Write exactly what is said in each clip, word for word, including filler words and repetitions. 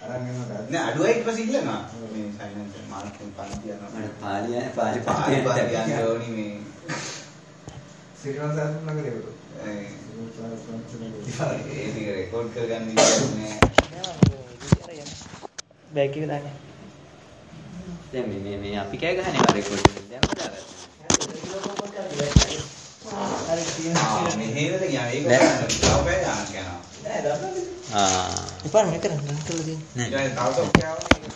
නෑ අඩුවයි ඊට පස්සේ ඉල්ලනවා. මේ සයිලන්ට් මාර්කෙන් පන්ති යනවා. මට පාලිය පාලි පාලි පාලි යන්න ඕනි මේ. සිරිවන්ත සාතුන නගරේ උඩ. ඒ ඒ ටික රෙකෝඩ් කරගන්න ඉන්නේ නෑ. බෑග් එක දාන්න. දැන් මේ මේ මේ අපි කෑ ගහන්නේ මම රෙකෝඩ් කරලා දැම්ම දාගත්තා. හරි තියෙනවා. මේ හේවල ගියා ඒක ගන්න. තව බෑ ගන්න යනවා. නෑ දන්නවද? ආ. ඉතින් මෙතන ගන්න කියලා දෙන්න. නෑ. ඊට පස්සේ තව තව කෑවනේ ඒක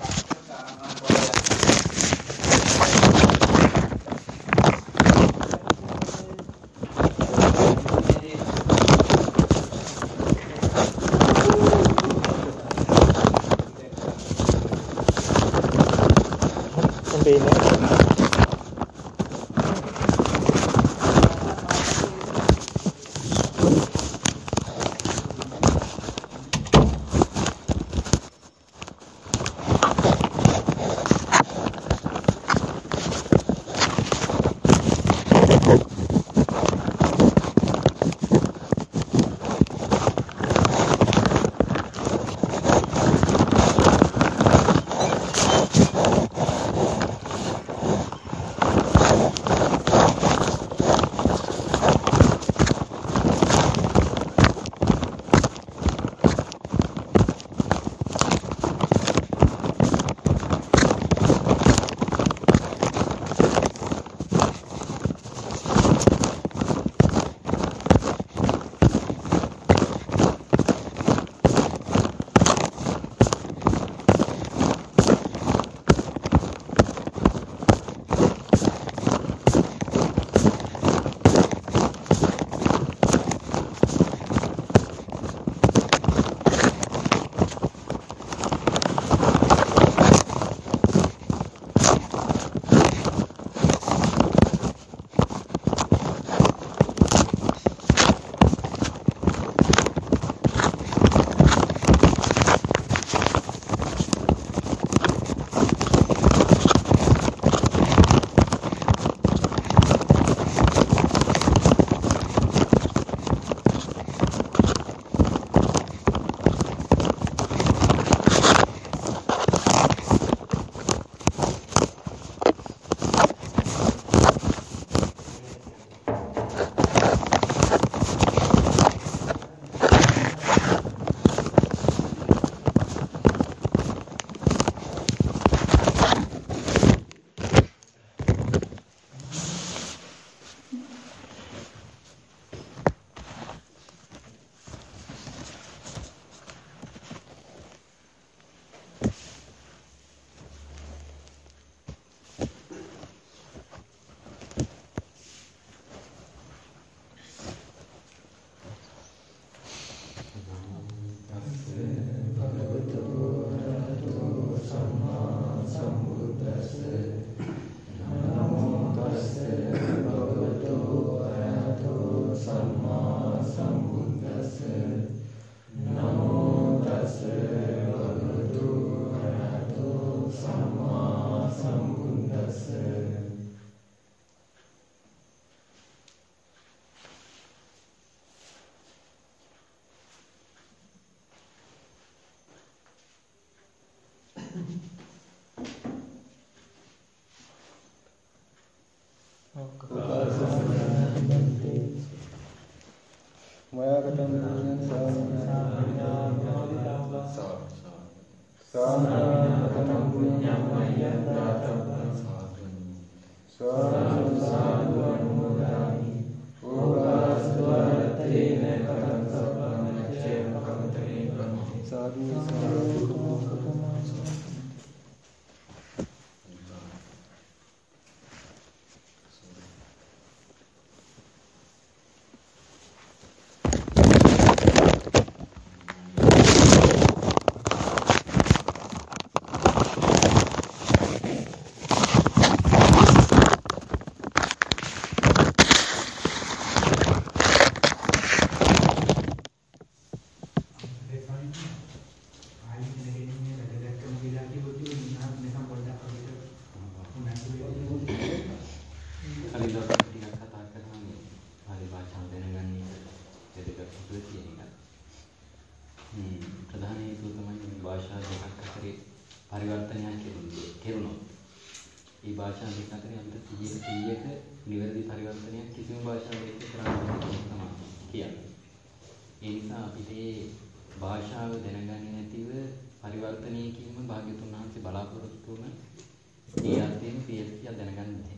ප්‍රධාන හේතුව තමයි මේ භාෂා දෙකක් හරි පරිවර්තනයක් කෙරුණොත් ඒ භාෂා දෙක අතරේ අපිට කීයක නිවැරදි පරිවර්තනයක් කිසිම භාෂාවක කරන්න බැහැ තමයි කියන්නේ. ඒ නිසා අපිට මේ භාෂාව දැනගන්නේ නැතිව පරිවර්තනය කිරීම භාග්‍යතුන් වහන්සේ බලාපොරොත්තු වුණ ඒ අර්ථයෙන් පිළිසිය දැනගන්න බැහැ.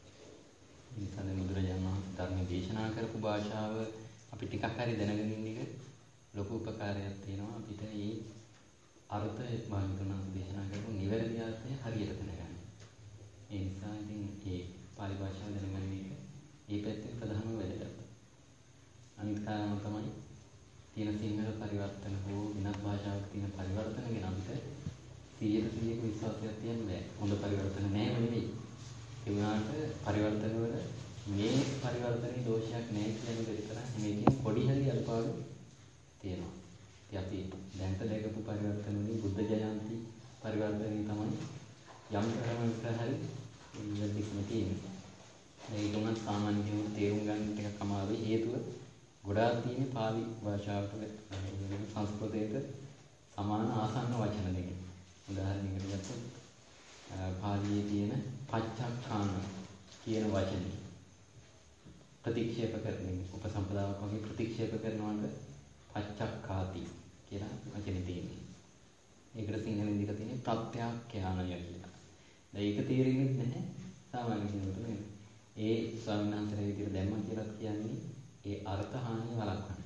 ඒ නිසා දැන් බුදුරජාණන් වහන්සේ ධර්ම දේශනා කරපු භාෂාව අපි ටිකක් හරි දැනගෙන ඉන්න එක ලොකු උපකාරයක් තියෙනවා අපිට මේ අර්ථය භාග්‍යතුන් වහන්සේ දේශනා කරපු නිවැරදි අර්ථය හරියට දැනගන්න. ඒ නිසා ඉතින් මේ පාලි භාෂාව දැනගන්න එක ඒ පැත්තෙන් ප්‍රධානම වැදගත්. අනිත් කාරණා තමයි තියෙන සිංහල පරිවර්තන හෝ වෙනත් භාෂාවක තියෙන පරිවර්තන ගැන අපිට සීයට සීයක විශ්වාසයක් තියන්න බෑ. හොඳ පරිවර්තන නැහැ නෙවෙයි. ඒ වුණාට පරිවර්තන වල මේ පරිවර්තනයේ දෝෂයක් නැහැ කියන විතර මේකෙන් පොඩි හරි අල්පාඩු තියෙනවා. ඉතින් අපි දැන්ට දැකපු පරිවර්තන වලින් බුද්ධ ජයන්ති පරිවර්තනයේ තමයි යම් ප්‍රමාණයකට හරි නිවැරදිකම තියෙන්නේ. ඒක උනත් සාමාන්‍ය කෙනෙකුට තේරුම් ගන්න ටිකක් අමාරුයි. හේතුව ගොඩාක් තියෙන පාලි භාෂාවට සංස්කෘතයට සමාන ආසන්න වචන දෙක. උදාහරණයකට ගත්තොත් පාලියේ තියෙන පච්චක්ඛාන කියන වචනේ ප්‍රතික්ෂේප කරන්නේ උපසම්පදාවක් වගේ ප්‍රතික්ෂේප කරනවට පච්චක්ඛාති කියලා වචනේ තියෙනවා. ඒකට සිංහලෙන් දීලා තියෙන්නේ ප්‍රත්‍යාඛ්‍යානය කියලා. දැන් ඒක තේරෙන්නේ නැහැ සාමාන්‍ය කෙනෙකුට නේද? ඒ ස්වාමීන් වහන්සේලා විදිහට දැම්ම කියලා කියන්නේ ඒ අර්ථ හානිය වළක්වන්න.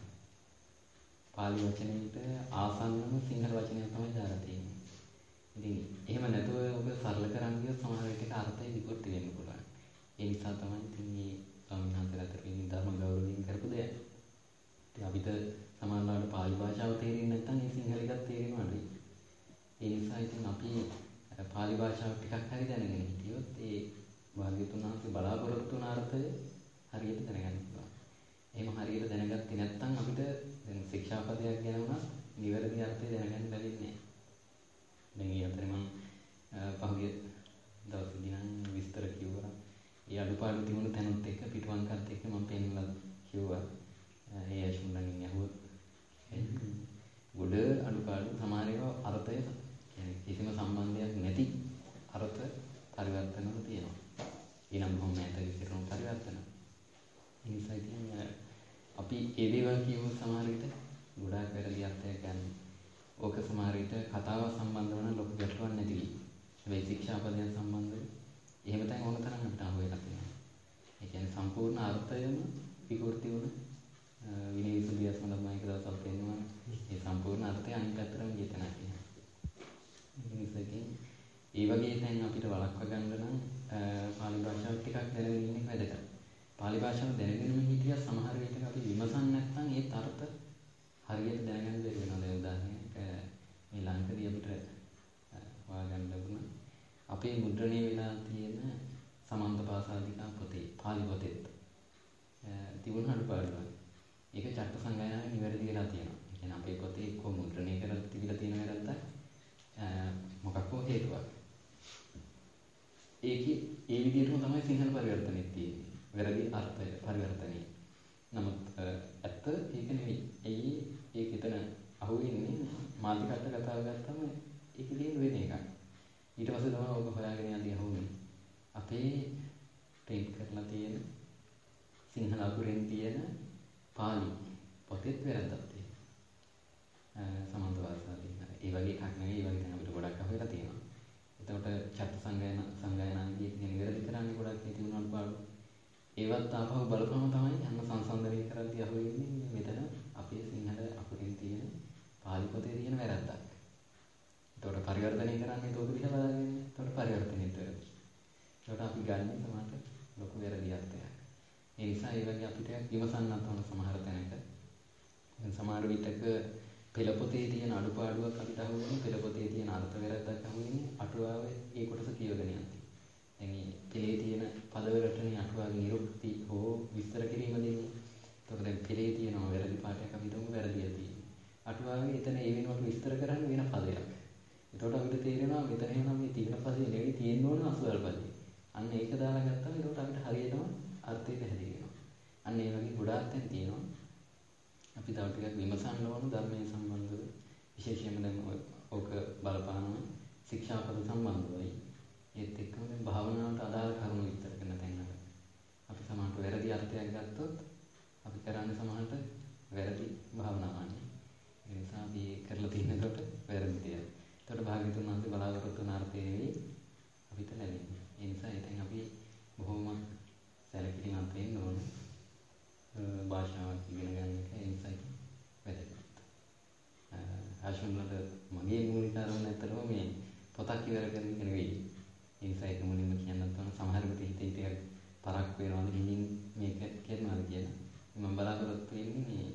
පාලි වචනයේට ආසන්නම සිංහල වචනයක් තමයි දාලා තියෙන්නේ. ඉතින් එහෙම නැතුව ඔබ සරල කරන් ගියොත් සමහර විට අර්ථය විකෘති වෙන්න පුළුවන්. ඒ නිසා තමයි ඉතින් මේ ස්වාමීන් වහන්සේලාට මේ ධර්ම ගෞරවයෙන් කරපු දෙයක්. ඉතින් අපිට සමහරවිට පාලි භාෂාව තේරෙන්නේ නැත්නම් ඒ සිංහල එකක් තේරෙන්නේ නැහැ. ඒ නිසා ඉතින් අපි පාලි භාෂාව ටිකක් හරි දැනගෙන හිටියොත් ඒ භාග්‍යතුන් වහන්සේ බලාපොරොත්තු වුණ අර්ථය හරියට දැනගන්න පුළුවන්. එහෙම හරියට දැනගත්තේ නැත්නම් අපිට දැන් ශික්ෂාපදයක් ගැන උනත් නිවැරදි අර්ථය දැනගන්න ලැබෙන්නේ නැහැ. දැන් ඒ අතරේ මම පහුගිය දවසේදී නම් විස්තර කිව්වා. ඒ අඩුපාඩු තිබුණු තැනුත් එක්ක පිටුවන්කත් එක්ක මම පෙන්නලා කිව්වා. ඒ ඇසුම්ලකින් යහුවොත් ගොඩ අඩුපාඩු සමහර ඒවා අර්ථය කියන්නේ කිසිම සම්බන්ධයක් නැති අර්ථ පරිවර්තන වල තියෙනවා. ඊනම් බොහොම ඈතක කරන පරිවර්තන. ඒ නිසා ඉතින් අපි ඒ දේවල් කියමු සමහර විට ගොඩාක් වැරදි අර්ථයක් ගන්න. ඕක සමහර විට කතාව සම්බන්ධ වන ලොකු ගැටලුවක් නැතිවි. හැබැයි ශික්ෂාපදයන් සම්බන්ධව එහෙම තමයි ඕන තරම් අපිට අහු වෙලා තියෙනවා. ඒ කියන්නේ සම්පූර්ණ අර්ථයම විකෘති වුණ විනය විසුද්ධිය සම්බන්ධව එක දවසක් පෙන්වනවා. ඒ සම්පූර්ණ අර්ථය අනිත් පැත්තටම ගිය තැනක් තියෙනවා. ඒ නිසා ඉතින් ඒ වගේ තැන් අපිට වළක්වා ගන්න නම් පාලි භාෂාව ටිකක් දැනගෙන ඉන්න එක වැදගත්. පාලි භාෂාව දැනගෙනම හිටියා සමහර විටක අපි විමසන්නේ නැත්නම් ඒ තර්ක හරියට දැනගන්න බැරි වෙනවා. දැන් උදාහරණයක් මේ ලංකදී අපිට හොයාගන්න ලැබුණා. අපේ මුද්‍රණය වෙලා තියෙන සමන්තපාසාදිකා පොතේ පාලි පොතේත් තිබුණ අඩුපාඩුවක්. ඒක චට්ට සංගායනාවේ නිවැරදි වෙලා තියෙනවා. ඒ කියන්නේ අපේ පොතේ එක්ක මුද්‍රණය කරලා තිබිලා තියෙන වැරද්දක් මොකක් හෝ හේතුවක්. ඒකේ ඒ විදිහටම තමයි සිංහල පරිවර්තනෙත් තියෙන්නේ. වැරදි අර්ථය පරිවර්තනය. නමුත් ඇත්ත ඒක නෙවෙයි. එයි ඒක එතන අහුවෙන්නේ මාධ්‍යකට කතාව ගත්තම ඒක දෙන වෙන එකක්. ඊට පස්සේ තමයි ඔබ හොයාගෙන යන්නේ අහුවෙන්නේ. අපේ ට්‍රේන් කරලා තියෙන සිංහල අකුරෙන් තියෙන පාලි පොතේත් වැරද්දක් තියෙනවා. සමන්ත වාසාදී. ඒ වගේ එකක් නෙවෙයි. ඒ වගේ දැන් අපිට ගොඩක් අහුවෙලා තියෙනවා. එතකොට චත්ත සංගයන සංගයනාදී කියන නිවැරදි කරන්නේ ගොඩක් ඒ තිබුණාට පාඩු. ඒවත් ආපහු බලපුවම තමයි අන්න සංසන්දනය කරද්දී අහුවෙන්නේ මෙතන අපේ සිංහල අකුරින් තියෙන පාලි පොතේ තියෙන වැරද්දක්. එතකොට පරිවර්තනය කරන්නේ ඒක දිහා බලන්නේ. එතකොට පරිවර්තනෙත් වැරදි. එතකොට අපි ගන්න සමහරට ලොකු වැරදි අර්ථයක්. ඒ නිසා ඒ වගේ අපිට විමසන්නත් ඕන සමහර තැනක. දැන් සමහර විටක පෙළ පොතේ තියෙන අඩුපාඩුවක් අපිට අහුවෙන්නේ පෙළ පොතේ තියෙන අර්ථ වැරද්දක් අහුවෙන්නේ අටුවාවේ ඒ කොටස කියවගෙන යන්නේ. දැන් මේ පෙළේ තියෙන පදවලටනේ අටුවාවේ නිරුක්ති හෝ විස්තර කිරීම දෙන්නේ. එතකොට දැන් පෙළේ තියෙන වැරදි පාඩයක් අපි හිතමු වැරදිලා තියෙන්නේ. අටුවාවේ එතන ඒ වෙනුවට විස්තර කරන්නේ වෙන පදයක්. එතකොට අපිට තේරෙනවා මෙතන එහෙනම් මේ තියෙන පදේ නෙවෙයි තියෙන්න ඕන අසුවල් පදේ. අන්න ඒක දාලා ගත්තම එතකොට අපිට හරියටම අර්ථය පැහැදිලි වෙනවා. අන්න ඒ වගේ ගොඩාක් තැන් තියෙනවා. අපි තව ටිකක් විමසන්න ඕන ධර්මයේ සම්බන්ධව විශේෂයෙන්ම දැන් ඕක බලපානවා ශික්ෂාපද සම්බන්ධවයි. ඒත් එක්කම දැන් භාවනාවට අදාළ කරුණු විස්තර කරන තැනක අපි සමහරට වැරදි අර්ථයක් ගත්තොත් අපි කරන්නේ සමහරට වැරදි භාවනාවන්නේ. ඒ නිසා අපි කරලා තියෙනකොට වැරදි දෙයක්. ඒකට භාග්‍යතුන් වහන්සේ බලාපොරොත්තු වන අර්ථය නෙවෙයි අපිට ලැබෙන්නේ. ඒ නිසා එතෙන් අපි බොහොම සැලකිලිමත් වෙන්න ඕන. භාෂාවක් ඉගෙන ගන්න එක ඒ නිසා වැදගත්. ආශුන්වල මගේ මූලික අරමුණ ඇත්තටම මේ පොතක් ඉවර කරන එක නෙවෙයි. ඒ නිසා ඒක මුලින්ම කියන්නත් ඕන. සමහරකට හිතේ ටිකක් පරක් වෙනවාද හිමින් මේක කරනවාද කියලා. මම බලාපොරොත්තු වෙන්නේ මේ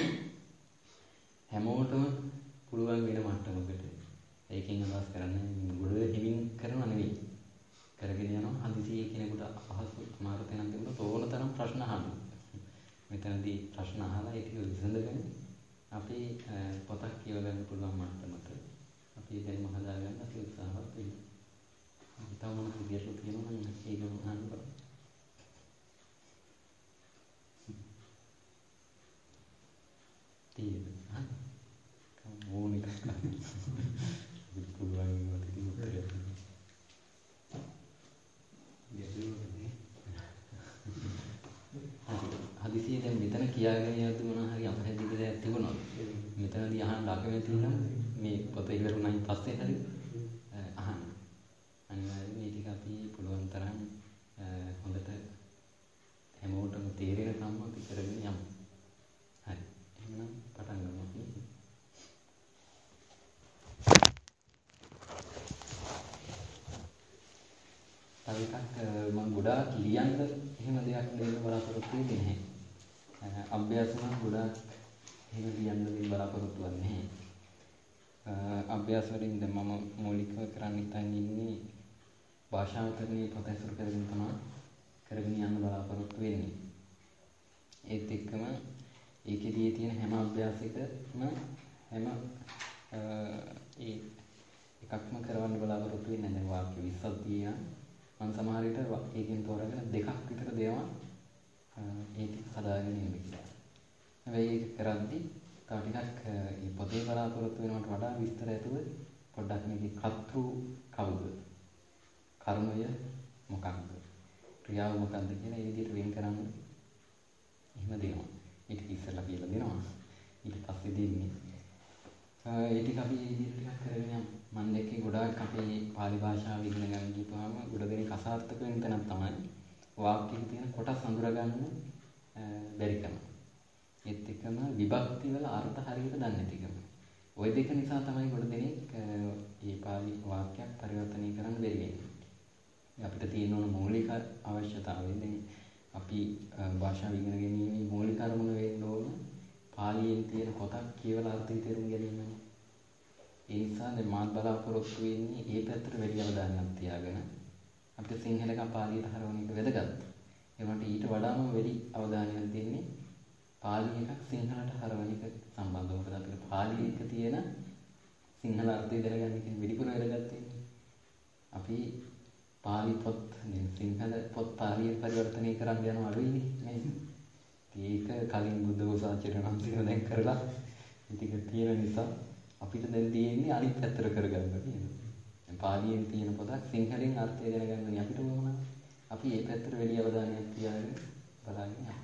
හැමෝටම පුළුවන් වෙන මට්ටමකට. ඒකෙන් අදහස් කරන්නේ ගොඩ හිමින් කරනව නෙවෙයි. කරගෙන යනවා හදිසියේ කෙනෙකුට අපහසු අමාරු තැනක් තිබුණොත් ඕන තරම් ප්‍රශ්න අහනවා. මෙතනදී ප්‍රශ්න අහලා ඒක විසඳගෙන අපි පොතක් කියව ගන්න පුළුවන් මට්ටමට අපි දැන් හදාගන්න අපි උත්සාහවත් වෙනවා. තව මොනවද ගැටලු තියෙනවා නම් ඒක අහන්න බලන්න. තියෙනවා. ඕනික පුළුවන් වුණොත් ඒක උත්තරයක්. හදිසියේ දැන් මෙතන කියාගෙන යද්දි මොනවා හරි අපහැදිලි දෙයක් තිබුණොත් මෙතනදී අහන්න අකමැති නම් මේ පොත ඉවරුණායින් පස්සේ හරි අහන්න. අනිවාර්යයෙන් මේ ටික අපි පුළුවන් තරම් හොඳට හැමෝටම තේරෙනකම් අපි කරගෙන යමු. හරි. එහෙනම් පටන් ගමු. තව එකක් මම ගොඩාක් ලියන්න එහෙම දෙයක් දෙන්න බලාපොරොත්තු වෙන්නේ නැහැ. අභ්‍යාස නම් ගොඩාක් එහෙම ලියන්න දෙන්න බලාපොරොත්තු වෙන්නේ නැහැ. අභ්‍යාස වලින් දැන් මම මූලිකව කරන්න හිතන් ඉන්නේ භාෂාවතරණයේ පොත ඇසුරු කරගෙන තමයි කරගෙන යන්න බලාපොරොත්තු වෙන්නේ. ඒත් එක්කම ඒකෙදී තියෙන හැම අභ්‍යාසයකම හැම ඒ එකක්ම කරවන්න බලාපොරොත්තු වෙන්නේ නැහැ. වාක්‍ය විස්සක් තියෙනවා. මම සමහර විට ඒකෙන් තෝරගෙන දෙකක් විතර දේවා ඒක හදාගෙන ඉන්න කියලා. හැබැයි ඒක කරද්දි තව ටිකක් මේ පොතේ බලාපොරොත්තු වෙනවට වඩා විස්තර ඇතුව පොඩ්ඩක් මේකේ කර්තෘ කවුද? කර්මය මොකක්ද? ක්‍රියාව මොකක්ද කියලා ඒ විදිහට වෙන් කරන්න එහෙම දෙනවා. ඊට ඉස්සෙල්ලා කියලා දෙනවා. ඊට පස්සේ දෙන්නේ. ඒ ටික අපි මේ විදිහට ටිකක් කරගෙන යමු. මම දැක්කේ ගොඩාක් අපේ පාලි භාෂාව ඉගෙන ගන්න ගිහපුවාම ගොඩ දෙනෙක් අසාර්ථක වෙන තැනක් තමයි වාක්‍යයේ තියෙන කොටස් අඳුර ගන්න බැරි කම. ඒත් එක්කම විභක්ති වල අර්ථ හරියට දන්නේ නැතිකම. ওই දෙක නිසා තමයි ගොඩ දෙනෙක් මේ පාලි වාක්‍යයක් පරිවර්තනය කරන්න බැරි වෙන්නේ. අපිට තියෙන ඕන මූලික අවශ්‍යතාවය දැන් අපි භාෂාව ඉගෙන ගැනීමේ මූලික අරමුණ වෙන්න ඕන පාලියෙන් තියෙන කොටක් කියවලා අර්ථය තේරුම් ගැනීමයි. ඒ නිසා දැන් මාත් බලාපොරොත්තු වෙන්නේ ඒ පැත්තට වැඩි අවධානයක් තියාගෙන අපිට සිංහලක පාලියට හරවන එක වැදගත්. ඒ වුණාට ඊට වඩාම වැඩි අවධානයක් දෙන්නේ පාලි එකක් සිංහලට හරවන එක සම්බන්ධව. මොකද අපිට පාලි එක තියෙන සිංහල අර්ථය දැනගන්න එක වැඩිපුර වැදගත් වෙන්නේ. අපි පාලි පොත් සිංහල පොත් පාලියට පරිවර්තනය කරන්න යනවා අඩුයිනේ නේද? ඒක කලින් බුද්ධ ඝෝෂාචර්ය නම් තියෙන දැන් කරලා ඉතින් තියෙන නිසා අපිට දැන් තියෙන්නේ අනිත් පැත්තට කරගන්න තියෙනවා. දැන් පාලියෙන් තියෙන පොතක් සිංහලෙන් අර්ථය දැනගන්න අපිට වුණා. අපි මේ පැත්තට වැඩි අවධානයක් තියාගෙන බලන්න යනවා.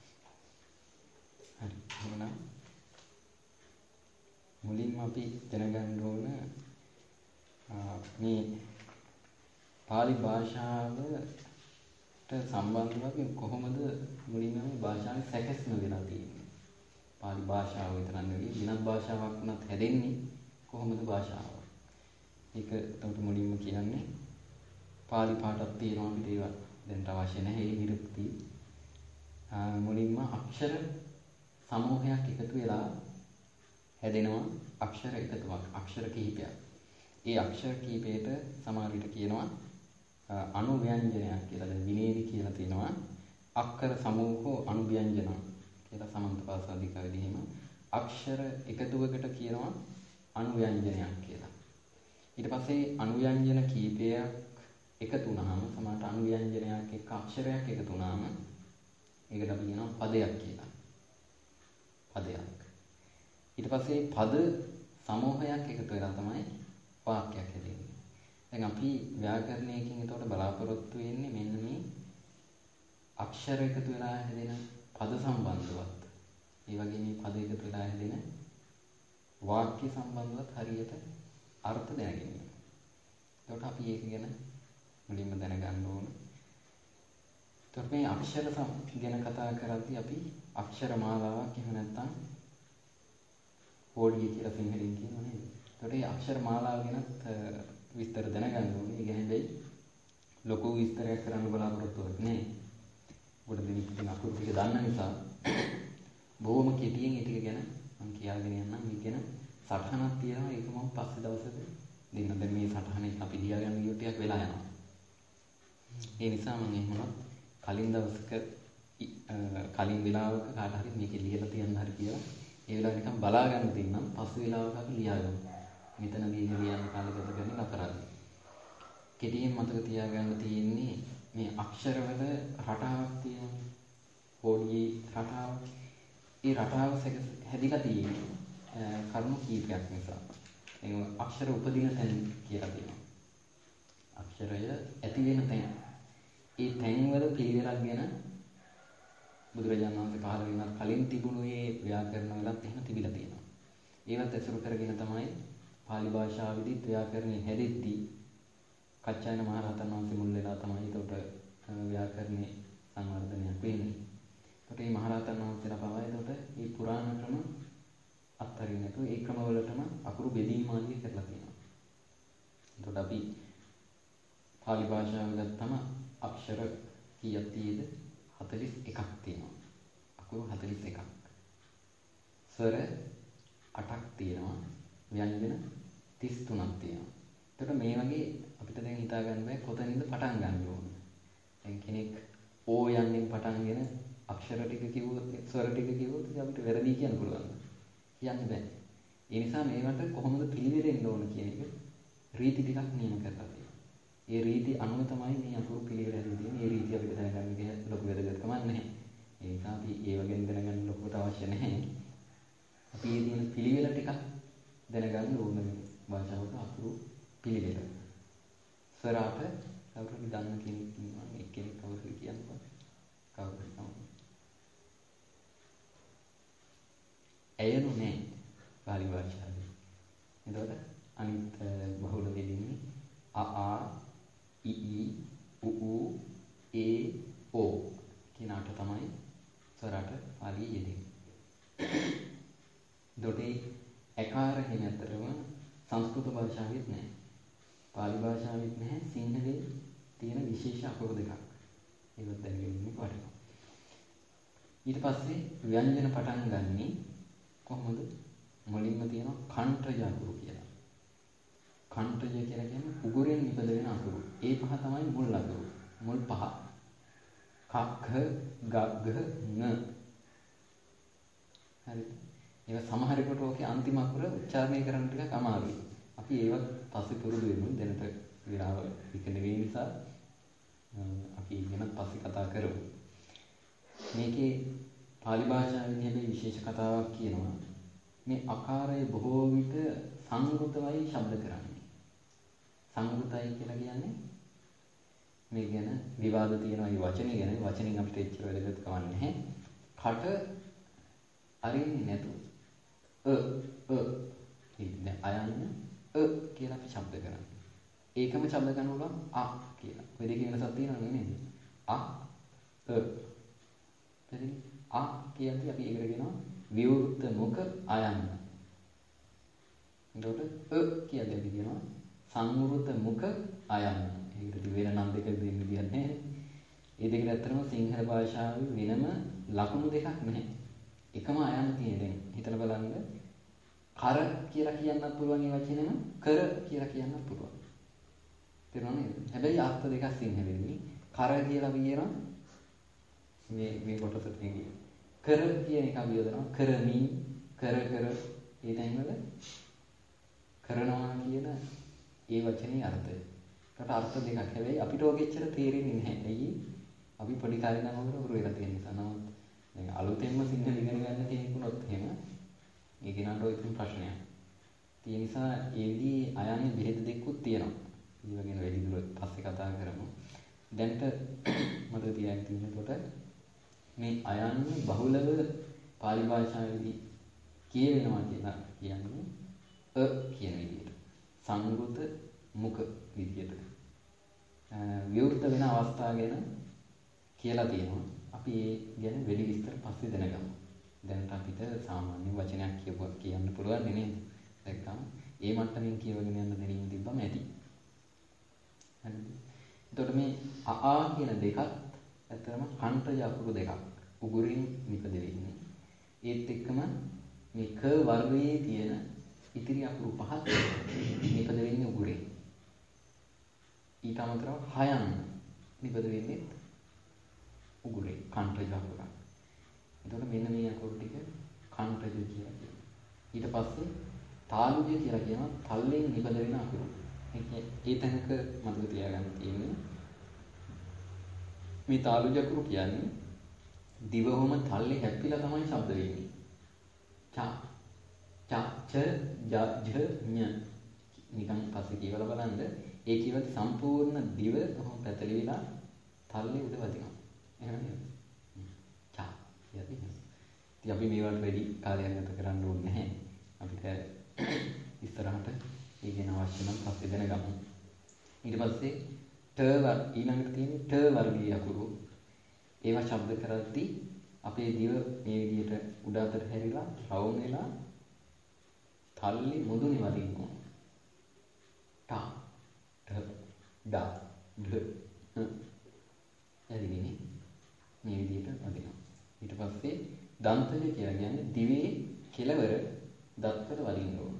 හරි. එහෙනම් මුලින්ම අපි දැනගන්න ඕන මේ පාලි භාෂාවට සම්බන්ධව කොහොමද මුලින්ම මේ භාෂාවේ සැකස්ම වෙලා තියෙන්නේ. පාලි භාෂාව විතර නෙවෙයි වෙනත් භාෂාවක් වුණත් හැදෙන්නේ කොහොමද භාෂාව. ඒක තමයි මුලින්ම කියන්නේ. පාලි පාඨයක් තියෙනවා අපිට ඒවා දැන් අවශ්‍ය නැහැ ඒ විරුක්ති. මුලින්ම අක්ෂර සමූහයක් එකතු වෙලා හැදෙනවා අක්ෂර එකතුවක් අක්ෂර කිහිපයක්. ඒ අක්ෂර කිහිපයට සමහර විට කියනවා අනුව්‍යංජනයක් කියලා. දැන් විනේදි කියලා තියෙනවා අක්ෂර සමූහෝ අනුව්‍යංජන කියලා සමන්තපාසාදිකාවේදී එහෙම අක්ෂර එකතුවකට කියනවා අනුව්‍යංජනයක් කියලා. ඊට පස්සේ අනුව්‍යංජන කීපයක් එකතු වුණාම සමහරට අනුව්‍යංජනයක් එක්ක අක්ෂරයක් එකතු වුණාම ඒකට අපි කියනවා පදයක් කියලා. පදයක්. ඊට පස්සේ පද සමූහයක් එකතු වෙලා තමයි වාක්‍යයක් හැදෙන්නේ. අපි ව්‍යාකරණයකින් එතකොට බලාපොරොත්තු වෙන්නේ මෙන්න මේ අක්ෂර එකතු වෙලා හැදෙන පද සම්බන්ධවත්. ඒ වගේ මේ පද එකතු වෙලා හැදෙන වාක්‍ය සම්බන්ධවත් හරියට අර්ථ දැනගන්න. එතකොට අපි ඒක ගැන මුලින්ම දැනගන්න ඕන. එතකොට මේ අක්ෂර ගැන කතා කරද්දී අපි අක්ෂර මාලාවක් එහෙම නැත්නම් කෝඩිය කියලා සිංහලෙන් කියනවා නේද? එතකොට මේ අක්ෂර මාලාව ගැනත් විස්තර දැනගන්න ඕනේ. ඒ කියන්නේ දෙයි ලොකු විස්තරයක් කරන්න බලාපොරොත්තු වෙන්නේ නැහැ. මොකද දෙනින් අකුරු ටික දන්න නිසා බොහොම කෙටියෙන් ඒ ටික ගැන මම කියාගෙන යන්නම්. මේ ගැන සටහනක් තියෙනවා. ඒක මම පස්සේ දවසක දෙන්න. දැන් මේ සටහනේ අපි ලියාගන්න ගිය ටිකක් වෙලා යනවා. ඒ නිසා මම එහෙමනම් කලින් දවසක කලින් වෙලාවක කාට හරි මේක ලියලා තියන්න හරි කියලා ඒ වෙලාව නිකන් බලා ගන්න දෙන්නම්. පස්සේ වෙලාවක අපි ලියාගමු. මෙතනදී ලියන්න කාලය ගත කරන්නේ නතරයි. කෙටියෙන් මතක තියාගන්න තියෙන්නේ මේ අක්ෂරවල රටාවක් තියෙනවා. කෝඩියේ රටාව. ඒ රටාව හැදිලා තියෙන්නේ කරුණු කීපයක් නිසා. ඒ අක්ෂර උපදින තැන් කියලා තියෙනවා. අක්ෂරය ඇති වෙන තැන්. ඒ තැන්වල පිළිවෙලක් ගැන බුදුරජාණන් වහන්සේ පහළ වෙනත් කලින් තිබුණු ඒ ව්‍යාකරණ වලත් එහෙම තිබිලා තියෙනවා. ඒවත් ඇසුරු කරගෙන තමයි පාලි භාෂාවෙදිත් ව්‍යාකරණය හැදෙද්දී කච්චායන මහ රහතන් වහන්සේ මුල් වෙලා තමයි ඒකට ව්‍යාකරණේ සංවර්ධනයක් වෙන්නේ. ඒකට මේ මහ රහතන් වහන්සේලා පවා ඒකට මේ පුරාණ ක්‍රම අත්තරින් නැතුව ඒ ක්‍රමවලටම අකුරු බෙදීම ආදී කරලා තියෙනවා. ඒකට අපි පාලි භාෂාව ගත්තම අක්ෂර කීයක් තියෙද? හතළිස් එකක් තියෙනවා. අකුරු හතළිස් එකක්. ස්වර අටක් තියෙනවා. ව්‍යංජන තිස් තුනක් තියෙනවා. එතකොට මේ වගේ අපිට දැන් හිතා ගන්න බෑ කොතනින්ද පටන් ගන්න ඕන. දැන් කෙනෙක් ඕ යන්නෙන් පටන්ගෙන අක්ෂර ටික කිව්වොත් ස්වර ටික කිව්වොත් අපිට වැරදි කියන්න පුළුවන්. කියන්න බෑ. ඒ නිසා මේවට කොහොමද පිළිවෙලෙන්න ඕන කියන එක රීති ටිකක් නියම කරලා තියෙනවා. ඒ රීති අනුව තමයි මේ අකුරු පිළිවෙල හැදෙන්නේ තියෙන්නේ. ඒ රීති අපිට දැනගන්න එක ලොකු වැදගත්කමක් නැහැ. ඒ නිසා අපි ඒව ගැන දැනගන්න ලොකුට අවශ්‍ය නැහැ. අපි මේ තියෙන පිළිවෙල ටිකක් දැනගන්න ඕන වෙනවා. භාෂාවක අකුරු පිළිවෙල. ස්වරාට කවුරුහරි දන්න කෙනෙක් ඉන්නවා. මේ කෙනෙක් කවුරුහරි කියනවා. කවුරුහරි තමයි. ඇයනු නෑ පාලි භාෂාවේ. එතකොට අනිත් බහුල දෙන්නේ අ ආ ඊ ඊ උ ඌ ඒ ඕ කියන අට තමයි ස්වරාට පාලි යෙදෙන්නේ. දොටේ එකාර කියන අතරම සංස්කෘත භාෂාවෙත් නැහැ. පාලි භාෂාවෙත් නැහැ. සිංහලේ තියෙන විශේෂ අකුරු දෙකක්. ඒවත් දැනගෙන ඉන්න වටිනවා. ඊට පස්සේ ව්‍යංජන පටන් ගන්නේ කොහොමද? මුලින්ම තියෙනවා කණ්ඨජ අකුරු කියලා. කණ්ඨජ කියලා කියන්නේ උගුරෙන් නිපද වෙන අකුරු. ඒ පහ තමයි මුල් අකුරු. මුල් පහ. ක ඛ ග ග ङ. හරිද? ඒක සමහරෙකුට ඔකේ අන්තිම අකුර උච්චාරණය කරන්න ටිකක් අමාරුයි. අපි ඒවත් පස්සේ පුරුදු වෙමු. දැනට විලාව එක නෙවෙයි නිසා අපි ඉගෙන පස්සේ කතා කරමු. මේකේ පාලි භාෂාවේ හැබැයි විශේෂ කතාවක් කියනවා. මේ අකාරය බොහෝ විට සංගෘතවයි ශබ්ද කරන්නේ. සංගෘතයි කියලා කියන්නේ මේ ගැන විවාද තියෙනවා. මේ වචනේ ගැන වචنين අපිට එච්චර වැදගත් කවන්නේ නැහැ. කට අරින්නේ නැතුව අ අ ඉන්නේ අයන්න අ කියලා අපි ශබ්ද කරන්නේ. ඒකම ශබ්ද කරනකොට අ කියලා. ඔය දෙකේ වෙනසක් තියෙනවද නේද? අ අ. හරි. අ කියන්නේ අපි ඒකට කියනවා විවෘත මුඛ අයන්න. එතකොට අ කියන්නේ අපි කියනවා සංවෘත මුඛ අයන්න. ඒකට වෙන නම් දෙක දෙන්න විදියක් නැහැ. ඒ දෙකට ඇත්තටම සිංහල භාෂාවේ වෙනම ලකුණු දෙකක් නැහැ. එකම අයන්න තියෙන දැන් හිතලා බලන්න. කර කියලා කියන්නත් පුළුවන් ඒ වචනේම කර කියලා කියන්නත් පුළුවන්. තේරුණා නේද? හැබැයි අර්ථ දෙකක් සිංහලෙන්නේ. කර කියලා අපි කියනවා මේ මේ කොටස තියෙන්නේ. කර කියන එක අපි යොදනවා කරමි කර කර ඒ තැන්වල කරනවා කියන ඒ වචනේ අර්ථය. ඒකට අර්ථ දෙකක්. හැබැයි අපිට ඔගෙච්චර තේරෙන්නේ නැහැ. ඇයි? අපි පොඩි කාලේ නම් වල උරු වෙලා තියෙන නිසා. නමුත් දැන් අලුතෙන්ම සිංහල ඉගෙන ගන්න කෙනෙකුනොත් එහෙම ඒ කෙනාට ඔය තුන් ප්‍රශ්නයක්. ඒ නිසා ඒදී අයන්නේ බෙහෙත් දෙකකුත් තියෙනවා. ඒව ගැන වැඩිදුර පස්සේ කතා කරමු. දැන්ට මතක තියාගන්න තියෙනකොට මේ අයන්න බහුලව පාලි භාෂාවේදී කියවෙනවා කියලා කියන්නේ අ කියන විදිහට. සංගෘත මුඛ විදිහට. විවෘත වෙන අවස්ථා ගැන කියලා තියෙනවා. අපි ඒ ගැන වැඩි විස්තර පස්සේ දැනගමු. දැනට අපිට සාමාන්‍ය වචනයක් කියපුවා කියන්න පුළුවන් නේද? දැක්කම ඒ මට්ටමින් කියවගෙන යන්න දෙනින් තිබ්බම ඇති. හරිද? එතකොට මේ අ ආ කියන දෙකත් ඇත්තටම කණ්ඨජ අකුරු දෙකක්. උගුරින් නිපද වෙන්නේ. ඒත් එක්කම මේ ක වර්ගයේ තියෙන ඉතිරි අකුරු පහත් නිපද වෙන්නේ උගුරේ. ඊට අමතරව හයන් නිපද වෙන්නේ උගුරේ කණ්ඨජ අකුරක්. එතකොට මෙන්න මේ අකුරු ටික කණ්ඨජ කියලා කියනවා. ඊට පස්සේ තාලුජ කියලා කියනවා තල්ලෙන් නිපද වෙන අකුරු. ඒ තැනක මතක තියාගන්න තියෙන්නේ මේ තාලුජ අකුරු කියන්නේ දිවවම තල්ලේ හැප්පිලා තමයි ශබ්ද වෙන්නේ. ච ච ච ය ජ ඤ නිකන් පස්සේ කියවලා බලන්න ඒ කියවත් සම්පූර්ණ දිව කොහොම පැතලිලා තල්ලේ උඩ වදිනවා. එහෙම නේද? ච යදී. ඉතින් අපි මේවට වැඩි කාලයක් ගත කරන්න ඕනේ නැහැ. අපිට ඉස්සරහට ඒ ගැන අවශ්‍ය නම් පස්සේ දැනගමු. ඊට පස්සේ ට වර් ඊළඟට තියෙන්නේ ට වර්ගයේ අකුරු. ඒවා ශබ්ද කරද්දී අපේ දිව මේ විදිහට උඩ අතට හැරිලා රවුම් වෙලා තල්ලි මුදුනේ වදින්න ඕන. ට ට ඩ ඩ එදිනේ මේ විදිහට වදිනවා. ඊට පස්සේ දන්තජ කියලා කියන්නේ දිවේ කෙළවර දත්වල වදින්න ඕන.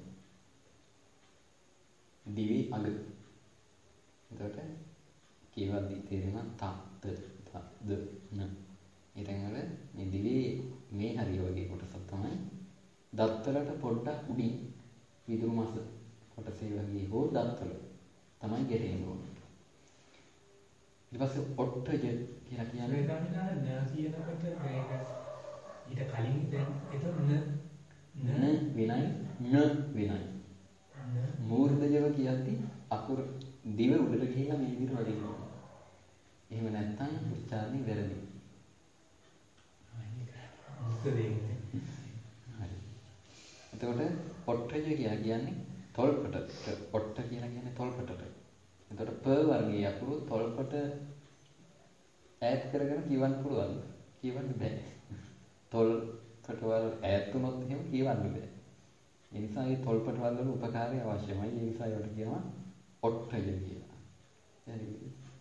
දිවේ අග. එතකොට කියවද්දි තේරෙනවා ත ත ත ද න. ඊටන් වල මේ දිවේ මේ හරිය වගේ කොටසක් තමයි දත්වලට පොඩ්ඩක් උඩින් විදුරු මාස කොටසේ වගේ හෝ දත්වල තමයි ගැටෙන්න ඕන. ඊට පස්සේ ඔට්ටජ කියලා කියන්නේ ගාමිනා න කියනකොට මේක ඊට කලින් දැන් එතන න න වෙනයි න වෙනයි. මූර්ධජව කියද්දී අකුර දිව උඩට ගිහිලා මේ විදිහට වදින්න ඕන. එහෙම නැත්නම් උච්චාරණය වැරදි. හරි. එතකොට ඔට්ටජ කියලා කියන්නේ තොල්පට. ඔට්ට කියලා කියන්නේ තොල්පටට. එතකොට ප වර්ගයේ අකුරු තොල්පට ඈත් කරගෙන කියවන්න පුළුවන්. කියවන්න බෑ. තොල්පට වල ඈත් වුණොත් එහෙම කියවන්න බෑ. ඒ නිසා මේ තොල්පට වල වල උපකාරය අවශ්‍යමයි. ඒ නිසා ඒකට කියනවා ඔට්ටජ කියලා. හරිද?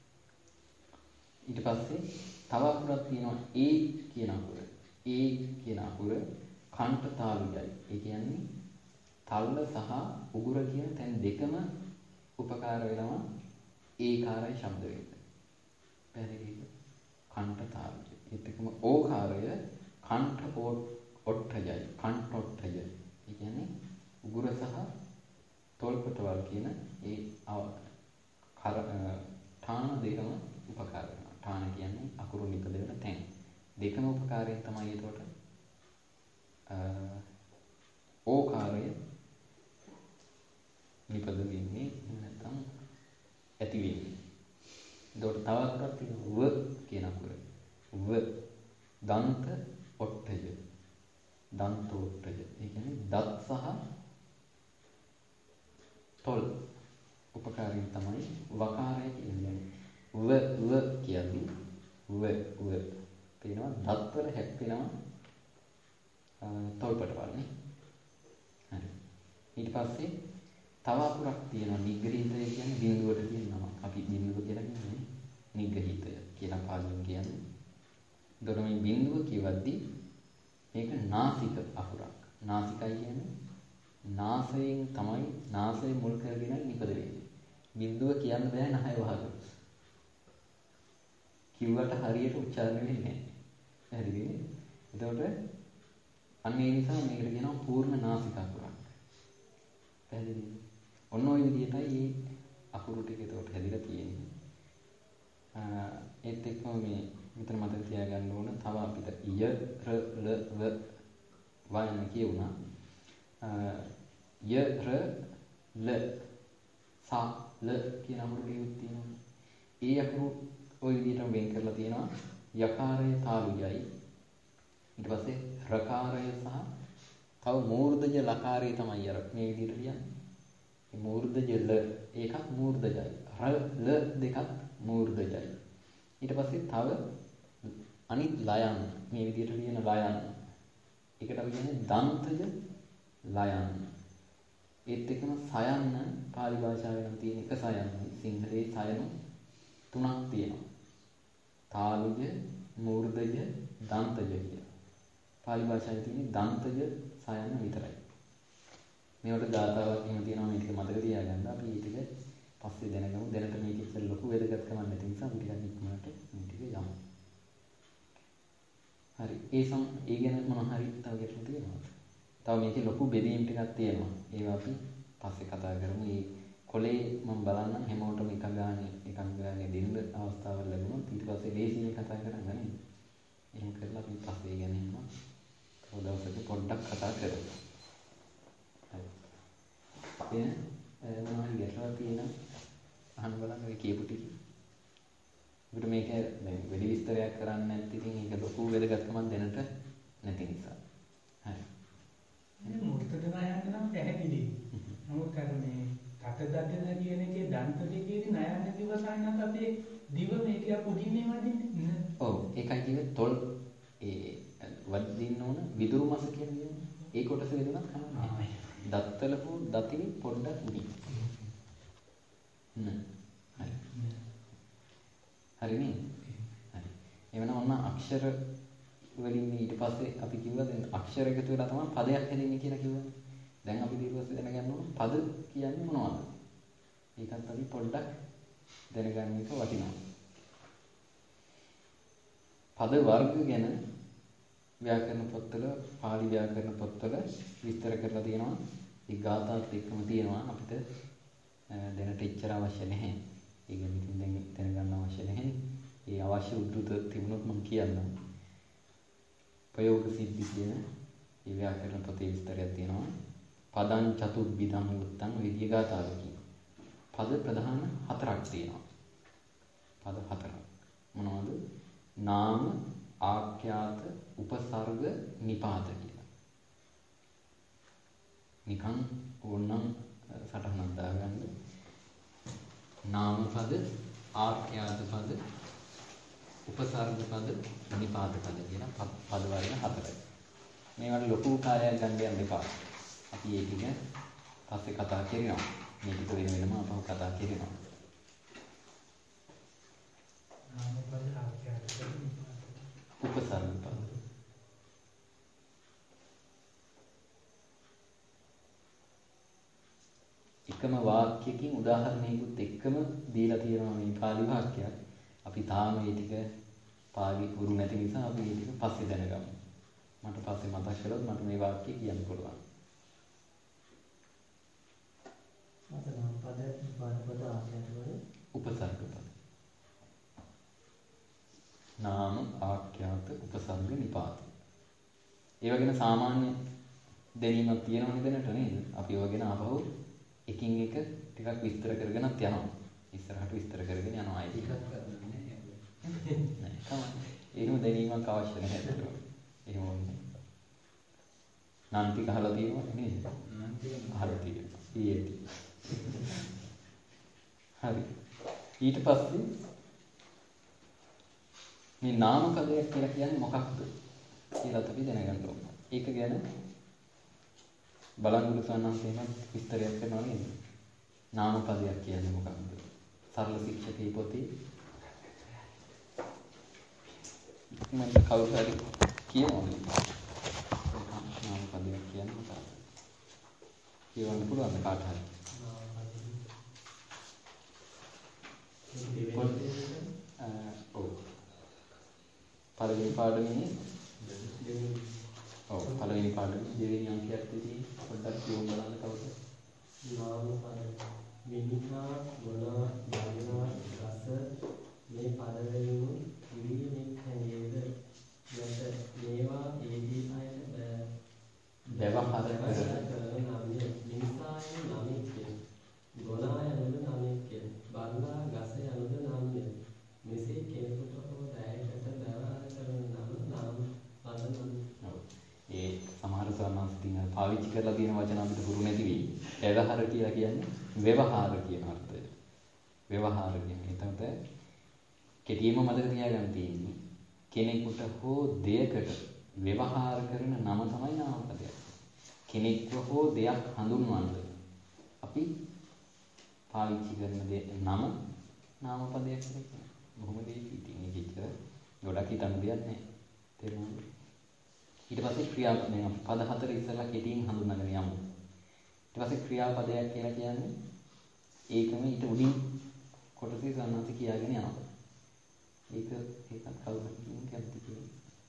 ඊට පස්සේ තව අකුරක් තියෙනවා ඒ කියන අකුර. ඒ කියන අකුර කණ්ඨ තාලුජයි. ඒ කියන්නේ තල්ල සහ උගුර කියන තැන් දෙකම උපකාර වෙනවා ඒකාරයි ශබ්ද වෙන්න. පැහැදිලිද? කණ්ඨ තාලුජ. ඒත් එක්කම ඕකාරය කණ්ඨ ඔට්ඨජයි. කණ්ඨ ඔට්ඨජ. ඒ කියන්නේ උගුර සහ තොල්පටවල් කියන ඒ කර ඨාන දෙකම උපකාර වෙනවා. ඨාන කියන්නේ අකුරු නිපද වෙන තැන්. දෙකම උපකාරයෙන් තමයි ඒකට ඕකාරය නිපද වෙන්නේ නැත්නම් ඇති වෙන්නේ. ඒකට තව අකුරක් තියෙනවා ව කියන අකුර. ව දන්ත ඔට්ඨජ. දන්ත ඔට්ඨජ. ඒ කියන්නේ දත් සහ තොල් උපකාරයෙන් තමයි වකාරය කියන්නේ. ව ව කියන්නේ ව ව පේනවා දත්වල හැප්පෙනවා තොල්පටවල් නේ. හරි. ඊට පස්සේ තව අකුරක් තියෙනවා නිග්‍රහිතය කියන්නේ බිඳුවට කියන නම. අපි බිඳුව කියලා කියන්නේ නිග්‍රහිතය කියලා පාලියෙන් කියන්නේ. එතකොට මේ බිඳුව කියවද්දී මේක නාසික අකුරක්. නාසිකයි කියන්නේ නාසයෙන් තමයි නාසය මුල් කරගෙන නිපද වෙන්නේ. බිඳුව කියන්න බෑ නහය වහගෙන. කිව්වට හරියට උච්චාරණය වෙන්නේ නැහැ. හරිද? එතකොට අන්න ඒ නිසා මේකට කියනවා පූර්ණ නාසික අකුරක්. පැහැදිලිද? ඔන්න ඔය විදිහටයි මේ අකුරු ටික එතකොට හැදිලා තියෙන්නේ. ඒත් එක්කම මේ මෙතන මතක තියාගන්න ඕන තව අපිට ය ර ල ව වයන් කියුණා. ය ර ල සා ල කියන අකුරු ටිකක් තියෙනවා. ඒ අකුරු ওই විදිහටම වෙන් කරලා තියෙනවා. යකාරය තාලුයයි. ඊට පස්සේ රකාරය සහ තව මූර්ධජ ලකාරය තමයි අර මේ විදිහට ලියන්නේ. මේ මූර්ධජ ල ඒකත් මූර්ධජයි. ර ල දෙකත් මූර්ධජයි. ඊට පස්සේ තව අනිත් ලයන් මේ විදිහට ලියන ලයන්. ඒකට අපි කියන්නේ දන්තජ ලයන්. ඒත් එක්කම සයන්න පාලි භාෂාවේ නම් තියෙන එක සයන්නයි. සිංහලයේ සයන තුනක් තියෙනවා. තාලුජ, මූර්ධජ, දන්තජ කියලා. පාලි භාෂාවේ තියෙන දන්තජ සයන්න විතරයි. මේවට ගාථාවක් එහෙම තියෙනවා මේ ටික මතක තියාගන්න. අපි මේ ටික පස්සේ දැනගමු. දැනට මේක ඉස්සෙල් ලොකු වැදගත්කමක් නැති නිසා අපි ටිකක් ඉක්මනට මේ ටික යමු. හරි. ඒ සම් ඒ ගැන මොන හරි තව ගැටලු තියෙනවද? තව මේකේ ලොකු බෙදීම් ටිකක් තියෙනවා. ඒවා අපි පස්සේ කතා කරමු. මේ කොලේ මම බලන්නම් හැමෝටම එක ගානේ එකක් ගානේ දෙන්න අවස්ථාවක් ලැබුණොත් ඊට පස්සේ ලේසියෙන් කතා කරන්න නේද? එහෙම කරලා අපි පස්සේ ගැන ඉන්නවා. කවදාවත් පොඩ්ඩක් කතා කරමු. හරි. එන මොනවද ගැටලුවක් තියෙනවද? අහන්න බලන්න ඔය කියපු ටික. අපිට මේක දැන් වැඩි විස්තරයක් කරන්න නැත්නම් ඉතින් ඒක ලොකු වැදගත්කමක් දෙන්නට නැති නිසා. හරි. මේ මුර්තදනා යන්න නම් පැහැදිලි. නමුත් අර මේ තතදදන කියන එකේ දන්ත දෙකේදී නයන්න දිවසන්නත් අපේ දිව මේක පුදින්නේ වදින්නේ. ඔව් ඒකයි කිව්වේ තොල් ඒ වදින්න ඕන විදුරු මස කියන්නේ. ඒ කොටස වේදුනත් කනවා. දත්තල හෝ දතිලි පොඩ්ඩක් උඩින්. නෑ. හරි. හරි නේද? හරි. එවනම් ඔන්න අක්ෂර වලින් ඊට පස්සේ අපි කිව්වා දැන් අක්ෂර එකතු වෙලා තමයි පදයක් හැදෙන්නේ කියලා කිව්වා. දැන් අපි ඊට පස්සේ දැනගන්න ඕන පද කියන්නේ මොනවද? ඒකත් අපි පොඩ්ඩක් දැනගන්න එක වටිනවා. පද වර්ග ගැන ව්‍යාකරණ පොත්වල, පාලි ව්‍යාකරණ පොත්වල විස්තර කරලා තියෙනවා. ඒ ගාථාත් එක්කම තියෙනවා. අපිට දැනට ඉච්චර අවශ්‍ය නැහැ. ඒක ඉතින් දැන් දැනගන්න අවශ්‍ය නැහැ. ඒ අවශ්‍ය උද්දුත තිබුණොත් මම කියන්නම්. ප්‍රයෝග සිද්ධි කියන ඒ ව්‍යාකරණ පොතේ විස්තරයක් තියෙනවා. පදං චතුබ්බිදං උත්තං විද්‍ය ගාථාවකි. පද ප්‍රධාන හතරක් තියෙනවා. පද හතරක්. මොනවද? නාම, ආඛ්‍යාත, උපසර්ග, නිපාත කියලා. නිකන් ඕනනම් සටහනක් දාගන්න. නාම පද, ආඛ්‍යාත පද, උපසර්ග පද, නිපාත පද කියන පද වර්ග හතරයි. මේවට ලොකු කාර්යයක් ගන්න යන්න එපා. අපි ඒ ටික පස්සේ කතා කරනවා. මේ ටික වෙන වෙනම අපව කතා කරනවා. නාම පද ආඛ්‍යාත පද උපසර්ග පද. එකම වාක්‍යකින් උදාහරණයකුත් එක්කම දීලා තියෙනවා මේ පාලි වාක්‍යයක්. අපි තාම මේ ටික පාලි ගුරු නැති නිසා අපි මේ ටික පස්සේ දැනගමු. මට පස්සේ මතක් කළොත් මට මේ වාක්‍ය කියන්න පුළුවන්. මත නම් පද පාද පද ආඛ්‍යාත වල උපසර්ග පද. නාම, ආඛ්‍යාත, උපසර්ග, නිපාත. ඒවා ගැන සාමාන්‍ය දැනීමක් තියෙනවනේ දැනට නේද? අපි ඒවා ගැන ආපහු එකින් එක ටිකක් විස්තර කරගෙනත් යනවා. ඉස්සරහට විස්තර කරගෙන යනවා. ඒක ටිකක් කරන්නේ නෑ. තමයි. ඒකම දැනීමක් අවශ්‍ය නැහැ ඒකට. එහෙම වුණේ. නන්ති කහලා තියෙනවද නේද? නන්ති අහලා තියෙනවා. ඊයේ. හරි. ඊට පස්සේ මේ නාම පදයක් කියලා කියන්නේ මොකක්ද කියලා අපි දැනගන්න ඕනේ. ඒක ගැන බලංගුරු සන්නන්සේම විස්තරයක් කරනවා නේද? නාම පදයක් කියන්නේ මොකක්ද? සරල ශික්ෂකී පොතේ මම කවුරු හරි කියනවා. නාම පදයක් කියන්නේ මොකක්ද? කියවන්න පුළුවන් කාට හරි. ඔව්. පළවෙනි පාඩමේ ඔව් පළවෙනි පාඩමේ දෙවෙනි අංකයක් තියෙන්නේ පොඩ්ඩක් කියවන්න බලන්න කවුද? නාම පද විනිකා ගුණ යනවා රස මේ පද වලින් විවිධ හැඟේද යත මේවා ඒදී අයට ବ୍ୟବහාර කරන කරන නම් නිසාය නමික ගුණය වල පාවිච්චි කරලා තියෙන වචන අපිට පුරු නැති වෙයි. ව්‍යවහාර කියලා කියන්නේ ව්‍යවහාර කියන අර්ථය. ව්‍යවහාර කියන්නේ. එතකොට කෙටියෙන්ම මතක තියාගන්න තියෙන්නේ කෙනෙකුට හෝ දෙයකට ව්‍යවහාර කරන නම තමයි නාමපදයක්. කෙනෙක්ව හෝ දෙයක් හඳුන්වන්න අපි පාවිච්චි කරන දේ නම නාමපදයක් කියලා කියනවා. බොහොම දෙයක් ඉතින් ඒකෙච්ච ගොඩක් හිතන්න දෙයක් නැහැ. තේරුණාද? ඊට පස්සේ ක්‍රියාපද දැන් අපි පද හතර ඉස්සෙල්ලා කෙටියෙන් හඳුන්වගෙන යමු. ඊට පස්සේ ක්‍රියාපදයක් කියලා කියන්නේ ඒකම ඊට උඩින් කොටසේ සම්මාස කියාගෙන යනවා. ඒක ඒකත් කවුරුත් කියන්නේ කැමති කියන්නේ.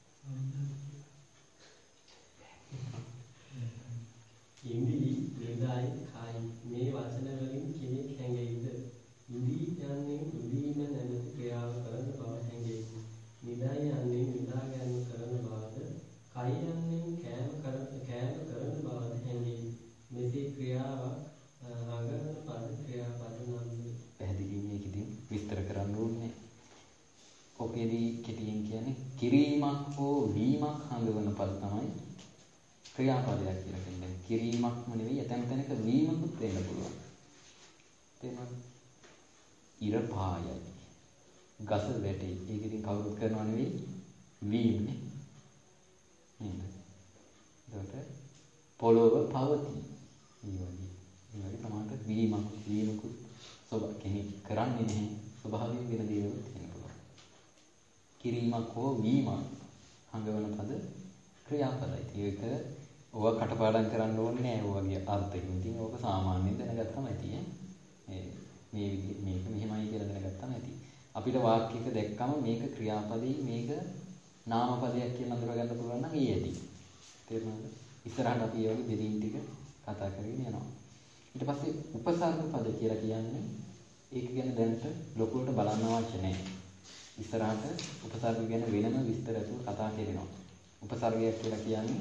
ඉන්දී වේදායි කායි මේ වචන වලින් කෙනෙක් හැඟෙයිද? ඉන්දී යන්නේ උදීම නැමැති ක්‍රියාව කරන බව හැඟෙයි. නිදායි යන්නේ නිදා ගැනීම කරන බවද, කය යන්නේ කෑම කරන කෑම කරන බවද හැඟෙයි. මෙසේ ක්‍රියාවක් අඟන පද ක්‍රියාපද නම් පැහැදිලි මේකෙදී විස්තර කරන්න ඕනේ. ඔකේදී කෙටියෙන් කියන්නේ කිරීමක් හෝ වීමක් හඟවන පද තමයි ක්‍රියාපදයක් කියලා කියන්නේ. කිරීමක්ම නෙවෙයි ඇතැම් තැනක වීමකුත් වෙන්න පුළුවන්. තේරුණාද? ඉර පායයි. ගස වැටේ. ඒක ඉතින් කවුරුත් කරනව නෙවෙයි වීමනේ. නේද? ඒකට පොළොව පවතී. මේ වගේ. මේ වගේ තමයි වීමක් වීමකුත් සබ කෙනෙක් කරන්නේ නැහැ. ස්වභාවයෙන් වෙන දේවල් තියෙන පුළුවන්. කිරීමක් හෝ වීමක් හඟවන පද ක්‍රියාපදයි. ඒක ඔව කටපාඩම් කරන්න ඕනේ නෑ. ඔයගේ අර්ථයෙන්. ඉතින් ඕක සාමාන්‍යයෙන් දැනගත්තම ඇති ඈ. මේ විදිහ මේක මෙහෙමයි කියලා දැනගත්තම ඇති. අපිට වාක්‍යයක දැක්කම මේක ක්‍රියාපදයි මේක නාමපදයක් කියලා අඳුරගන්න පුළුවන් නම් ඒ ඇති. තේරුණාද? ඉස්සරහට අපි ඒ වගේ දෙලින් ටික කතා කරගෙන යනවා. ඊට පස්සේ උපසර්ග පද කියලා කියන්නේ ඒක ගැන දැනට ලොකුවට බලන්න අවශ්‍ය නැහැ. ඉස්සරහට උපසර්ග ගැන වෙනම විස්තර ඇතුව කතා කරනවා. උපසර්ගයක් කියලා කියන්නේ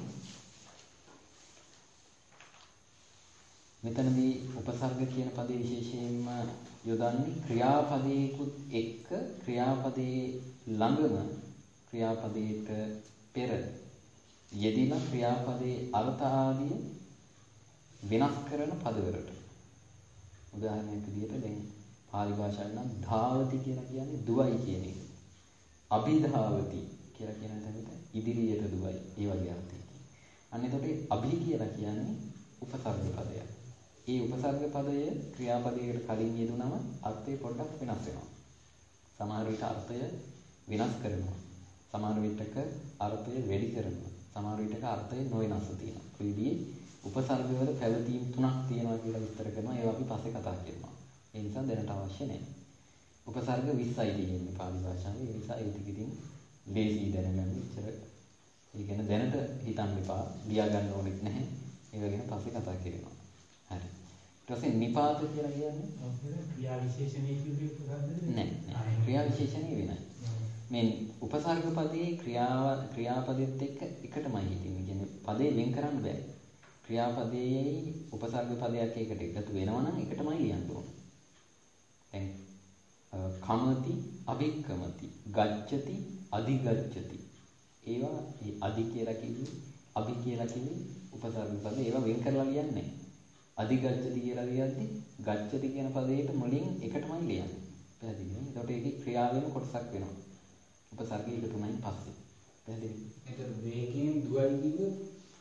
මෙතනදී උපසර්ග කියන පදේ විශේෂයෙන්ම යොදන්නේ ක්‍රියාපදයකුත් එක්ක ක්‍රියාපදයේ ළඟම ක්‍රියාපදයට පෙර යෙදিলা ක්‍රියාපදයේ අර්ථ ආදී වෙනස් කරන පදවලට. උදාහරණයක් විදිහට දැන් පාලි භාෂාවෙන් නම් ධාවති කියලා කියන්නේ දුවයි කියන එක. අභිධාවති කියලා කියන තැනට ඉදිරියට දුවයි. ඒ වගේ අර්ථයකින්. අන්න එතකොට අභි කියලා කියන්නේ උපසර්ග පදයක්. ඒ උපසර්ග පදය ක්‍රියාපදයකට කලින් යෙදුනම අර්ථය පොඩ්ඩක් වෙනස් වෙනවා. සමහර විට අර්ථය වෙනස් කරනවා. සමහර විටක අර්ථය වැඩි කරනවා. සමහර විටක අර්ථය නොවෙනස්ව තියෙනවා. ඒ විදිහේ උපසර්ග වල පැවතීම් තුනක් තියෙනවා කියලා විස්තර කරනවා. ඒවා අපි පස්සේ කතා කරනවා. ඒ නිසා දැනට අවශ්‍ය නැහැ. උපසර්ග විස්සයි තියෙන්නේ පාලි භාෂාවේ. ඒ නිසා ඒ ටික ඉතින් ලේසි දැනගන්න ඉතර. ඒ කියන්නේ දැනට හිතන්න එපා. ලියා ගන්න ඕනෙත් නැහැ. ඒව ගැන පස්සේ කතා කරනවා. හරි. ඊට පස්සේ නිපාත කියලා කියන්නේ ක්‍රියා විශේෂණයේ කියුවේ උපසර්ගද? නෑ නෑ. ක්‍රියා විශේෂණේ වෙනයි. මේ උපසර්ග පදේ ක්‍රියාව ක්‍රියාපදෙත් එක්ක එකටමයි හිටින්නේ. කියන්නේ පදේ වෙන් කරන්න බෑ. ක්‍රියාපදයේ උපසර්ග පදයක් එකට එකතු වෙනවා නම් එකටමයි ලියන්න ඕන. දැන් කමති, අභික්කමති, ගච්ඡති, අධිගච්ඡති. ඒවා ඒ අධි කියලා කිව්වේ, අභි කියලා කිව්වේ උපසර්ග පද. ඒවා වෙන් කරලා ලියන්නේ නෑ. අධිගච්ඡති කියලා ලියද්දි ගච්ඡති කියන පදයට මුලින් එකටමයි ලියන්නේ. පැහැදිලිද? එතකොට ඒකේ ක්‍රියාවෙම කොටසක් වෙනවා. උපසර්ගය එකතුනයින් පස්සේ. පැහැදිලිද? ඒක වේගයෙන් දුවයි කිව්වොත්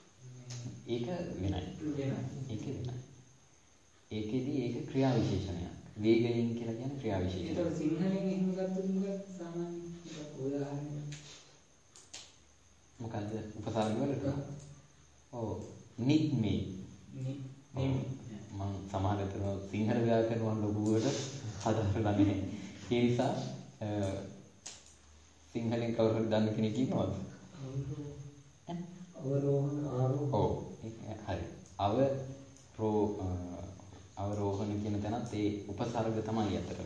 ඒක වෙනයි. වෙනයි. ඒක වෙනයි. ඒකෙදි ඒක ක්‍රියා විශේෂණයක්. වේගයෙන් කියලා කියන්නේ ක්‍රියා විශේෂණයක්. ඒතකොට සිංහලෙන් එහෙම ගත්තොත් මොකක්ද සාමාන්‍ය උදාහරණයක්? මොකද්ද උපසර්ග වලට? ඔව් නික්මේ. මම සමහර විටම සිංහල ව්‍යාකරණ වල ලොකුවට හදාරලා නැහැ. ඒ නිසා සිංහලෙන් කවුරු හරි දන්න කෙනෙක් ඉන්නවද? අවරෝහණ ආරෝහණ. ඔව් හරි. අව රෝ අවරෝහණ කියන තැනත් ඒ උපසර්ග තමයි අතරම.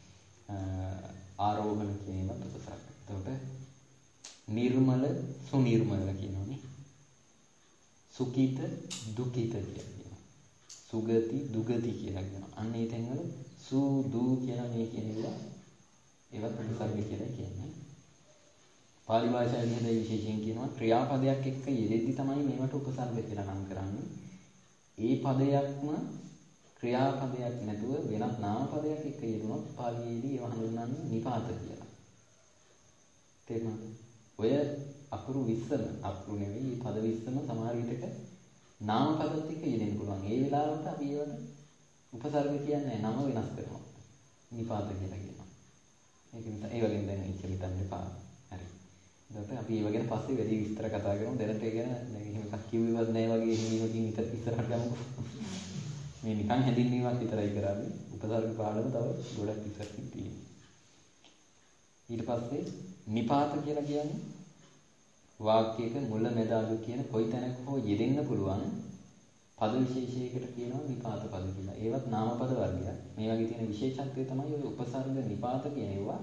ආරෝහණ කියන ඒවත් උපසර්ග. එතකොට නිර්මල සුනිර්මල කියනෝනේ. සුඛිත දුකිත කියනවා. සුගති දුගති කියලා කියනවා. අන්න ඒ තැන්වල සු දු කියලා මේ කියන ඒවා ඒවත් උපසර්ග කියලා කියන්නේ. පාලි භාෂාවේ හැදයි විශේෂයෙන් කියනවා ක්‍රියාපදයක් එක්ක යෙදෙද්දි තමයි මේවට උපසර්ග කියලා නම් කරන්නේ. ඒ පදයක්ම ක්‍රියාපදයක් නැතුව වෙනත් නාමපදයක් එක්ක යෙදුනොත් පාලියේදී ඒව හඳුන්වන්නේ නිපාත කියලා. තේරුණාද? ඔය අකුරු විස්සම අකුරු නෙවෙයි මේ පද විස්සම සමහර විටක නාමපදත් එක්ක යෙදෙන්න පුළුවන්. ඒ වෙලාවට අපි ඒවට උපසර්ග කියන්නේ නම වෙනස් කරනවා. නිපාත කියලා කියනවා. ඒක නිසා ඒ වගේම දැන් ඉච්ච හිතන්න එපා. හරි. එතකොට අපි ඒව ගැන පස්සේ වැඩි විස්තර කතා කරමු. දැනට ඒ ගැන දැන් එහෙම එකක් කිව්වෙවත් නැහැ වගේ හිමීමකින් ඉත ඉස්සරහට ගමුකෝ. මේ නිකන් හැඳින්වීමක් විතරයි කරන්නේ. උපසර්ග පාඩම තව ගොඩක් ඉස්සරහින් තියෙනවා. ඊට පස්සේ නිපාත කියලා කියන්නේ වාක්‍යයක මුල මැද අග කියන කොයි තැනක හෝ යෙදෙන්න පුළුවන් පද විශේෂයකට කියනවා නිපාත පද කියලා. ඒවත් නාමපද වර්ගයක්. මේ වගේ තියෙන විශේෂත්වය තමයි ඔය උපසර්ග නිපාත කියන ඒවා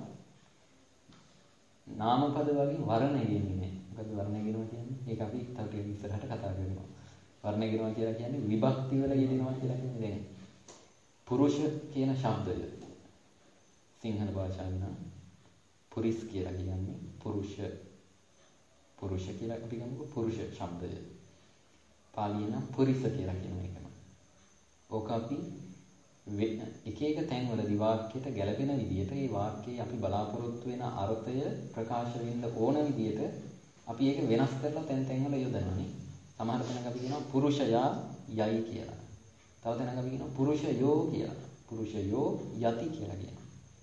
නාමපද වගේ වර්ණ ගෙන්නේ. මොකද වර්ණ ගෙනවා කියන්නේ? ඒක අපි තව ටිකක් ඉස්සරහට කතා කරනවා. වර්ණ ගෙනවා කියලා කියන්නේ විභක්ති වල යෙදෙනවා කියලා කියන්නේ. දැන් පුරුෂ කියන ශබ්දය සිංහල භාෂාවේ නම් පුරිස් කියලා කියන්නේ පුරුෂ පුරුෂ කියලා අපි ගමුකෝ පුරුෂ ශබ්දය. පාලියෙන් නම් පුරිස කියලා කියන එකම. ඕක අපි එක එක තැන්වලදී වාක්‍යයට ගැළපෙන විදිහට ඒ වාක්‍යයේ අපි බලාපොරොත්තු වෙන අර්ථය ප්‍රකාශ වෙන්න ඕන විදිහට අපි ඒක වෙනස් කරලා තැන් තැන්වල යොදනවානේ. සමහර තැනක අපි කියනවා පුරුෂයා යයි කියලා. තව තැනක අපි කියනවා පුරුෂයෝ කියලා. පුරුෂයෝ යති කියලා කියනවා.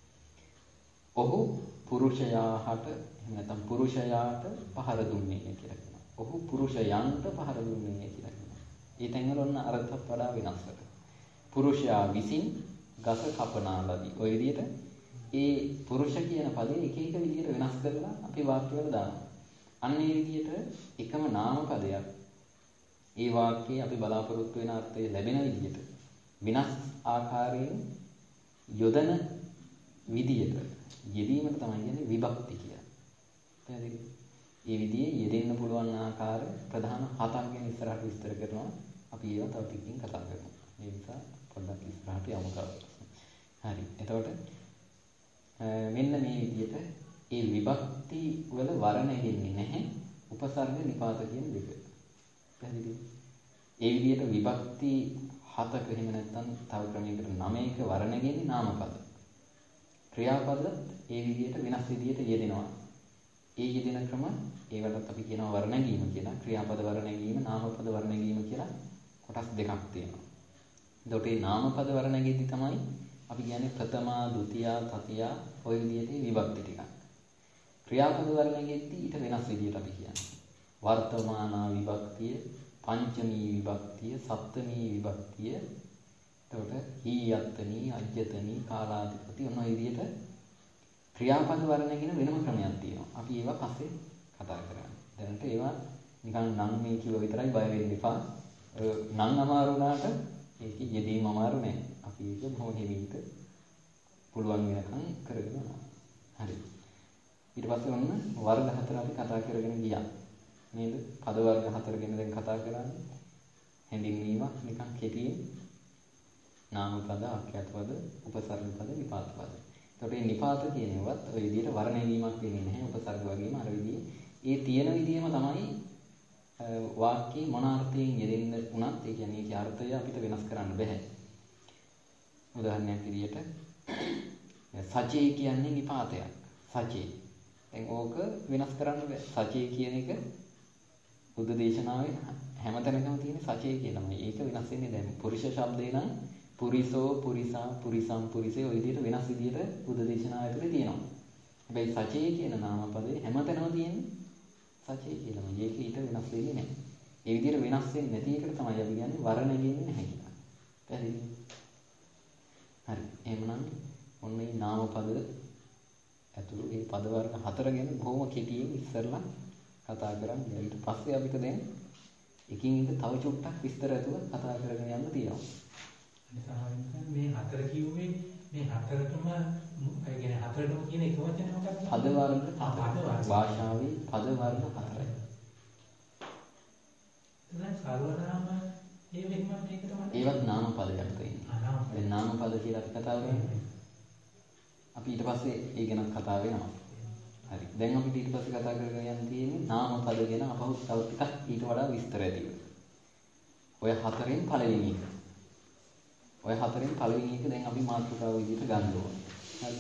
ඔහු පුරුෂයාට එහෙම නැත්නම් පුරුෂයාට පහර දුන්නේ කියලා කියනවා. ඔහු පුරුෂයන්ට පහර දුන්නේ කියලා කියනවා. ඒ තැන්වල ඔන්න අර්ථත් වඩා වෙනස් වෙනවා. පුරුෂයා විසින් ගස කපනා ලදී. ඔය විදිහට ඒ පුරුෂ කියන පදේ එක එක විදිහට වෙනස් කරලා අපි වාක්‍යවල දානවා. අන්න ඒ විදිහට එකම නාම පදයක් ඒ වාක්‍යයේ අපි බලාපොරොත්තු වෙන අර්ථය ලැබෙන විදිහට විනාශ ආකාරයෙන් යොදන විදිහට යෙදීමට තමයි කියන්නේ විභක්ති කියලා. පැහැදිලිද? ඒ විදිහේ යෙදෙන්න පුළුවන් ආකාර ප්‍රධාන හතක් ගැන ඉස්සරහට විස්තර කරනවා. අපි ඒවා තව ටිකකින් කතා කරමු. ඒ නිසා පොඩ්ඩක් ඉස්සරහට යමු තව. හරි. එතකොට මෙන්න මේ විදිහට ඒ විභක්ති වල වර්ණ යෙන්නේ නැහැ. උපසර්ග නිපාත කියන දෙක. පැහැදිලිද? ඒ විදිහට විභක්ති හතක එහෙම නැත්නම් තව ක්‍රමයකට නවයක වර්ණ යෙන්නේ නාමපද. ක්‍රියාපද ඒ විදිහට වෙනස් විදිහට යෙදෙනවා. ඒ යෙදෙන ක්‍රම ඒවලත් අපි කියනවා වර්ණ ගැනීම කියලා. ක්‍රියාපද වර්ණ ගැනීම, නාමපද වර්ණ ගැනීම කියලා කොටස් දෙකක් තියෙනවා. එතකොට මේ නාමපද වර්ණ ගැනීම තමයි අපි කියන්නේ ප්‍රථමා, ဒုတိ ය, තතිය ඔය විදිහට විභක්ති ටිකක්. ක්‍රියාපද වර්ණ ගැනීම ඊට වෙනස් විදිහට අපි කියන්නේ. වර්තමානා විභක්තිය, පංචමී විභක්තිය, සප්තමී විභක්තිය, එතකොට හීයත්තනී, අජ්ජතනී, කාලාධිපති ඔන්න ඔය විදිහට ක්‍රියාපද වර්ණ කියන වෙනම ක්‍රමයක් තියෙනවා. අපි ඒවා පස්සේ කතා කරන්නේ. දැනට ඒවා නිකන් නම් මේ කිව්ව විතරයි බය වෙන්න එපා. නම් අමාරු වුණාට ඒක යෙදීම අමාරු නෑ. අපි ඒක බොහොම හිමීට පුළුවන් වෙනකන් කරගෙන යනවා. හරි. ඊට පස්සේ ඔන්න වර්ග හතර අපි කතා කරගෙන ගියා. නේද? පද වර්ග හතර ගැන දැන් කතා කරන්නේ. හැඳින්වීමක් නිකන් කෙටියෙන් නාම පද, ආඛ්‍යාත පද, උපසර්ග පද, නිපාත පද. එතකොට මේ නිපාත කියන ඒවාත් ඔය විදිහට වර්ණ වීමක් වෙන්නේ නැහැ. උපසර්ග වගේම අර විදිහේ ඒ තියෙන විදිහම තමයි වාක්‍යයේ මොන අර්ථයෙන් යෙදෙන්න උනත් ඒ කියන්නේ ඒකේ අර්ථය අපිට වෙනස් කරන්න බෑ. උදාහරණයක් විදිහට සචේ කියන්නේ නිපාතයක්. සචේ. දැන් ඕක වෙනස් කරන්න බෑ. සචේ කියන එක බුද්ධ දේශනාවේ හැමතැනකම තියෙන සචේ කියලාමයි. ඒක වෙනස් වෙන්නේ දැන් පුරුෂ ශබ්දේ නම් පුරිසෝ, පුරිසා, පුරිසම්, පුරිසේ ඔය විදිහට වෙනස් විදිහට බුද්ධ දේශනාව ඇතුලේ තියෙනවා. හැබැයි සචේ කියන නාමපදේ හැමතැනම තියෙන්නේ සචේ කියලාමයි. ඒක ඊට වෙනස් වෙන්නේ නැහැ. ඒ විදිහට වෙනස් වෙන්නේ නැති එකට තමයි අපි කියන්නේ වර්ණ ගෙන්නේ නැහැ කියලා. පැහැදිලිද? හරි. එහෙමනම් ඔන්න මේ නාමපද ඇතුළු මේ පද වර්ග හතර ගැන බොහොම කෙටියෙන් ඉස්සරලා කතා කරන්නේ. ඊට පස්සේ අපිට දැන් එකින් එක තව චුට්ටක් විස්තර ඇතුව කතා කරගෙන යන්න තියෙනවා. මේ හතර කිව්වේ මේ හතරටම ඒ කියන්නේ හතරටම කියන එක වචනේ මොකක්ද? පද වර්ග හතර. භාෂාවේ පද වර්ග හතරයි. දැන් සර්වනාම ඒ වෙනම මේක තමයි. ඒවත් නාම පදයක් තියෙනවා. දැන් නාම පද කියලා අපි කතා කරන්නේ. අපි ඊට පස්සේ ඒ ගැන කතා වෙනවා. හරි. දැන් අපිට ඊට පස්සේ කතා කරගෙන යන්න තියෙන්නේ නාම පද ගැන අපහු තව ටිකක් ඊට වඩා විස්තර ඇතිව. ඔය හතරෙන් පළවෙනි එක. ඔය හතරෙන් පළවෙනි එක දැන් අපි මාතෘකාව විදිහට ගන්න ඕනේ. හරි.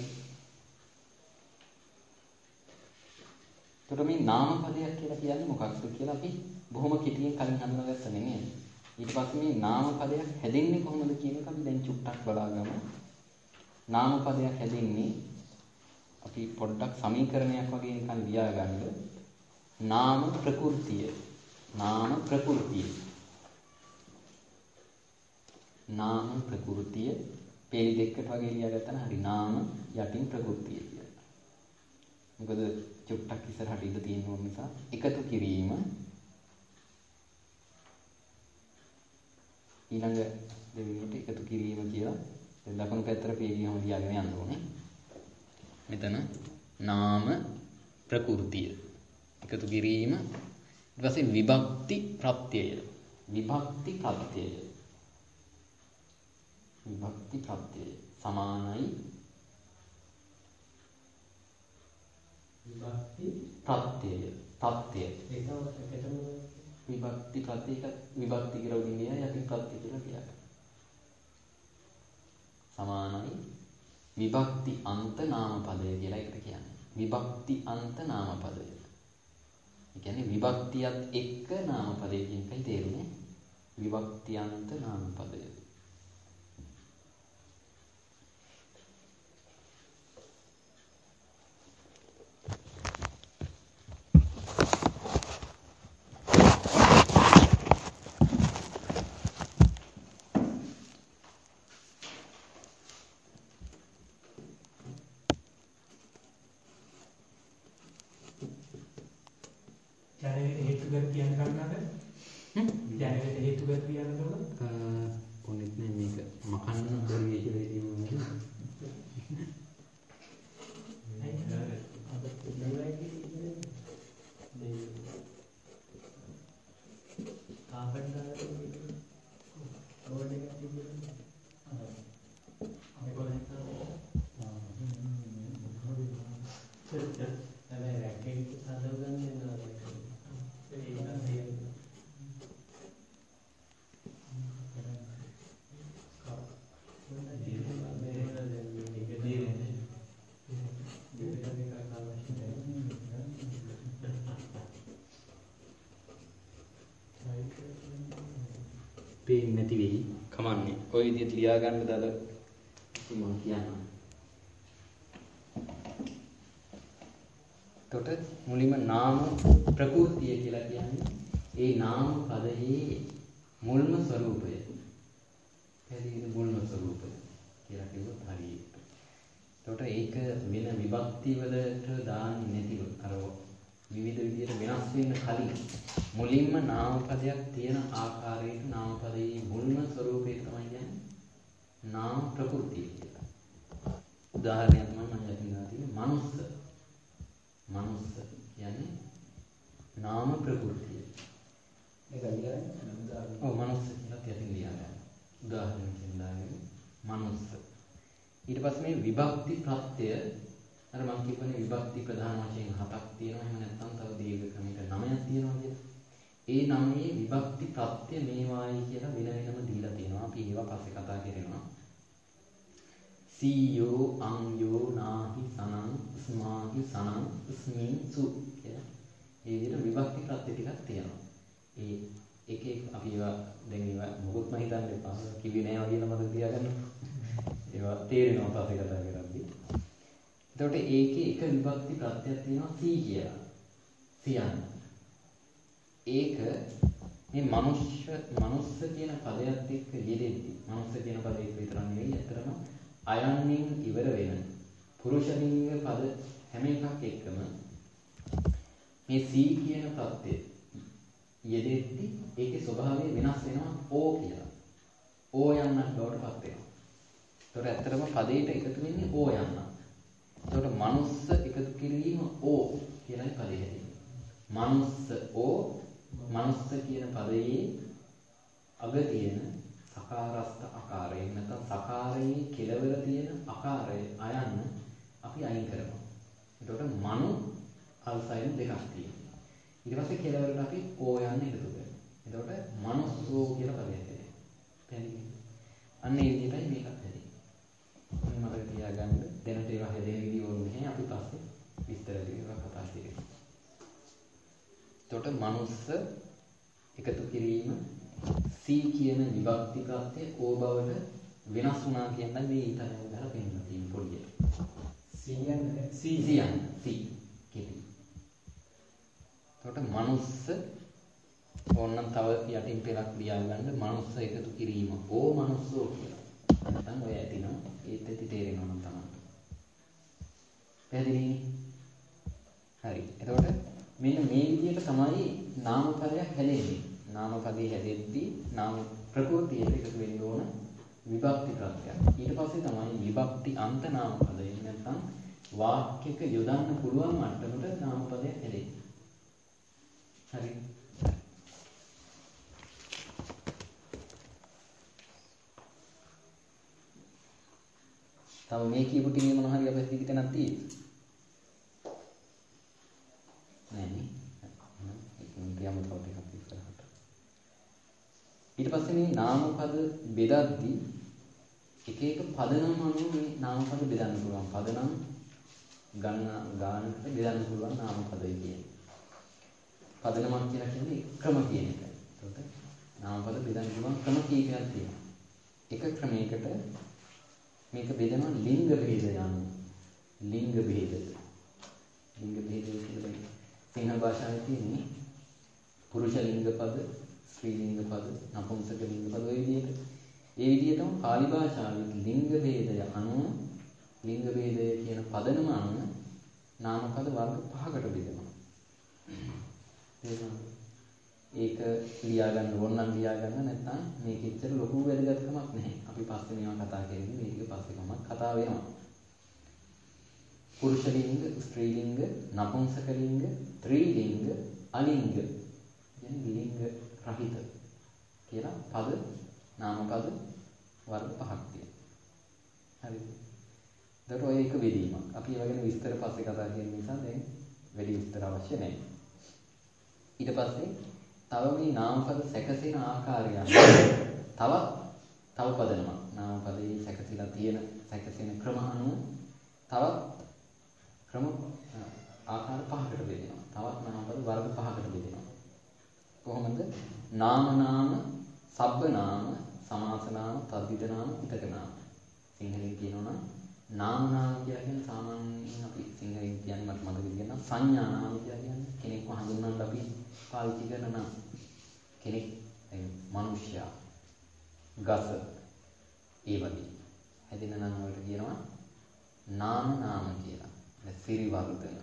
එතකොට මේ නාම පදයක් කියලා කියන්නේ මොකක්ද කියලා අපි බොහොම කෙටියෙන් කලින් හඳුනාගත්තා නෙමෙයි. ඊට පස්සේ මේ නාම පදයක් හැදෙන්නේ කොහොමද කියන එක අපි දැන් චුට්ටක් බලාගමු. නාම පදයක් හැදෙන්නේ අපි පොඩ්ඩක් සමීකරණයක් වගේ නිකන් ලියාගන්න. නාම ප්‍රകൃතිය. නාම ප්‍රകൃතිය. නාම ප්‍රകൃතිය පේලි දෙකකට වගේ ලියාගත්තා නම් හරි. නාම යටින් ප්‍රകൃතිය කියලා. මොකද චුට්ටක් ඉස්සරහට ඉඳ තියෙන ඕන නිසා එකතු කිරීම ඊළඟ දෙවෙනියට එකතු කිරීම කියලා දැන් දකුණු පැත්තට පේලියම ලියාගෙන යන්න ඕනේ. මෙතන නාම ප්‍රകൃතිය එකතු කිරීම ඊට පස්සේ විභක්ති ප්‍රත්‍යය විභක්ති ප්‍රත්‍යය විභක්ති ප්‍රත්‍යය සමානයි විභක්ති ප්‍රත්‍යය ප්‍රත්‍යය ඒකම එකටම විභක්ති ප්‍රත්‍යය විභක්ති කියලා උඩින් ලියන යටින් ප්‍රත්‍යය කියලා කියනවා. සමානයි විභක්ති අන්ත නාම පදය කියලා එකට කියන්නේ. විභක්ති අන්ත නාම පදය. ඒ කියන්නේ විභක්තියත් එක්ක නාම පදය කියන එකයි තේරුනේ. විභක්ති අන්ත නාම පදය. පේන්නේ නැති වෙයි. කමන්නේ. ඔය විදිහට ලියා ගන්න දාලා මම කියන්නම්. එතකොට මුලින්ම නාම ප්‍රകൃතිය කියලා කියන්නේ ඒ නාම පදයේ මුල්ම ස්වરૂපය. පැහැදිලිද මුල්ම ස්වરૂපය කියලා කිව්වොත් හරියට. එතකොට ඒක වෙන විභක්ති වලට දාන්නේ නැතිව අර විවිධ විදිහට වෙනස් වෙන්න කලින් මුලින්ම නාම පදයක් තියෙන ආකාරයට නාම පදයේ මුල්ම ස්වરૂපය තමයි කියන්නේ නාම ප්‍රകൃතිය කියලා. උදාහරණයක් තමයි මම යටින් දාලා තියෙන්නේ මනුස්ස. මනුස්ස කියන්නේ නාම ප්‍රകൃතිය. ඒක ලියන්නේ උදාහරණ. ඔව් මනුස්ස කියලා යටින් ලියනවා. උදාහරණයක් දාගෙන මනුස්ස. ඊට පස්සේ මේ විභක්ති ප්‍රත්‍යය අර මම කියපනේ විභක්ති ප්‍රධාන වශයෙන් හතක් තියෙනවා. එහෙම නැත්නම් තව දීර්ඝ ක්‍රමයක නවයක් තියෙනවා කියලා. ඒ නවයේ විභක්ති ප්‍රත්‍ය මේවායි කියලා වෙන වෙනම දීලා තියෙනවා. අපි ඒවා පස්සේ කතා කරනවා. සීයෝ අංයෝ නාහි සනං ස්මාහි සනං ස්මින් සු කියලා. ඒ විදිහට විභක්ති ප්‍රත්‍ය ටිකක් තියෙනවා. ඒ එක එක අපි ඒවා දැන් ඒවා මොකොත්ම හිතන්න එපා. කිවි නෑ වගේ නමද තියාගන්න. ඒවා තේරෙනවා පස්සේ කතා කරද්දී. එතකොට ඒකේ එක විභක්ති ප්‍රත්‍යක් තියෙනවා සී කියලා. සියන්න. ඒක මේ මනුෂ්‍ය මනුස්ස කියන පදයට එක්ක යෙදෙද්දී මනුස්ස කියන පදේ විතර නෙවෙයි අතරම අයන්නින් ඉවර වෙන පුරුෂ ලිංග පද හැම එකක් එක්කම මේ සී කියන ප්‍රත්‍යය යෙදෙද්දී ඒකේ ස්වභාවය වෙනස් වෙනවා ඕ කියලා. ඕ යන්නක් බවට පත් වෙනවා. ඒතකොට ඇත්තටම පදයට එකතු වෙන්නේ ඕ යන්න. එතකොට මනුස්ස එකතු කිරීම ඕ කියලායි පදේ හැදෙන්නේ. මනුස්ස ඕ මනුස්ස කියන පදයේ අග තියෙන සකාරස්ත ආකාරය නැත්නම් සකාරයේ කෙලවර තියෙන ආකාරය අයන්න අපි අයින් කරනවා. එතකොට මනු අල්සයින් දෙකක් තියෙනවා. ඊට පස්සේ කෙලවරට අපි ඕ යන්නේ එකතු කරනවා. එතකොට මනුස්සෝ කියලා පදයක් එනවා. පැහැදිලිද? අන්න ඒ විදිහටයි මේකත් හැදෙන්නේ. මතක තියාගන්න දැනට ඒවා හැදෙන විදිහ ඕනේ අපි පස්සේ විස්තර දෙනවා කතා කරමු. එතකොට මනුස්ස එකතු කිරීම සී කියන විභක්ති ප්‍රත්‍ය ඕ බවට වෙනස් වුණා කියනයි මේ ඊතනම ගහලා පෙන්නන තියෙන පොඩියට. සී කියන්නේ සී කියන්නේ සී කෙටි. එතකොට මනුස්ස ඕනනම් තව යටින් පෙරක් ලියාගන්න මනුස්ස එකතු කිරීම ඕ මනුස්සෝ කියලා. නැත්නම් ඔය ඇතිනවා ඒත් ඇති තේරෙනවා නම් තමයි. පැහැදිලිනේ? හරි. එතකොට මෙන්න මේ විදිහට තමයි නාම පදයක් හැදෙන්නේ. නාම පදේ හැදෙද්දී නාම ප්‍රකෘතියට එකතු වෙන්න ඕන විභක්ති ප්‍රත්‍යක්. ඊට පස්සේ තමයි විභක්ති අන්ත නාම පදය. නැත්නම් වාක්‍යයක යොදන්න පුළුවන් මට්ටමට නාම පදයක් හැදෙන්නේ. හරි. තව මේ කියපු ටිකේ මොන හරි අපේ පිටිට නැත් තියෙන්නේ. නෑ නේ. ඒක නියම තව ටිකක් ඉස්සරහට. ඊට පස්සේ මේ නාම පද බෙදද්දී එක එක පදනම් අනුව මේ නාම පද බෙදන්න පුළුවන්. පදනම් ගන්න ගානකට බෙදන්න පුළුවන් නාම පදයි කියන්නේ. පදනමක් කියලා කියන්නේ ක්‍රම කියන එක. ඒකට නාම පද බෙදන්න පුළුවන් ක්‍රම කීපයක් තියෙනවා. එක ක්‍රමයකට මේක බෙදනවා ලිංග භේදය අනුව. ලිංග භේද. ලිංග භේදය කියන්නේ සිංහල භාෂාවේ තියෙන්නේ පුරුෂ ලිංග පද, ස්ත්‍රී ලිංග පද, නපුංසක ලිංග පද ඔය විදිහට. ඒ විදිහටම පාලි භාෂාවේ ලිංග භේදය අනුව ලිංග භේදය කියන පදනම අනුව නාම පද වර්ග පහකට බෙදෙනවා. ඒක ලියා ගන්න ඕන නම් ලියා ගන්න නැත්නම් මේක ඉච්චර ලොකු වැදගත්කමක් නැහැ. අපි පස්සේ මේවා කතා කරන්නේ මේක පස්සේ කොහොමද කතා වෙනවා. පුරුෂ ලිංග, ස්ත්‍රී ලිංග, නපුංසක ලිංග, ත්‍රිලිංග, අලිංග. කියන්නේ ලිංග රහිත කියලා පද නාම පද වර්ග පහක් තියෙනවා. හරිද? ඒකට ඔය එක බෙදීමක්. අපි ඒවා ගැන විස්තර පස්සේ කතා කරන නිසා දැන් වැඩි විස්තර අවශ්‍ය නැහැ. ඊට පස්සේ තව මේ නාම පද සැකසෙන ආකාරය තව තව පදනමක්. නාම පදේ සැකසීලා තියෙන සැකසෙන ක්‍රම අනුව තවත් ක්‍රම ආකාර පහකට බෙදෙනවා. තවත් නාම පද වර්ග පහකට බෙදෙනවා. කොහොමද? නාම නාම, සබ්බ නාම, සමාස නාම, තද්දිත නාම, ඊතක නාම. සිංහලෙන් කියනවා නම් නාම නාම කියලා කියන්නේ සාමාන්‍යයෙන් අපි සිංහලෙන් කියන්නේ මට මතක තියෙනවා සංඥා නාම කියලා කියන්නේ කෙනෙක්ව හඳුන්වන්න අපි පාවිච්චි කරන නම් කෙනෙක් මනුෂ්‍යයා ගස ඒ වගේ හැදෙන නම් වලට කියනවා නාම නාම කියලා. දැන් සිරිවර්ධන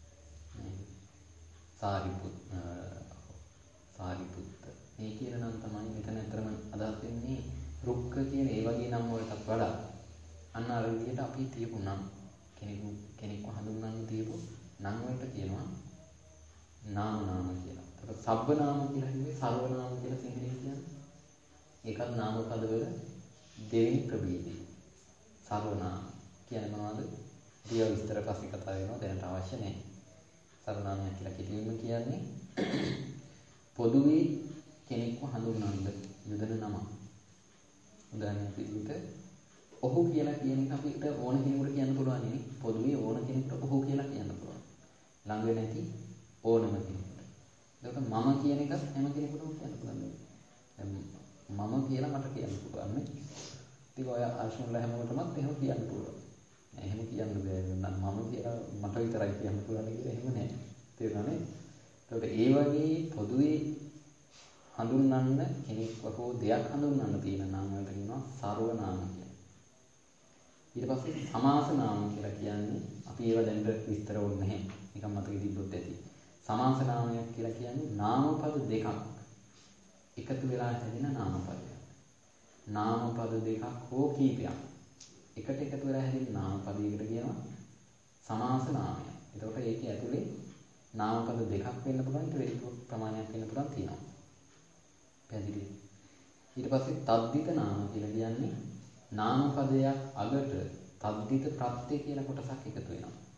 සාරිපුත් සාරිපුත්ත මේ කියන නම් තමයි මෙතන අතරම අදහස් වෙන්නේ රුක්ක කියන ඒ වගේ නම් වලටත් වඩා අන්න අර විදිහට අපි තියපු නම් කෙනෙකු කෙනෙක්ව හඳුන්වන්න තියපු නම් වලට කියනවා නාම නාම කියලා. ඒක සබ්බ නාම කියලා කියන්නේ සර්ව නාම කියලා සිංහලෙන් කියන්නේ. ඒකත් නාම පදවල දෙවෙනි ප්‍රභේදය. සර්ව නාම කියන්නේ මොනවද? ඊය විස්තර පස්සේ කතා වෙනවා දැනට අවශ්‍ය නැහැ. සර්ව නාමයක් කියලා කිව්වම කියන්නේ පොදුවේ කෙනෙක්ව හඳුන්වන්න යොදන නම. උදාහරණයක් විදිහට ඔහු කියලා කියන එක අපිට ඕන කෙනෙකුට කියන්න පුළුවන් නේ. පොදුවේ ඕන කෙනෙකුට ඔහු කියලා කියන්න පුළුවන්. ළඟ නැති ඕනම කෙනෙකුට. ඒක මම කියන එකත් හැම කෙනෙකුටම කියන්න පුළුවන්. දැන් මම කියලා මට කියන්න පුළුවන් නේ. ඉතින් ඔය ආශ්‍රමවල හැමෝටමත් එහෙම කියන්න පුළුවන්. එහෙම කියන්න බෑ. නම් මම කියලා මට විතරයි කියන්න පුළුවන් කියලා එහෙම නෑ. තේරුණානේ? ඒකට ඒ වගේ පොදුවේ හඳුන්වන්න කෙනෙක්ව හෝ දෙයක් හඳුන්වන්න තියෙන නාම වලට කියනවා සර්ව නාම කියලා. ඊට පස්සේ සමාස නාම කියලා කියන්නේ අපි ඒව දැන් විස්තර වුණ නැහැ. නිකන් මතකෙ තිබ්බොත් ඇති. සමාස නාමයක් කියලා කියන්නේ නාම පද දෙකක් එකතු වෙලා හැදෙන නාම පදයක්. නාම පද දෙකක් හෝ කීපයක් එකට එකතු වෙලා හැදෙන නාම පදයකට කියනවා සමාස නාමය. එතකොට ඒකේ ඇතුලේ නාම පද දෙකක් වෙන්න පුළුවන් ඊට වැඩි ප්‍රමාණයක් වෙන්න පුළුවන් තියෙනවා. පැහැදිලිද? ඊට පස්සේ තද්දිත නාම කියලා කියන්නේ නාම පදයක් අගට තද්දිත ප්‍රත්‍ය කියලා කොටසක් එකතු වෙනවා.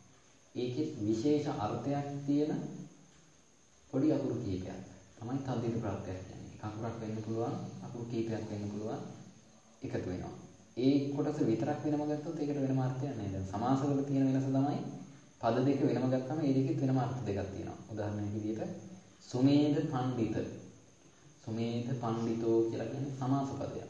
ඒකේ විශේෂ අර්ථයක් තියෙන පොඩි අකුරු කීපයක් තමයි තද්දිත ප්‍රත්‍යක් කියන්නේ. එක අකුරක් වෙන්න පුළුවන්, අකුරු කීපයක් වෙන්න පුළුවන් එකතු වෙනවා. ඒ කොටස විතරක් වෙනම ගත්තොත් ඒකට වෙනම අර්ථයක් නැහැ. දැන් සමාසවල තියෙන වෙනස තමයි පද දෙක වෙනම ගත්තම ඒ දෙකෙත් වෙනම අර්ථ දෙකක් තියෙනවා. උදාහරණයක් විදිහට සුමේද පණ්ඩිත. සුමේද පණ්ඩිතෝ කියලා කියන්නේ සමාස පදයක්.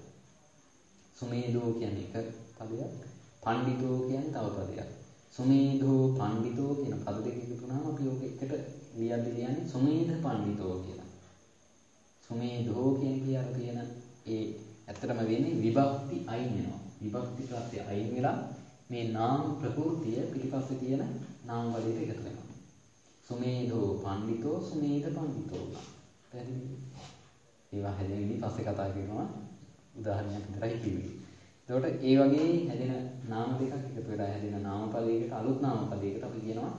සුමේදෝ කියන්නේ එක පදයක්, පණ්ඩිතෝ කියන්නේ තව පදයක්. සුමේදෝ පණ්ඩිතෝ කියන පද දෙක එකතු වුණාම අපි ඔක එකට ලියද්දි ලියන්නේ සුමේද පණ්ඩිතෝ කියලා. සුමේදෝ කියන කිය අර තියෙන ඒ ඇත්තටම වෙන්නේ විභක්ති අයින් වෙනවා. විභක්ති ප්‍රත්‍ය අයින් වෙලා මේ නාම ප්‍රකෘතිය පිටිපස්සේ තියෙන නාම වලට එකතු වෙනවා. සුමේදෝ පණ්ඩිතෝ සුමේද පණ්ඩිතෝ. පැහැදිලිද? ඒවා හැදෙන්නේ පස්සේ කතා කරනවා. උදාහරණයක් විතරයි කිව්වේ. එතකොට ඒ වගේ හැදෙන නාම දෙකක් එකතු වෙලා හැදෙන නාම පදයකට අලුත් නාම පදයකට අපි කියනවා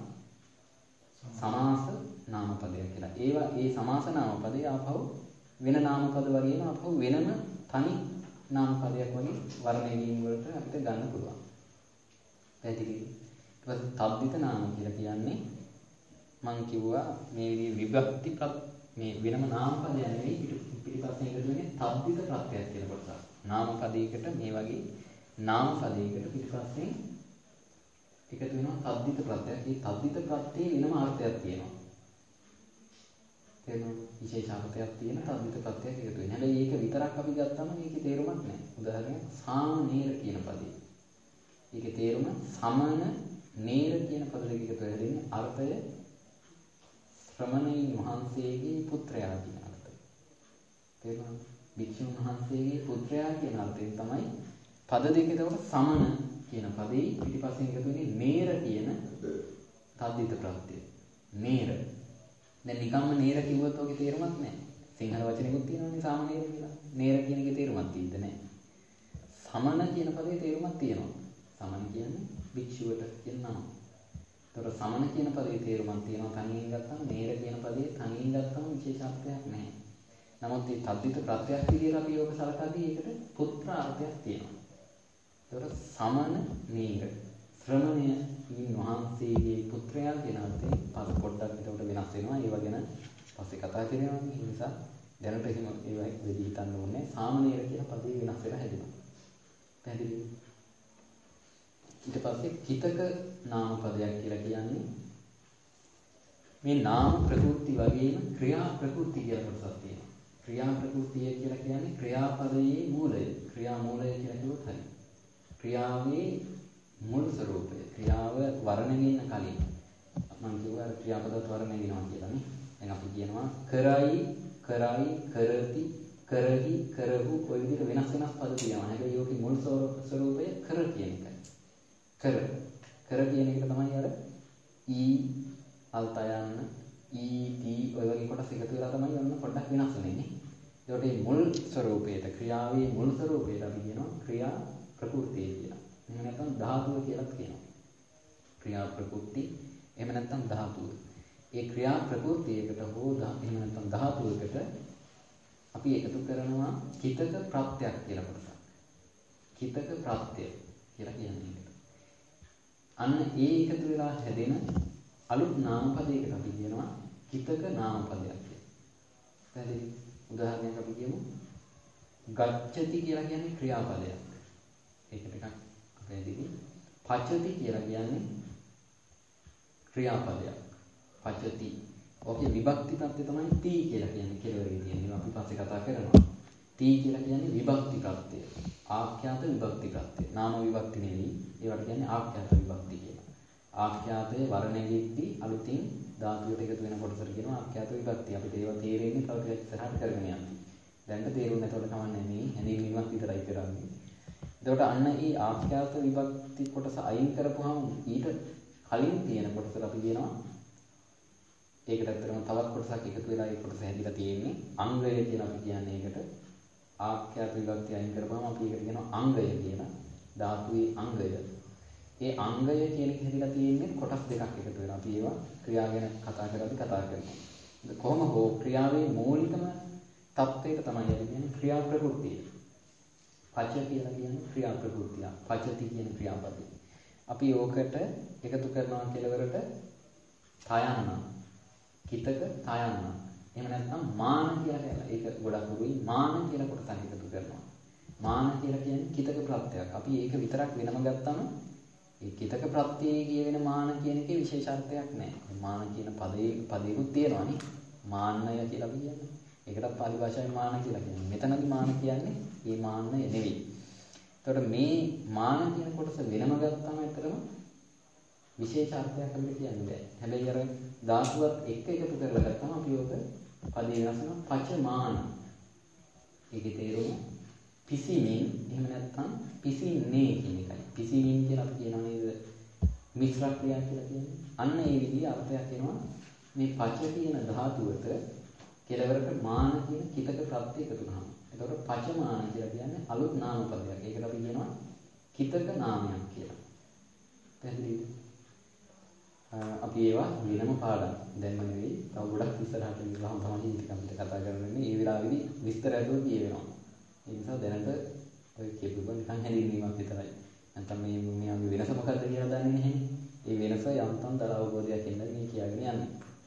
සමාස නාම පදයක් කියලා. ඒවා ඒ සමාස නාම පදේ ආපහු වෙන නාම පද වගේම ආපහු වෙනම තනි නාම පදයක් වගේ වර්ණය වීම වලට අපිට ගන්න පුළුවන්. පැහැදිලිද? ඊට පස්සේ තද්දිත නාම කියලා කියන්නේ මම කිව්වා මේ විදිහේ විභක්ති මේ වෙනම නාම පදයක් නෙවෙයි පිටිපස්සේ එකතු වෙන්නේ තද්දිත ප්‍රත්‍යයක් කියලා කොටසක්. නාම පදයකට මේ වගේ නාම පදයකට පිටිපස්සේ එකතු වෙනවා තද්දිත ප්‍රත්‍යයක්. මේ තද්දිත ප්‍රත්‍යයේ වෙනම අර්ථයක් තියෙනවා. තේරෙනවද? විශේෂ අර්ථයක් තියෙන තද්දිත ප්‍රත්‍යයක් එකතු වෙනවා. හැබැයි ඒක විතරක් අපි ගත්තම මේකේ තේරුමක් නැහැ. උදාහරණයක් සාමනීර කියන පදේ. ඒකේ තේරුම සමන නීර කියන පද දෙක එකතු වෙලා දෙන්නේ අර්ථය ශ්‍රමණීන් වහන්සේගේ පුත්‍රයා කියන අර්ථය. තේරුණාද? භික්ෂුන් වහන්සේගේ පුත්‍රයා කියන අර්ථයෙන් තමයි පද දෙක එතකොට සමන කියන පදේ පිටිපස්සෙන් එකතු වෙන්නේ නීර කියන තද්දිත ප්‍රත්‍යය. නීර. දැන් නිකම්ම නීර කිව්වොත් ඔගේ තේරුමක් නැහැ. සිංහල වචනෙකුත් තියෙනවානේ සාමනීර කියලා. නීර කියන එකේ තේරුමක් තියෙද්ද නැහැ. සමන කියන පදේ තේරුමක් තියෙනවා. සමන කියන්නේ භික්ෂුවට කියන නම. ඒතකොට සමන කියන පදේ තේරුමක් තියෙනවා තනියෙන් ගත්තම නේර කියන පදේ තනියෙන් ගත්තම විශේෂ අර්ථයක් නැහැ. නමුත් මේ තද්දිත ප්‍රත්‍යක් විදියට අපි යෝග සලකද්දී ඒකට පුත්‍ර අර්ථයක් තියෙනවා. ඒතකොට සමන නේර ශ්‍රමණය වහන්සේගේ පුත්‍රයා කියන අර්ථයෙන් පද පොඩ්ඩක් ඒකට වෙනස් වෙනවා. ඒව ගැන පස්සේ කතා කරනවා. ඒ නිසා දැනට එහෙම ඒවා වෙදි හිතන්න ඕනේ. සාමනීර කියන පදේ වෙනස් වෙලා හැදෙනවා. පැහැදිලිද? ඊට පස්සේ හිතක නාම පදයක් කියලා කියන්නේ මේ නාම ප්‍රකෘති වගේම ක්‍රියා ප්‍රකෘති කියලා කොටසක් තියෙනවා. ක්‍රියා ප්‍රකෘතිය කියලා කියන්නේ ක්‍රියාපදයේ මූලය. ක්‍රියා මූලය කියලා කිව්වොත් හරි. ක්‍රියාවේ මුල් ස්වરૂපය. ක්‍රියාව වර්ණය වෙන්න කලින් මම කියුවා ක්‍රියාපදත් වර්ණය වෙනවා කියලා නේ. දැන් අපි කියනවා කරයි, කරයි, කරති, කරහි, කරහු ඔය විදිහට වෙනස් වෙනස් පද තියෙනවා. හැබැයි යෝකේ මුල් ස්වરૂපය කර කියන එකයි. කර කර කියන එක තමයි අර ඊ අල්තයන් ඊ දී ඔය වගේ කොටස් එකතු වෙලා තමයි ඔන්න පොඩ්ඩක් වෙනස් වෙන්නේ. ඒකට මේ මුල් ස්වરૂපයට ක්‍රියාවේ මුල් ස්වરૂපයට අපි කියනවා ක්‍රියා ප්‍රකෘතිය කියලා. එහෙම නැත්නම් ධාතුව කියලාත් කියනවා. ක්‍රියා ප්‍රකෘති එහෙම නැත්නම් ධාතුව. ඒ ක්‍රියා ප්‍රකෘතියකට හෝ එහෙම නැත්නම් ධාතුවකට අපි එකතු කරනවා හිතක ප්‍රත්‍යක් කියලා කොටසක්. හිතක ප්‍රත්‍ය කියලා කියන්නේ. අන්න ඒ එකතු වෙලා හැදෙන අලුත් නාම පදයකට අපි කියනවා හිතක නාම පදයක් කියලා. පැහැදිලි? උදාහරණයක් අපි කියමු. ගච්ඡති කියලා කියන්නේ ක්‍රියාපදයක්. ඒක ටිකක් පැහැදිලි. පචති කියලා කියන්නේ ක්‍රියාපදයක්. පචති. ඔකේ විභක්ති ප්‍රත්‍ය තමයි තී කියලා කියන්නේ කෙලවරේ තියෙනවා. අපි පස්සේ කතා කරනවා. තී කියලා කියන්නේ විභක්ති ප්‍රත්‍ය. ආඛ්‍යාත විභක්ති ප්‍රත්‍ය. නාම විභක්ති නෙවෙයි. ඒවට කියන්නේ ආඛ්‍යාත විභක්ති කියලා. ආඛ්‍යාතයේ වර්ණයෙද්දී අලුතින් ධාතුවට එකතු වෙන කොටසට කියනවා ආඛ්‍යාත විභක්ති. අපිට ඒවා තේරෙන්නේ තව ටිකක් ඉස්සරහට කරගෙන යන්න. දැන් තේරුම් නැතකොට කමන්නේ මේ හැඳින්වීමක් විතරයි කරන්නේ. එතකොට අන්න ඒ ආඛ්‍යාත විභක්ති කොටස අයින් කරපුවාම ඊට කලින් තියෙන කොටසට අපි කියනවා ඒකට ඇත්තටම තවත් කොටසක් එකතු වෙලා ඒ කොටස හැදිලා තියෙන්නේ අංගය කියලා අපි කියන්නේ ඒකට. ආඛ්‍යාත විභක්ති අයින් කරපුවාම අපි ඒකට කියනවා අංගය කියලා. ධාතුවේ අංගය. ඒ අංගය කියන එක හැදිලා තියෙන්නේ කොටස් දෙකක් එකතු වෙලා. අපි ඒවා ක්‍රියා ගැන කතා කරද්දී කතා කරනවා. කොහොම හෝ ක්‍රියාවේ මූලිකම තත්ත්වයට තමයි අපි කියන්නේ ක්‍රියා ප්‍රකෘතිය. පච කියලා කියන්නේ ක්‍රියා ප්‍රකෘතිය. පචති කියන ක්‍රියාපදේ. අපි ඕකට එකතු කරනවා කෙලවරට තයන්න. කිතක තයන්න. එහෙම නැත්නම් මාන කියලා කියනවා. ඒක ගොඩක් උරුයි මාන කියලා කොටසක් එකතු කරනවා. මාන කියලා කියන්නේ කිතක ප්‍රත්‍යක්. අපි ඒක විතරක් වෙනම ගත්තම ඒ කිතක ප්‍රත්‍යයේ කියවෙන මාන කියන එකේ විශේෂාර්ථයක් නැහැ. මාන කියන පදේ පදේකුත් තියෙනවානේ. මාන්නය කියලා අපි කියන්නේ. ඒකටත් පාලි භාෂාවේ මාන කියලා කියනවා. මෙතනදී මාන කියන්නේ මේ මාන්නය නෙවෙයි. එතකොට මේ මාන කියන කොටස වෙනම ගත්තම ඇත්තටම විශේෂාර්ථයක් අපිට කියන්න බෑ. හැබැයි අර ධාතුවත් එක්ක එකතු කරලා ගත්තම අපි ඔබ පදේ වෙනස් වෙනවා පචමාන. ඒකේ තේරුම පිසිමින් එහෙම නැත්නම් පිසින්නේ කියන එකයි. පිසිමින් කියලා අපි කියනවා නේද? මිශ්‍ර ක්‍රියා කියලා කියන්නේ. අන්න ඒ විදිහේ අර්ථයක් එනවා මේ පච කියන ධාතුවට කෙලවරට මාන කියන කිතක ප්‍රත්‍ය එකතු කරනවා. එතකොට පචමාන කියලා කියන්නේ අලුත් නාම පදයක්. ඒකට අපි කියනවා කිතක නාමයක් කියලා. පැහැදිලිද? අපි ඒවා වෙනම පාඩම් දැන්ම නෙවෙයි තව ගොඩක් ඉස්සරහට ගිහම තමයි ටිකක් අපිට කතා කරන්නේ. මේ වෙලාවේදී විස්තර ඇතුළු කියවෙනවා. ඒ නිසා දැනට ඔය කියපු බව නිකන් හැදීමක් විතරයි. නැත්නම් මේ මේ වෙනස මොකක්ද කියලා දන්නේ නැහැ. ඒ වෙනස යම්තම් දල අවබෝධයක් එන්න මේ කියාගෙන යන්නේ.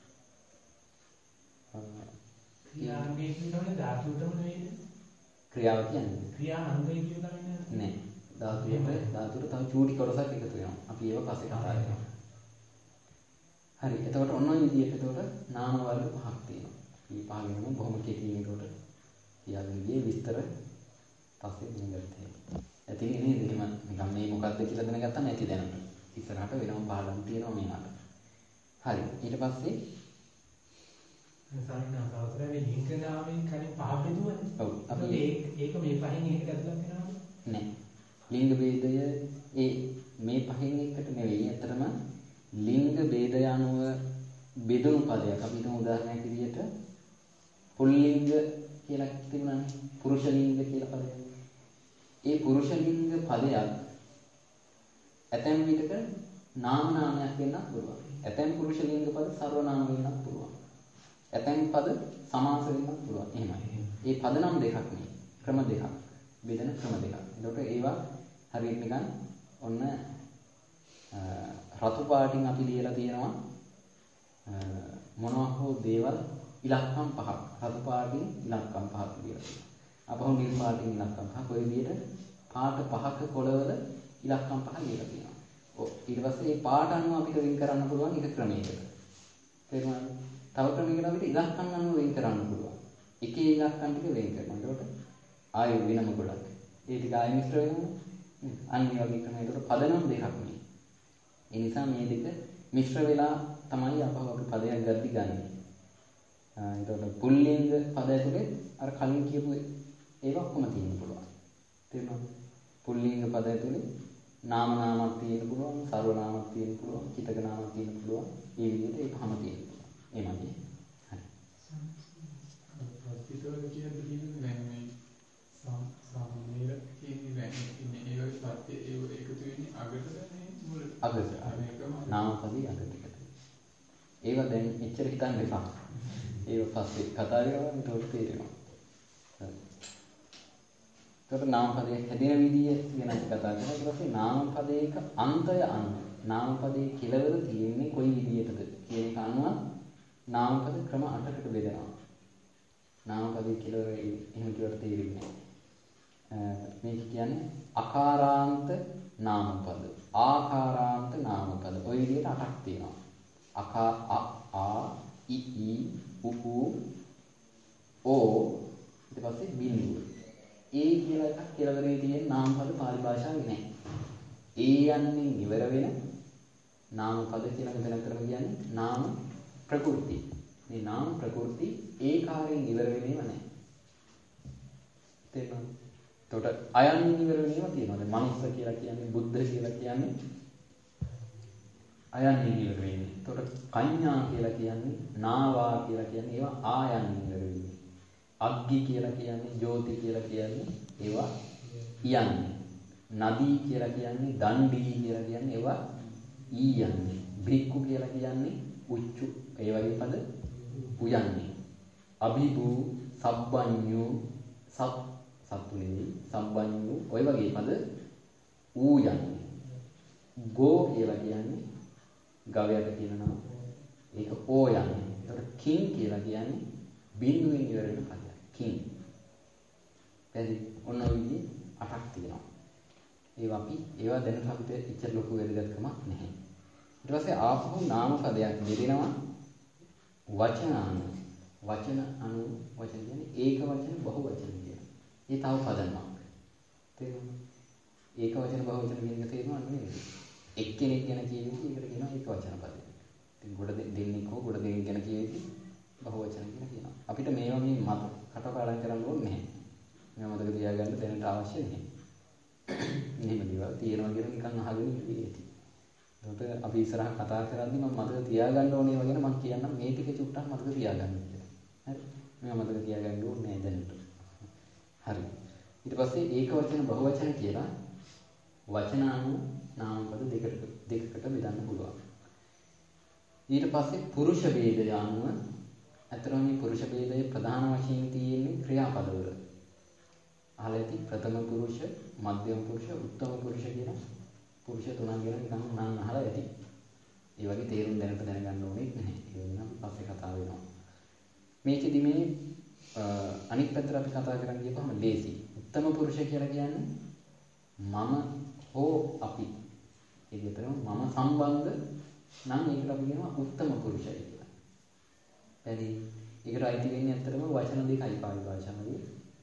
ක්‍රියාංගයේ කියන්නේ ධාතුවටම නෙවෙයි. ක්‍රියාව කියන්නේ ක්‍රියා අංගය කියලා කියන්නේ නෑ. ධාතුවේ ධාතුවට තව චූටි කොටසක් එකතු වෙනවා. අපි ඒව පස්සේ කතා කරනවා. හරි. එතකොට ඔන්න ඔය විදිහට එතකොට නාම වර්ග පහක් තියෙනවා. මේ පහගෙනම බොහොම කෙටියෙන් එතකොට කියාගෙන ගියේ විස්තර පස්සේ මෙහෙකට. ඇති නේද? එහෙම නිකන් මේ මොකක්ද කියලා දැනගත්තා නැති දැනට. ඉස්සරහට වෙනම පාඩම් තියෙනවා මේකට. හරි. ඊට පස්සේ සාමාන්‍යයෙන් අවතරේ ලිංග නාමයෙන් කලින් පහ බෙදුවනේ. ඔව්. අපි ඒක ඒක මේ පහෙන් එකකට ඇතුළත් වෙනවද? නෑ. ලිංග ભેදය ඒ මේ පහෙන් එකකට නෙවෙයි. අතරම ලිංග ભેදය අනුව බෙදුණු පදයක්. අපි හිතමු උදාහරණයක් විදිහට පුල්ලිංග කියලා තිබුණානේ. පුරුෂ ලිංග කියලා පදයක්. ඒ පුරුෂ ලිංග පදයක් ඇතැම් විටක නාම නාමයක් වෙන්නත් පුළුවන්. ඇතැම් පුරුෂ ලිංග පද සර්වනාම වෙන්නත් පුළුවන්. ඇතැම් පද සමාස වෙන්නත් පුළුවන්. එහෙමයි. ඒ පද නම් දෙකක් නේ. ක්‍රම දෙකක්. බෙදෙන ක්‍රම දෙකක්. ඒකට ඒවා හරියට නිකන් ඔන්න රතු පාටින් අපි ලියලා තියෙනවා මොනවා හෝ දේවල් ඉලක්කම් පහක්. රතු පාටින් ඉලක්කම් පහක් ලියලා තියෙනවා. අපහු නිල් පාටින් ඉලක්කම් පහක්. ඔය විදිහට පාට පහක කොළවල ඉලක්කම් පහ ලියලා තියෙනවා. ඔව් ඊට පස්සේ මේ පාට අනුව අපිට වෙන් කරන්න පුළුවන් එක ක්‍රමයකට. තේරුණාද? තව ක්‍රමයකට අපිට ඉලක්කම් අනුව වෙන් කරන්න පුළුවන්. එකේ ඉලක්කම් ටික වෙන් කරනවා. ඒකට ආයෙ වෙනම ගොඩක්. ඒ ටික ආයෙ මිශ්‍ර වෙනවා. අන්න ඒ වගේ ක්‍රමයකට පදනම් දෙකක් නේ. ඒ නිසා මේ දෙක මිශ්‍ර වෙලා තමයි අපව අපි පදයක් ගද්දි ගන්නෙ. එතකොට පුල්ලිංග පද ඇතුලේ අර කලින් කියපු ඒවා ඔක්කොම තියෙන්න පුළුවන්. තේරුණාද? පුල්ලිංග පද ඇතුලේ නාම නාමක් තියෙන්න පුළුවන්, සර්ව නාමක් තියෙන්න පුළුවන්, කිතක නාමක් තියෙන්න පුළුවන්. මේ විදිහට ඒ පහම තියෙන්න පුළුවන්. එමණයි. හරි. ප්‍රතිතෝර කියන්නේ කියන්නේ දැන් මේ සාමාන්‍යයෙන් කියන්නේ දැන් ඉන්නේ ඒ වගේ සත්‍ය ඒ එකතු වෙන්නේ අගටද නේ මුලට? අගට. නාම පදේ අගට. ඒවා දැන් එච්චර හිතන්න එපා. ඒව පස්සේ කතා කරනවා එතකොට තේරෙනවා. හරි. එතකොට නාම පදයේ හැදෙන විදිය ගැන අපි කතා කරනවා. ඊට පස්සේ නාම පදයක අන්තය අනුව නාම පදයේ කෙලවර තියෙන්නේ කොයි විදියටද කියන එක අනුව නාම පද ක්‍රම අටකට බෙදෙනවා. නාම පදයේ කෙලවර එහෙම කියවට තේරෙන්නේ නැහැ. මේක කියන්නේ අකාරාන්ත නාම පද, ආකාරාන්ත නාම පද. ওই විදිහට අටක් තියෙනවා. අකා අ ආ इ इ උ උ ඕ ඊට පස්සේ බිඳුව. ඒ කියලා එකක් කෙලවරේ තියෙන නාම පද පාලි භාෂාවේ නැහැ. ඒ යන්නේ ඉවර වෙන නාම පද කියලා මෙතන කරම කියන්නේ නාම ප්‍රකෘති. මේ නාම ප්‍රකෘති ඒකාරයෙන් ඉවර වෙන්නේම නැහැ. තේරුණාද? එතකොට අයන් ඉවර වෙන්නේම තියෙනවා. දැන් මනුස්ස කියලා කියන්නේ බුද්ධ කියලා කියන්නේ අයන් ඉවර වෙන්නේ. එතකොට කඤ්ඤා කියලා කියන්නේ නාවා කියලා කියන්නේ ඒවා ආයන් ඉවර වෙන්නේ. අග්ගි කියලා කියන්නේ ජෝති කියලා කියන්නේ ඒවා යන්නේ. නදී කියලා කියන්නේ දණ්ඩී කියලා කියන්නේ ඒවා ඊ යන්නේ. භික්ඛු කියලා කියන්නේ උච්චු ඒ වගේ පද උයන්නේ. අභිභූ සබ්බඤ්ඤු සබ් සත්තු නෙවෙයි සබ්බඤ්ඤු ඔය වගේ පද ඌ යන්නේ. ගෝ කියලා කියන්නේ ගවයට කියන නම. ඒක ඕ යන්නේ. ඒතකොට කිං කියලා කියන්නේ බිඳුවෙන් ඉවර වෙන පදයක්. කිං. පැහැදිලි. ඔන්න ඔය විදිහේ අටක් තියෙනවා. ඒවා අපි ඒවා දැනට අපිට ඉච්චර ලොකු වැදගත්කමක් නැහැ. ඊට පස්සේ ආපහු නාම පදයක් දෙදෙනවා වචන අනු. වචන අනු වචන කියන්නේ ඒක වචන බහු වචන කියන. ඒ තව පදනමක්. තේරුණා? ඒක වචන බහු වචන කියන එක තේරුණා නේද? එක්කෙනෙක් ගැන කියවෙද්දී ඒකට කියනවා ඒක වචන පදයක්. ඉතින් ගොඩ දෙන්නෙක් හෝ ගොඩ දෙනෙක් ගැන කියවෙද්දී බහු වචන කියලා කියනවා. අපිට මේවා මේ මත කටපාඩම් කරන්න ඕනේ නැහැ. මේවා මතක තියාගන්න දැනට අවශ්‍ය නැහැ. එහෙම දේවල් තියෙනවා කියලා නිකන් අහගෙන ඉන්නේ. ඒකට අපි ඉස්සරහ කතා කරද්දී මම මතක තියාගන්න ඕනේ වගේ මම කියන්නම් මේ ටික චුට්ටක් මතක තියාගන්න කියලා. හරි. මේවා මතක තියාගන්න ඕනේ දැනට. හරි. ඊට පස්සේ ඒක වචන බහු වචන කියලා වචන අනුව නාම පද දෙකකට දෙකකට බෙදන්න පුළුවන්. ඊට පස්සේ පුරුෂ ભેදය අනුව අතරම මේ පුරුෂ ભેදයේ ප්‍රධාන වශයෙන් තියෙන්නේ ක්‍රියාපදවල. අහලා ඇති ප්‍රථම පුරුෂ, මධ්‍යම පුරුෂ, උත්තම පුරුෂ කියන පුරුෂ තුනක් ගැන නිකන් නම් අහලා ඇති. ඒ වගේ තේරුම් දැනට දැනගන්න ඕනේ නැහැ. ඒ වෙනම පස්සේ කතා වෙනවා. මේකෙදි මේ අනිත් පැත්තට අපි කතා කරන්න ගියපම ලේසි. උත්තම පුරුෂ කියලා කියන්නේ මම හෝ අපි. ඒ විතරම මම සම්බන්ධ නම් ඒකට අපි කියනවා උත්තම පුරුෂය කියලා. එනි ඒකට අයිති වෙන්නේ ඇත්තටම වචන දෙකයි පාලි භාෂාවේ.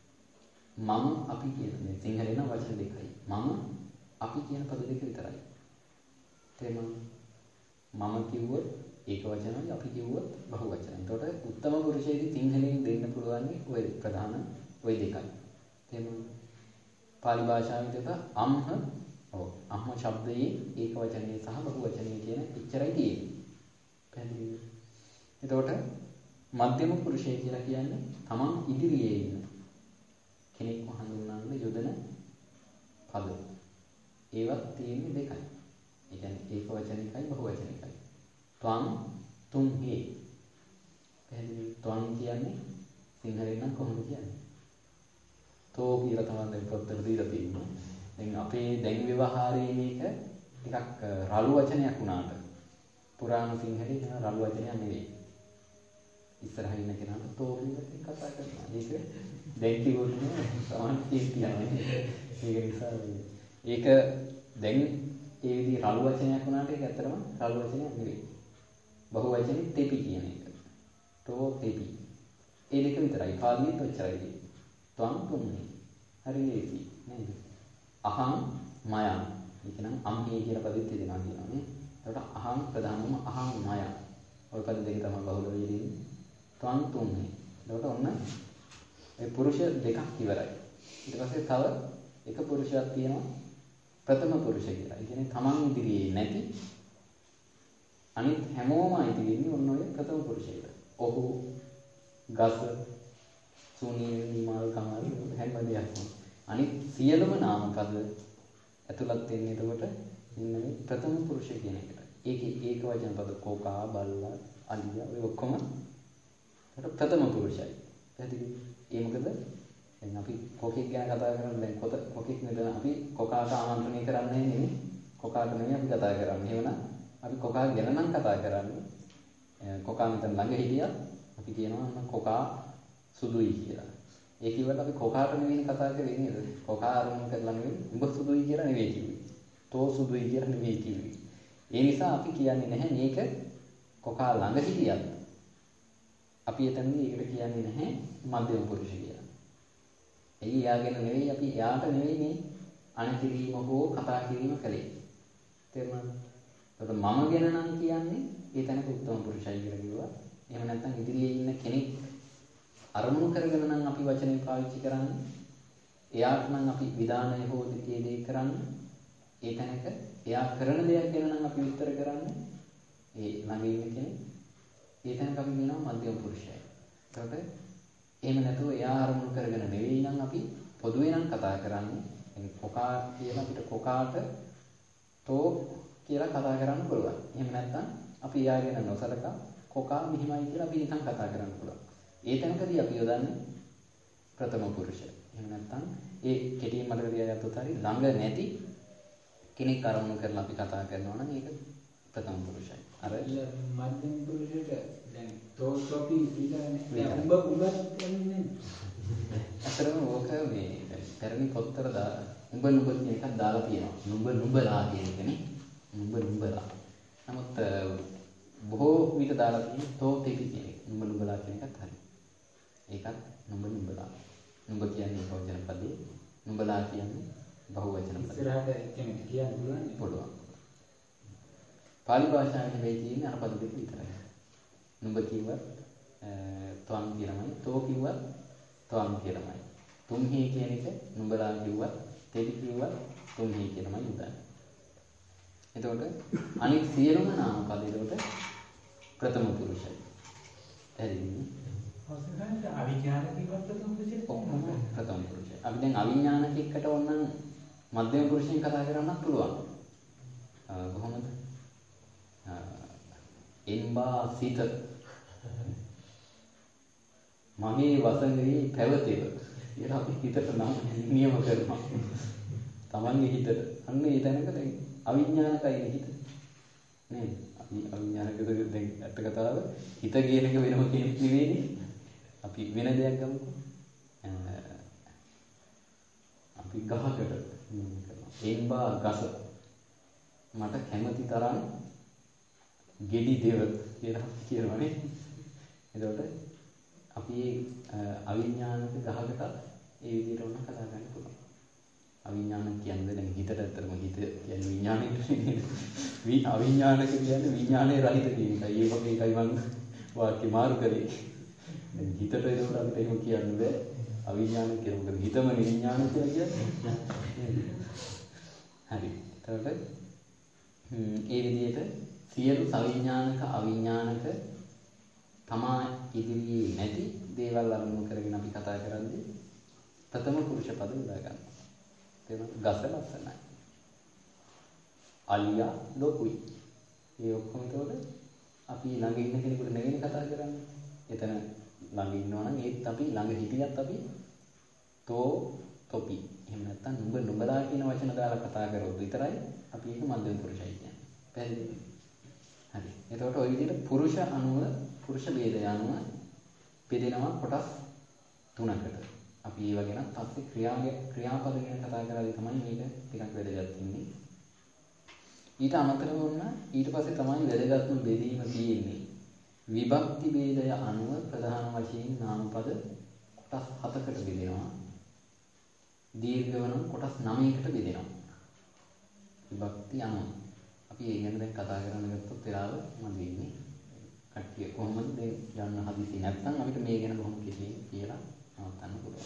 මම අපි කියන මේ සිංහලෙන් නම් වචන දෙකයි. මම අපි කියන පද දෙක විතරයි. තේරුණාද? මම කිව්වොත් ඒක වචනයි අපි කිව්වොත් බහු වචනයි. එතකොට උත්තම පුරුෂයේදී සිංහලෙන් දෙන්න පුළුවන් ඔය ප්‍රධාන ඔය දෙකයි. තේරුණාද? පාලි භාෂාවේ දෙක අම්හ ඔව් අම්හ ශබ්දයේ ඒක වචනේ සහ බහු වචනේ කියන ඉච්චරයි තියෙන්නේ. පැහැදිලිද? එතකොට මධ්‍යම පුරුෂය කියලා කියන්නේ තමන් ඉදිරියේ ඉන්න කෙනෙක්ව හඳුන්වන්න යොදන පද. ඒවත් තියෙන්නේ දෙකයි. ඒ කියන්නේ ඒක වචනිකයි බහු වචනිකයි. ත්වං තුම් හේ. පැහැදිලි. ත්වං කියන්නේ සිංහලෙන් නම් කොහොමද කියන්නේ? තෝ කියලා තමයි දැන් පොතේ දීලා තියෙන්නේ. දැන් අපේ දැන් ව්‍යවහාරයේ මේක ටිකක් රළු වචනයක් වුණාට පුරාණ සිංහලේ නේද රළු වචනයක් නෙවෙයි. ඉස්සරහින් ඉන්න කෙනාට තෝ කියලා කතා කරනවා. ඒක දැන් කිව්වොත් සමාන කියනවා. ඒක නිසා ඒක දැන් ඒ විදිහ රළු වචනයක් වුණාට ඒක ඇත්තටම රළු වචනයක් නෙවෙයි. බහු වචනේ තෙපි කියන එක. තෝ තෙපි. ඒ දෙක විතරයි. පාලියෙත් ඔච්චරයි. ත්වං තුන්නේ. හරි ලේසි නේද? අහං මයං. ඒක නම් අම්හේ කියන පදෙත් තියෙනවා කියනවා නේ. එතකොට අහං ප්‍රධානම අහං මයං. ඔය පද දෙක තමයි බහුල වෙන්නේ. ත්වං තුන්නේ. එතකොට ඔන්න ඒ පුරුෂ දෙකක් ඉවරයි. ඊට පස්සේ තව එක පුරුෂයක් තියෙනවා ප්‍රථම පුරුෂ කියලා. ඒ කියන්නේ තමන් ඉදිරියේ නැති අනිත් හැමෝම අයිති වෙන්නේ ඔන්න ඔය ප්‍රථම පුරුෂයට. ඔහු ගස සුනීල් නිමල් කමල් හැම දෙයක්ම අනිත් සියලුම නාම පද ඇතුළත් වෙන්නේ එතකොට ඉන්න මේ ප්‍රථම පුරුෂ කියන එකට. ඒකේ ඒක වචන පද කෝකා බල්ලා අලියා ඔය ඔක්කොම ඒකට ප්‍රථම පුරුෂයි. පැහැදිලිද? ඒ මොකද දැන් අපි කොකෙක් ගැන කතා කරන්නේ දැන් කොත කොකෙක් මෙතන අපි කොකාට ආමන්ත්‍රණය කරන්නේ නෙමෙයි. කොකාට නෙමෙයි අපි කතා කරන්නේ. එහෙමනම් අපි කොකා ගැන නම් කතා කරන්නේ. කොකා මෙතන ළඟ හිටියා අපි කියනවා කොකා සුදුයි කියලා. ඒ කිව්වට අපි කොකාට නෙවෙයි කතා කරේ නේද? කොකා අරමුණු කරලා නෙවෙයි උඹ සුදුයි කියලා නෙවෙයි කිව්වේ. තෝ සුදුයි කියලා නෙවෙයි කිව්වේ. ඒ නිසා අපි කියන්නේ නැහැ මේක කොකා ළඟ හිටියත් අපි එතනදී ඒකට කියන්නේ නැහැ මධ්‍යම පුරුෂ කියලා. එයි යාගෙන නෙවෙයි අපි යාට නෙවෙයි මේ අනතිරීම හෝ කතා කිරීම කළේ. තේරුණාද? එතකොට මම ගැන නම් කියන්නේ ඒ තැනක උත්තම පුරුෂයි කියලා කිව්වා. එහෙම නැත්නම් ඉදිරියේ ඉන්න කෙනෙක් අරමුණු කරගෙන නම් අපි වචනේ පාවිච්චි කරන්නේ. එයාට නම් අපි විධානය හෝ දෙකේ දේ කරන්නේ. ඒ තැනක එයා කරන දෙයක් ගැන නම් අපි විස්තර කරන්නේ. ඒ ළඟ ඉන්න කෙනෙක්. ඒ තැනක අපි කියනවා මධ්‍යම පුරුෂය. එතකොට එහෙම නැතුව එයා අරමුණු කරගෙන නෙවෙයි නම් අපි පොදුවේ නම් කතා කරන්නේ. يعني කොකා කියලා අපිට කොකාට තෝ කියලා කතා කරන්න පුළුවන්. එහෙම නැත්නම් අපි එයා ගැන නොසලකා කොකා මෙහිමයි කියලා අපි නිකන් කතා කරන්න පුළුවන්. ඒ තැනකදී අපි යොදන්නේ ප්‍රථම පුරුෂය. එහෙම නැත්නම් ඒ කෙටියෙන් මතක තියාගත්තොත් හරි ළඟ නැති කෙනෙක් අරමුණු කරලා අපි කතා කරනවා නම් ඒක ප්‍රථම පුරුෂයි. අර මධ්‍යම පුරුෂයට දැන් තෝතෝපි විතරනේ. උඹ උඹ කියන්නේ. අතරම ඕක මේ පැරණි පොත්වල දාලා උඹ නුඹ කියන එකක් දාලා තියෙනවා. නුඹ නුඹලා කියන එකනේ. නුඹ නුඹලා. නමුත් බොහෝ විට දාලා තියෙන්නේ තෝතේපි කියන එක. නුඹ නුඹලා කියන එකත් හරි. ඒකත් නුඹ නුඹලා. නුඹ කියන්නේ වචන පදේ. නුඹලා කියන්නේ බහුවචන පදේ. ඉස්සරහට කෙනෙක් කියන්න පුළුවන්. පුළුවන්. පාලි භාෂාවේ මේ තියෙන අර පද දෙක විතරයි. නුඹ කිව්වත් ත්වං කියලාමයි, තෝ කිව්වත් ත්වං කියලාමයි. තුන්හි කියන එක නුඹලා කිව්වත්, තෙලි කිව්වත් තුන්හි කියලාමයි උදාන. එතකොට අනිත් සියලුම නාම පද එතකොට ප්‍රථම පුරුෂයි. හරිනේ. ඔසෙන්ට අවිඥානික කිව්වත් ප්‍රථම පුරුෂය කොහොමද? ප්‍රථම පුරුෂය. අපි දැන් අවිඥානික එක්කට ඕනනම් මධ්‍යම පුරුෂයෙන් කතා කරන්නත් පුළුවන්. කොහොමද? එම්බා සිත මගේ වසඟේ පැවතෙව කියලා අපි හිතට නම් නියම කරනවා. Tamange හිතට. අන්න ඒ තැනක දැන් අවිඥානිකයි හිත. නේද? අපි අවිඥානිකද දැන් අට කතාව හිත කියන එක වෙනම කෙනෙක් නෙවෙයිනේ. අපි වෙන දෙයක් ගමුකෝ. අපි ගහකට නියම කරනවා. එම්බා ගස මට කැමති තරම් ගෙඩි දෙව කියලා කියනවානේ. එතකොට අපි අවිඥානික ගහකට ඒ විදිහට උන කතා කරන්න පුළුවන්. අවිඥානික කියන්නේ දැන් හිතට ඇත්තටම හිත කියන්නේ විඥාණයට නෙමෙයි. වි අවිඥානික කියන්නේ විඥානයේ රහිත කියන එකයි. ඒ වගේ එකයි මම වාක්‍ය මාරු කරේ. දැන් හිතට ඒකට අපිට එහෙම කියන්න බෑ. අවිඥානික කියලා. මොකද හිතම විඥාන කියලා කියන්නේ. හරි. එතකොට ඒ විදිහට සියලු සවිඥානික අවිඥානික තමා ඉදිරියේ නැති දේවල් අරමුණු කරගෙන අපි කතා කරද්දී ප්‍රථම පුරුෂ පද උදා ගන්නවා. තේරුණාද? ගස ලස්සනයි. අලියා ලොකුයි. ඒ ඔක්කොම ඒතකොට අපි ළඟ ඉන්න කෙනෙකුට නෙවෙයි කතා කරන්නේ. එතන ළඟ ඉන්නවා නම් ඒත් අපි ළඟ හිටියත් අපි තෝ තොපි එහෙම නැත්නම් නුඹ නුඹලා කියන වචන දාලා කතා කරොත් විතරයි අපි ඒක මධ්‍යම පුරුෂයි කියන්නේ. පැහැදිලිද? හරි. එතකොට ওই විදිහට පුරුෂ අණුව පුරුෂ ભેදය අනුව බෙදෙනවා කොටස් තුනකට. අපි ඒව ගැන පස්සේ ක්‍රියාවේ ක්‍රියාපද ගැන කතා කරලා තමයි මේක ටිකක් වැදගත් වෙන්නේ. ඊට අමතරව වුණා ඊට පස්සේ තමයි වැදගත්ම බෙදීම තියෙන්නේ. විභක්ති ભેදය අනුව ප්‍රධාන වශයෙන් නාමපද කොටස් හතකට බෙදෙනවා. දීර්ඝ වන කොටස් නවයකට බෙදෙනවා. විභක්ති අනුව අපි ඒ ගැන දැන් කතා කරන්න ගත්තොත් වෙලාව මදි වෙන්නේ. කට්ටිය කොහොමද මේ යන්න හදිසි නැත්නම් අපිට මේ ගැන බොහොම කෙටියෙන් කියලා නවත්තන්න පුළුවන්.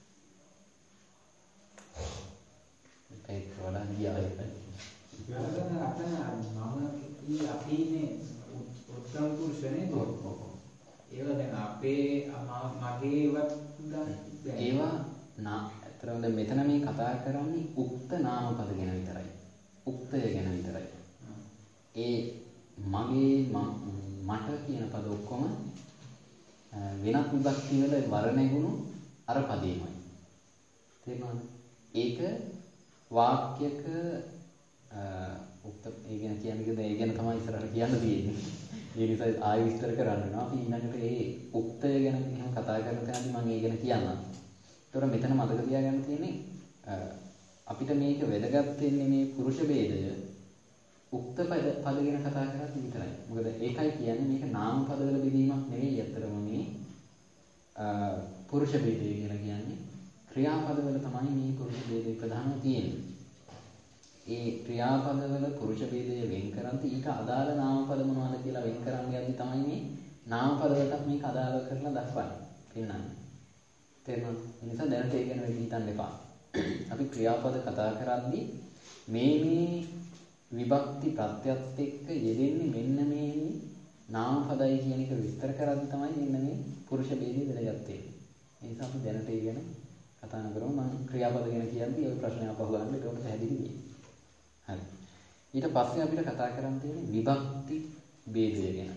ඒක වඩා ගියා ඒක. ගලන අතන මම කී අපි මේ උත්තම පුරුෂනේ තෝ. ඒවා දැන් අපේ මගේවත් දැන් ඒවා නා ඇත්තටම දැන් මෙතන මේ කතා කරන්නේ උක්ත නාමපද ගැන විතරයි. උක්තය ගැන විතරයි. ඒ මගේ මට කියන පද ඔක්කොම වෙනත් විභක්ති වල වර්ණගුණ අර පදේමයි. තේරුණාද? ඒක වාක්‍යක උක්ත ඒ ගැන කියන්නේ ඒ ගැන තමයි ඉස්සරහට කියන්න තියෙන්නේ. ඒ නිසා ආයෙ විස්තර කරන්න වෙනවා. අපි ඊළඟට ඒ උක්තය ගැන එහෙම කතා කරන තැනදී මම ඒ ගැන කියන්නම්. ඒතකොට මෙතන මතක තියාගන්න තියෙන්නේ අපිට මේක වැදගත් වෙන්නේ මේ පුරුෂ ભેදය උක්ත පද පද ගැන කතා කරලා විතරයි. මොකද ඒකයි කියන්නේ මේක නාම පදවල බෙදීමක් නෙවෙයි අතරම මේ පුරුෂ ભેදය කියලා කියන්නේ ක්‍රියාපදවල තමයි මේ පුරුෂ ભેදය ප්‍රධානම තියෙන්නේ. ඒ ක්‍රියාපදවල පුරුෂ ભેදය වෙන් කරන්ති ඊට අදාළ නාම පද මොනවද කියලා වෙන් කරන්න යද්දි තමයි මේ නාම පදවලට මේක අදාළ කරලා දක්වන්නේ. පෙන්නන්නේ. තේරුණාද? ඒ නිසා දැනට ඒ ගැන වෙඩි හිතන්න එපා. අපි ක්‍රියාපද කතා කරද්දී මේ මේ විභක්ති ප්‍රත්‍යත් එක්ක යෙදෙන්නේ මෙන්න මේ නාම පදයි කියන එක විස්තර කරද්දී තමයි මෙන්න මේ පුරුෂ ભેදය වැදගත් වෙන්නේ. ඒ නිසා අපි දැනට ඒ ගැන කතා කරමු. මම ක්‍රියාපද ගැන කියද්දී ওই ප්‍රශ්නය අපහු ගන්න ඒකට පැහැදිලි වෙයි. හරි. ඊට පස්සේ අපිට කතා කරන්න තියෙන්නේ විභක්ති ભેදය ගැන.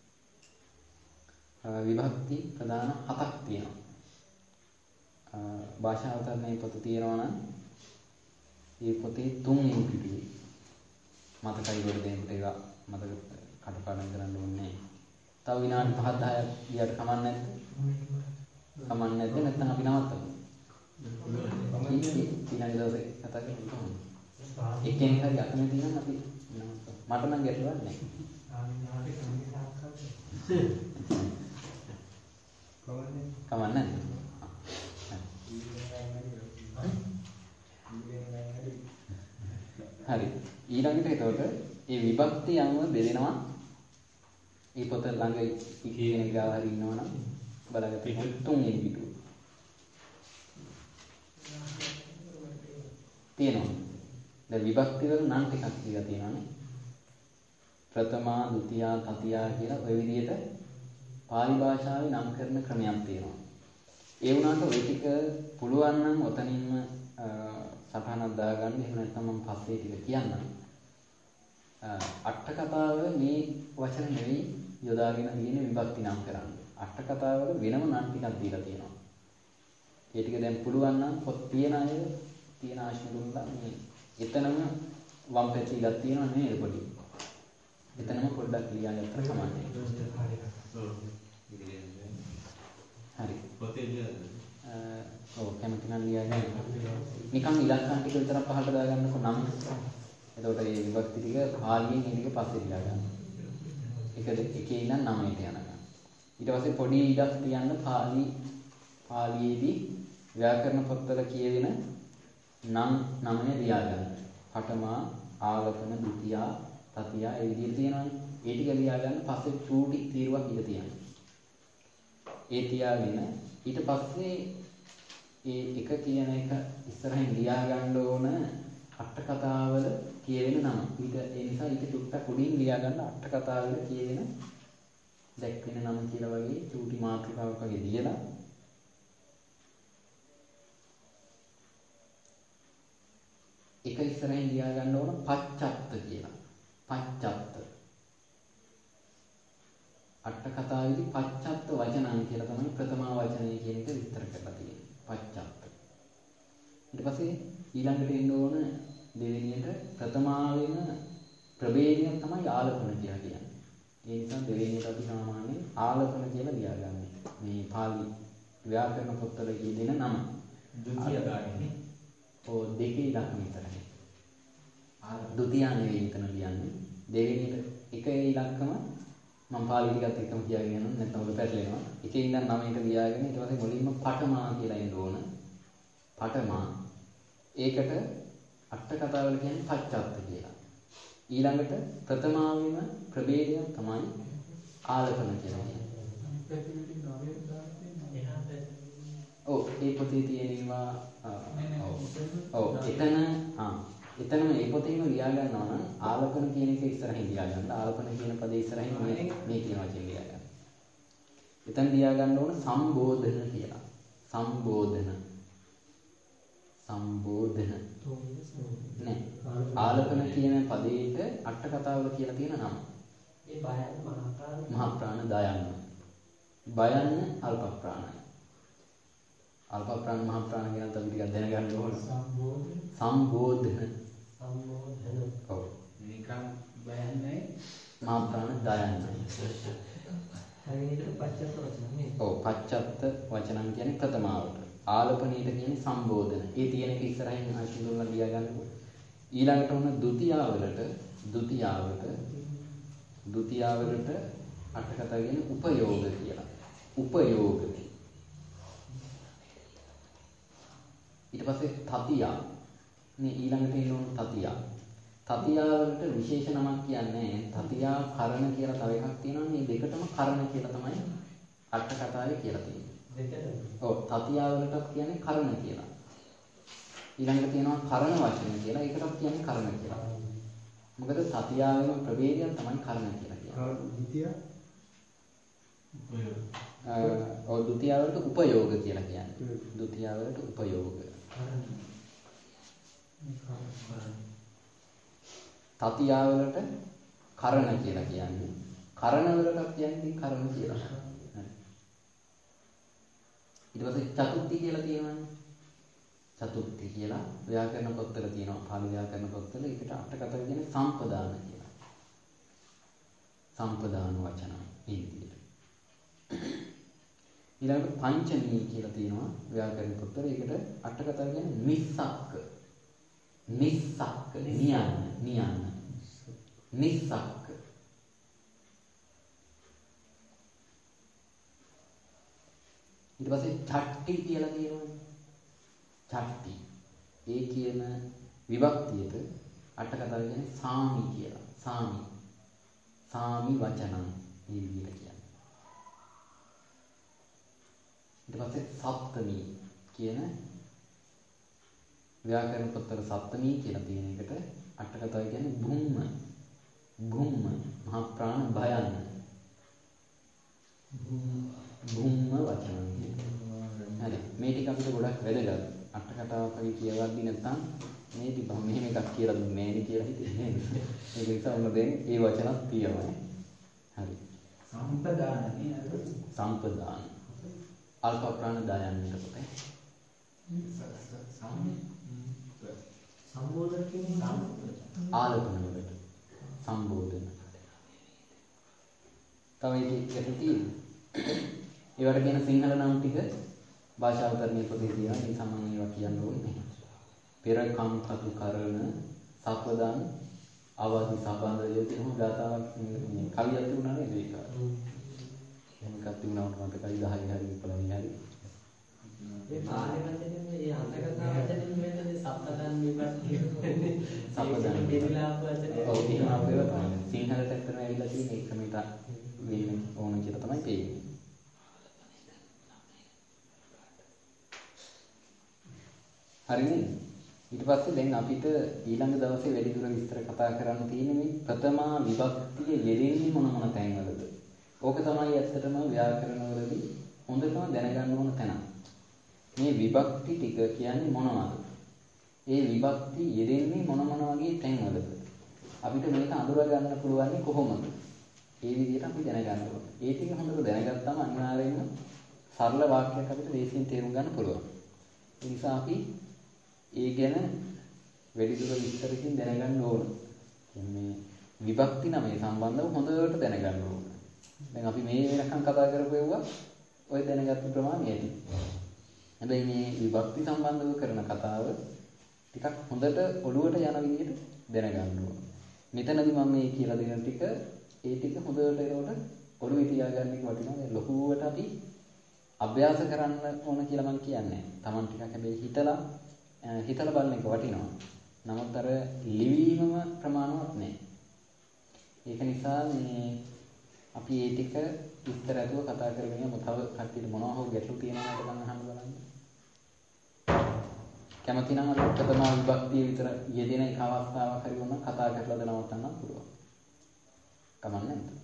විභක්ති ප්‍රධාන හතක් තියෙනවා. භාෂාවතරණයේ පොත තියෙනවා නම් ඒ පොතේ තුන්වෙනි පිටුවේ මතකයි වල දෙනකොට ඒක මතක කටපාඩම් කරන්න ඕනේ. තව විනාඩි පහ දහයක් ගියට කමක් නැද්ද? කමක් නැද්ද? නැත්නම් අපි නවත්තමු. ඊළඟ දවසේ කතා කරමු කොහොමද? එක්කෙනෙක් හරි අකමැති නම් අපි නවත්තමු. මට නම් ගැටලුවක් නැහැ. කමක් නැද්ද? හරි. ඊළඟට එතකොට මේ විභක්ති අනුව බෙදෙනවා. මේ පොත ළඟ කෙනෙක් ගාව හරි ඉන්නවනම් බලගන්න තුන්වෙනි පිටුව. තියෙනවා. දැන් විභක්ති වල නම් ටිකක් කියලා තියෙනවානේ. ප්‍රථමා, ဒုတိ යා, තතියා කියලා ඔය විදිහට පාලි භාෂාවේ නම් කරන ක්‍රමයක් තියෙනවා. ඒ වුණාට ඔය ටික පුළුවන් නම් ඔතනින්ම සටහනක් දාගන්න. එහෙම නැත්නම් මම පස්සේ ටික කියන්නම්. අට කතාව මේ වචන නෙවෙයි යොදාගෙන තියෙන විභක්ති නම් කරන්න. අට කතාවල වෙනම නම් ටිකක් දීලා තියෙනවා. ඒ ටික දැන් පුළුවන් නම් පොත් තියන අය තියෙන ආශිර්වාද මේ එතනම වම් පැත්තේ ඉලක්ක තියෙනවා නේද පොඩි. එතනම පොඩ්ඩක් ලියාගත්තා කමන්නේ. හරි. පොතේ ලියන්න. ඔව් කැමති නම් ලියාගන්න. නිකන් ඉලක්කම් ටික විතරක් පහළට දාගන්නකො නම්. එතකොට මේ විභක්ති ටික පාලියෙන් ඒ ටික පස්සේ ලියා ගන්න. එක එකේ ඉඳන් නවයට යනකම්. ඊට පස්සේ පොඩි ඉඩක් තියන්න පාලි පාලියේදී ව්‍යාකරණ පොත්වල කියවෙන නම් නමය ලියා ගන්න. පඨමා, ආලපන, ဒုတိ යා, තතියා ඒ විදිහට තියෙනවානේ. ඒ ටික ලියා ගන්න පස්සේ චූටි තීරුවක් ඉඳ තියෙනවා. ඒ තියාගෙන ඊට පස්සේ ඒ එක කියන එක ඉස්සරහින් ලියා ගන්න ඕන අට කතාවල කියවෙන නම. ඊට ඒ නිසා ඊට චුට්ටක් උඩින් ලියා ගන්න අට කතාවල කියවෙන දැක්වෙන නම කියලා වගේ චූටි මාතෘකාවක් වගේ දීලා එක ඉස්සරහින් ලියා ගන්න ඕන පච්චත්ත කියලා. පච්චත්ත. අට කතාවේදී පච්චත්ත වචනං කියලා තමයි ප්‍රථමා වචනය කියන එක විස්තර කරලා තියෙන්නේ. පච්චත්ත. ඊට පස්සේ ඊළඟට එන්න ඕන දෙවෙනියට ප්‍රථමාවෙන ප්‍රභේදය තමයි ආලපන කියලා කියන්නේ. ඒ නිසා දෙවෙනියට අපි සාමාන්‍යයෙන් ආලපන කියලා ලියාගන්නේ. මේ පාලි ව්‍යාකරණ පොත්වල කියන නම. ද්විතිය ගානේ. ඔව් දෙකේ ඉලක්කම විතරයි. ආ ද්විතිය නෙවෙයි මෙතන ලියන්නේ. දෙවෙනියට එක ඉලක්කම මම පාලි ටිකත් එක්කම කියාගෙන යනවා. නැත්නම් ඔබ පැටලෙනවා. එකේ ඉඳන් නවයට ලියාගෙන ඊට පස්සේ මුලින්ම පඨමා කියලා එන්න ඕන. පඨමා ඒකට අට කතාවල කියන්නේ පච්චත්ත කියලා. ඊළඟට ප්‍රථමාවෙම ප්‍රභේදය තමයි ආලපන කියලා කියන්නේ. ඔව් ඒ පොතේ තියෙනවා ඔව් එතන ආ එතනම ඒ පොතේම ලියා ගන්නවා නම් ආලපන කියන එක ඉස්සරහින් ලියා ගන්න. ආලපන කියන පදේ ඉස්සරහින් මේ මේ කියන වචනේ ලියා ගන්න. එතන ලියා ගන්න ඕන සම්බෝධන කියලා. සම්බෝධන සම්බෝධන නෑ ආලපන කියන පදේට අට කතාවල කියලා තියෙන නම. ඒ බයන්න මහා ප්‍රාණ මහා ප්‍රාණ දයන්න. බයන්න අල්ප ප්‍රාණයි. අල්ප ප්‍රාණ මහා ප්‍රාණ කියන තව ටිකක් දැනගන්න ඕන. සම්බෝධන සම්බෝධන සම්බෝධන ඔව් නිකන් බයන්නේ මහා ප්‍රාණ දයන්නයි. හරියට පච්චත්ත වචන නේ. ඔව් පච්චත්ත වචනන් කියන්නේ ප්‍රථමාවට. ආලපනීට කියන්නේ සම්බෝධන. ඒ තියෙන එක ඉස්සරහින් ආශිර්වාද ලියා ගන්නවා. ඊළඟට උන ဒုတိ යාවලට ဒုတိ යාවට ဒုတိ යාවලට අට කතා කියන්නේ උපයෝග කියලා. උපයෝග. ඊට පස්සේ තතියා. මේ ඊළඟට එන උන තතියා. තතියා වලට විශේෂ නමක් කියන්නේ තතියා කරණ කියලා තව එකක් තියෙනවා. මේ දෙකටම කරණ කියලා තමයි අට කතාවේ කියලා තියෙන්නේ. දෙකට ඔව් තතියා වලටත් කියන්නේ කරණ කියලා. ඊළඟට තියෙනවා කරණ වචන කියලා. ඒකටත් කියන්නේ කරණ කියලා. මොකද තතියාවේම ප්‍රභේදයක් තමයි කරණ කියලා කියන්නේ. ද්විතිය ඔව් ဒုတိ යාවලට උපයෝග කියලා කියන්නේ. ဒုတိ යාවලට උපයෝග. තතියාවලට කරණ කියලා කියන්නේ. කරණ වලටත් කියන්නේ කරණ කියලා. ඊට පස්සේ චතුත්ථි කියලා තියෙනවානේ. චතුර්ථි කියලා ව්‍යාකරණ පොත්වල තියෙනවා. පාලි ව්‍යාකරණ පොත්වල ඒකට අට කතාව කියන්නේ සම්පදාන කියලා. සම්පදාන වචන මේ විදිහට. ඊළඟට පංචමී කියලා තියෙනවා ව්‍යාකරණ පොත්වල. ඒකට අට කතාව කියන්නේ නිස්සක්ක. නිස්සක්ක නියන්න නියන්න. නිස්සක්ක. ඊට පස්සේ චට්ටි කියලා තියෙනවා. චට්ටි. ඒ කියන විභක්තියට අට කතාව කියන්නේ සාමි කියලා. සාමි. සාමි වචනං මේ විදිහට කියන්නේ. ඊට පස්සේ සප්තමී කියන ව්‍යාකරණ පොත්වල සප්තමී කියලා තියෙන එකට අට කතාව කියන්නේ භුම්ම. භුම්ම මහා ප්‍රාණ භයන්න. භුම්ම වචනං. හරි මේ ටික අපිට ගොඩක් වැදගත්. අට කතාවක් අපි කියවද්දි නැත්නම් මේ ටික මෙහෙම එකක් කියලා දුන්නේ නෑනේ කියලා හිතෙන්නේ. ඒක නිසා ඔන්න දැන් ඒ වචනත් තියෙනවා. හරි. සම්පදානනේ අර සම්පදාන. අල්ප ප්‍රාණ දායන්නට පොතේ. සම්බෝධන කියන්නේ ආලපන වලට සම්බෝධන. තව එකක් තියෙනවා. ඒවට කියන සිංහල නම් ටික භාෂාවතරණයේ පොතේ තියෙනවා. ඒ නිසා මම ඒවා කියන්න ඕනේ. පෙර කම් කතු කරන සපදන් අවදි සබඳය කියන ගාතාවක් මේ කවියක් තිබුණා නේද ඒක. එහෙම එකක් තිබුණා මට මතකයි දහය හරි විපලවී හරි. ඒ පාලි වචනේ මේ අන්තකථා වචනේ මෙන්න සප්තදන් විපත් සපදන් විලාප වචනේ. ඔව් එහෙම අපේව තමයි. සිංහලට ඇත්තටම ඇවිල්ලා තියෙන එකම එක වෙන්නේ ඕන කියලා තමයි පේන්නේ. හරිනේ. ඊට පස්සේ දැන් අපිට ඊළඟ දවසේ වැඩිදුර විස්තර කතා කරන්න තියෙන්නේ මේ ප්‍රථමා විභක්තිය යෙදෙන්නේ මොන මොන තැන්වලද? ඕක තමයි ඇත්තටම ව්‍යාකරණවලදී හොඳටම දැනගන්න ඕන තැන. මේ විභක්ති ටික කියන්නේ මොනවද? ඒ විභක්ති යෙදෙන්නේ මොන මොන වගේ තැන්වලද? අපිට මේක අඳුර ගන්න පුළුවන් කොහොමද? ඒ විදිහට අපි දැනගන්න ඕනේ. ඒ ටික හොඳට දැනගත්තාම අනිවාර්යයෙන්ම සරල වාක්‍යයක් අපිට දේශයෙන් තේරුම් ගන්න පුළුවන්. ඒ නිසා අපි ඒ ගැන වැඩිදුර විස්තරකින් දැනගන්න ඕන. මේ විභක්ති නමේ සම්බන්ධව හොඳට දැනගන්න ඕන. දැන් අපි මේ වෙනකන් කතා කරපුවා ඔය දැනගත්තු ප්‍රමාණය ඇති. හැබැයි මේ විභක්ති සම්බන්ධව කරන කතාව ටිකක් හොඳට ඔළුවට යන විදිහට දැනගන්න ඕන. මෙතනදී මම මේ කියලා දෙන ටික ඒ ටික හොඳට ඒකට ඔළුවේ තියාගන්න එක වටිනවා. මේ ලොකුවට අපි අභ්‍යාස කරන්න ඕන කියලා මම කියන්නේ. Taman ටිකක් හැබැයි හිතලා හිතලා බලන එක වටිනවා. නමුත් අර ලිවීමම ප්‍රමාණවත් නෑ. ඒක නිසා මේ අපි මේ ටික විස්තර ඇතුව කතා කරගෙන යමු. තව කට්ටියට මොනවා හෝ ගැටලු තියෙනවද කියලා අහන්න බලන්න. කැමති නම් අර ප්‍රථම විභක්තිය විතර යෙදෙන එක අවස්ථාවක් හරි වුණා කතා කරලා දනවත්තන්න පුළුවන්. කමන්නේ නැද්ද?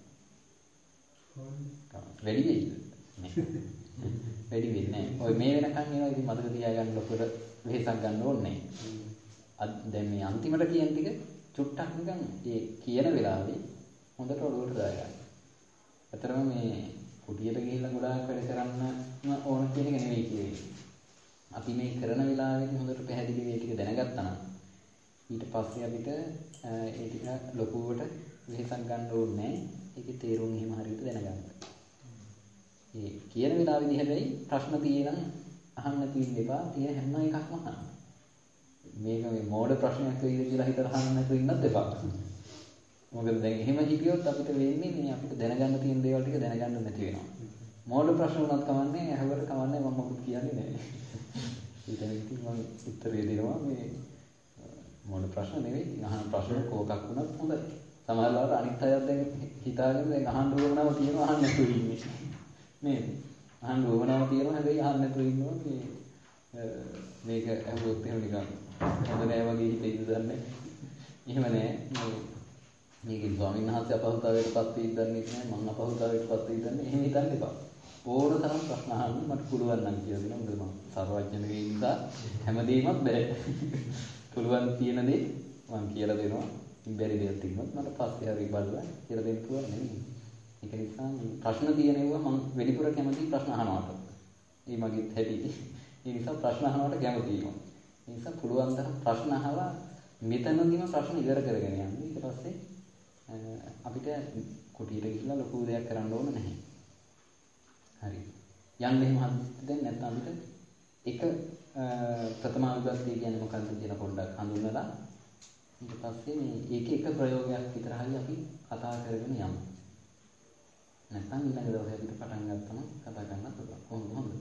වැඩි වෙයිද? නෑ. වැඩි වෙන්නේ නෑ. ඔය මේ වෙනකන් ඒවා ඉතින් මතක තියාගන්න ලොකුට වෙහසක් ගන්න ඕනේ නෑ. දැන් මේ අන්තිමට කියන ටික චුට්ටක් නිකන් ඒ කියන වෙලාවේ හොඳට ඔළුවට දාගන්න. අතරම මේ කුටියට ගිහිල්ලා ගොඩාක් වැඩ කරන්න ඕන කියන එක නෙවෙයි කියන්නේ. අපි මේ කරන වෙලාවේදී හොඳට පැහැදිලි මේ ටික දැනගත්තා නම් ඊට පස්සේ අපිට ඒ ටික ලොකුවට වෙහසක් ගන්න ඕනේ නෑ. ඒකේ තේරුම් එහෙම හරියට දැනගන්න. ඒ කියන වෙලාවේදී හැබැයි ප්‍රශ්න තියෙනම් අහන්න නැති වෙන්න එපා. තියෙන හැම එකක්ම අහන්න. මේක මේ මෝඩ ප්‍රශ්නයක් වෙයිද කියලා හිතලා අහන්න නැතුව ඉන්නත් එපා. මොකද දැන් එහෙම හිතියොත් අපිට වෙන්නේ මේ අපිට දැනගන්න තියෙන දේවල් ටික දැනගන්න නැති වෙනවා. මෝඩ ප්‍රශ්න උනත් කවන්නේ ඇහුවට කවන්නේ මම මොකුත් කියන්නේ නැහැ. ඊටම ඉතින් මම උත්තරේ දෙනවා මේ මෝඩ ප්‍රශ්න නෙවෙයි. අහන ප්‍රශ්න කෝකක් වුණත් හොඳයි. සමහර ලාවට අනිත් අයත් දැන් හිතාගෙන දැන් අහන්න ඕනම තියෙනවා අහන්න නැතුව ඉන්නේ. නේද? අහන්න ඕනම තියෙනවා හැබැයි අහන්න නැතුව ඉන්නවා මේ මේක ඇහුවොත් එහෙම නිකන් හොඳ නෑ වගේ හිතෙයිද දන්නේ. එහෙම නෑ. මේකේ ස්වාමීන් වහන්සේ අපහසුතාවයකටපත් වෙයිද දන්නේ නැහැ. මම අපහසුතාවයකටපත් වෙයිද දන්නේ. එහෙම හිතන්න එපා. ඕන තරම් ප්‍රශ්න අහන්න මට පුළුවන් නම් කියලා දෙනවා. මොකද මම සර්වඥ නෙවෙයි නිසා හැමදේමත් බෑ. පුළුවන් තියෙන දේ මම කියලා දෙනවා. බැරි දේවල් තිබුණොත් මට පස්සේ හරි බලලා කියලා දෙන්න පුළුවන් නෙවෙයි. ඒක නිසා ප්‍රශ්න තියෙනවා මම වැඩිපුර කැමති ප්‍රශ්න අහනවාට. ඒ මගේ හැටි. ඒ නිසා ප්‍රශ්න අහනවාට කැමතියි මම. ඒ නිසා පුළුවන් තරම් ප්‍රශ්න අහලා මෙතනදීම ප්‍රශ්න ඉවර කරගෙන යන්න. ඊට පස්සේ අපිට කුටියට ගිහිල්ලා ලොකු දෙයක් කරන්න ඕන නැහැ. හරි. යන්න එහෙම හදිස්සියට දැන් නැත්නම් අපිට එක ප්‍රථම විභක්තිය කියන්නේ මොකක්ද කියලා පොඩ්ඩක් හඳුන්වලා ඊට පස්සේ මේ ඒකේ එක ප්‍රයෝගයක් විතර හරි අපි කතා කරගෙන යමු. නැත්නම් ඊළඟ දවසේ අපිට පටන් ගත්තම කතා කරන්න පුළුවන්. කොහොමද හොඳ?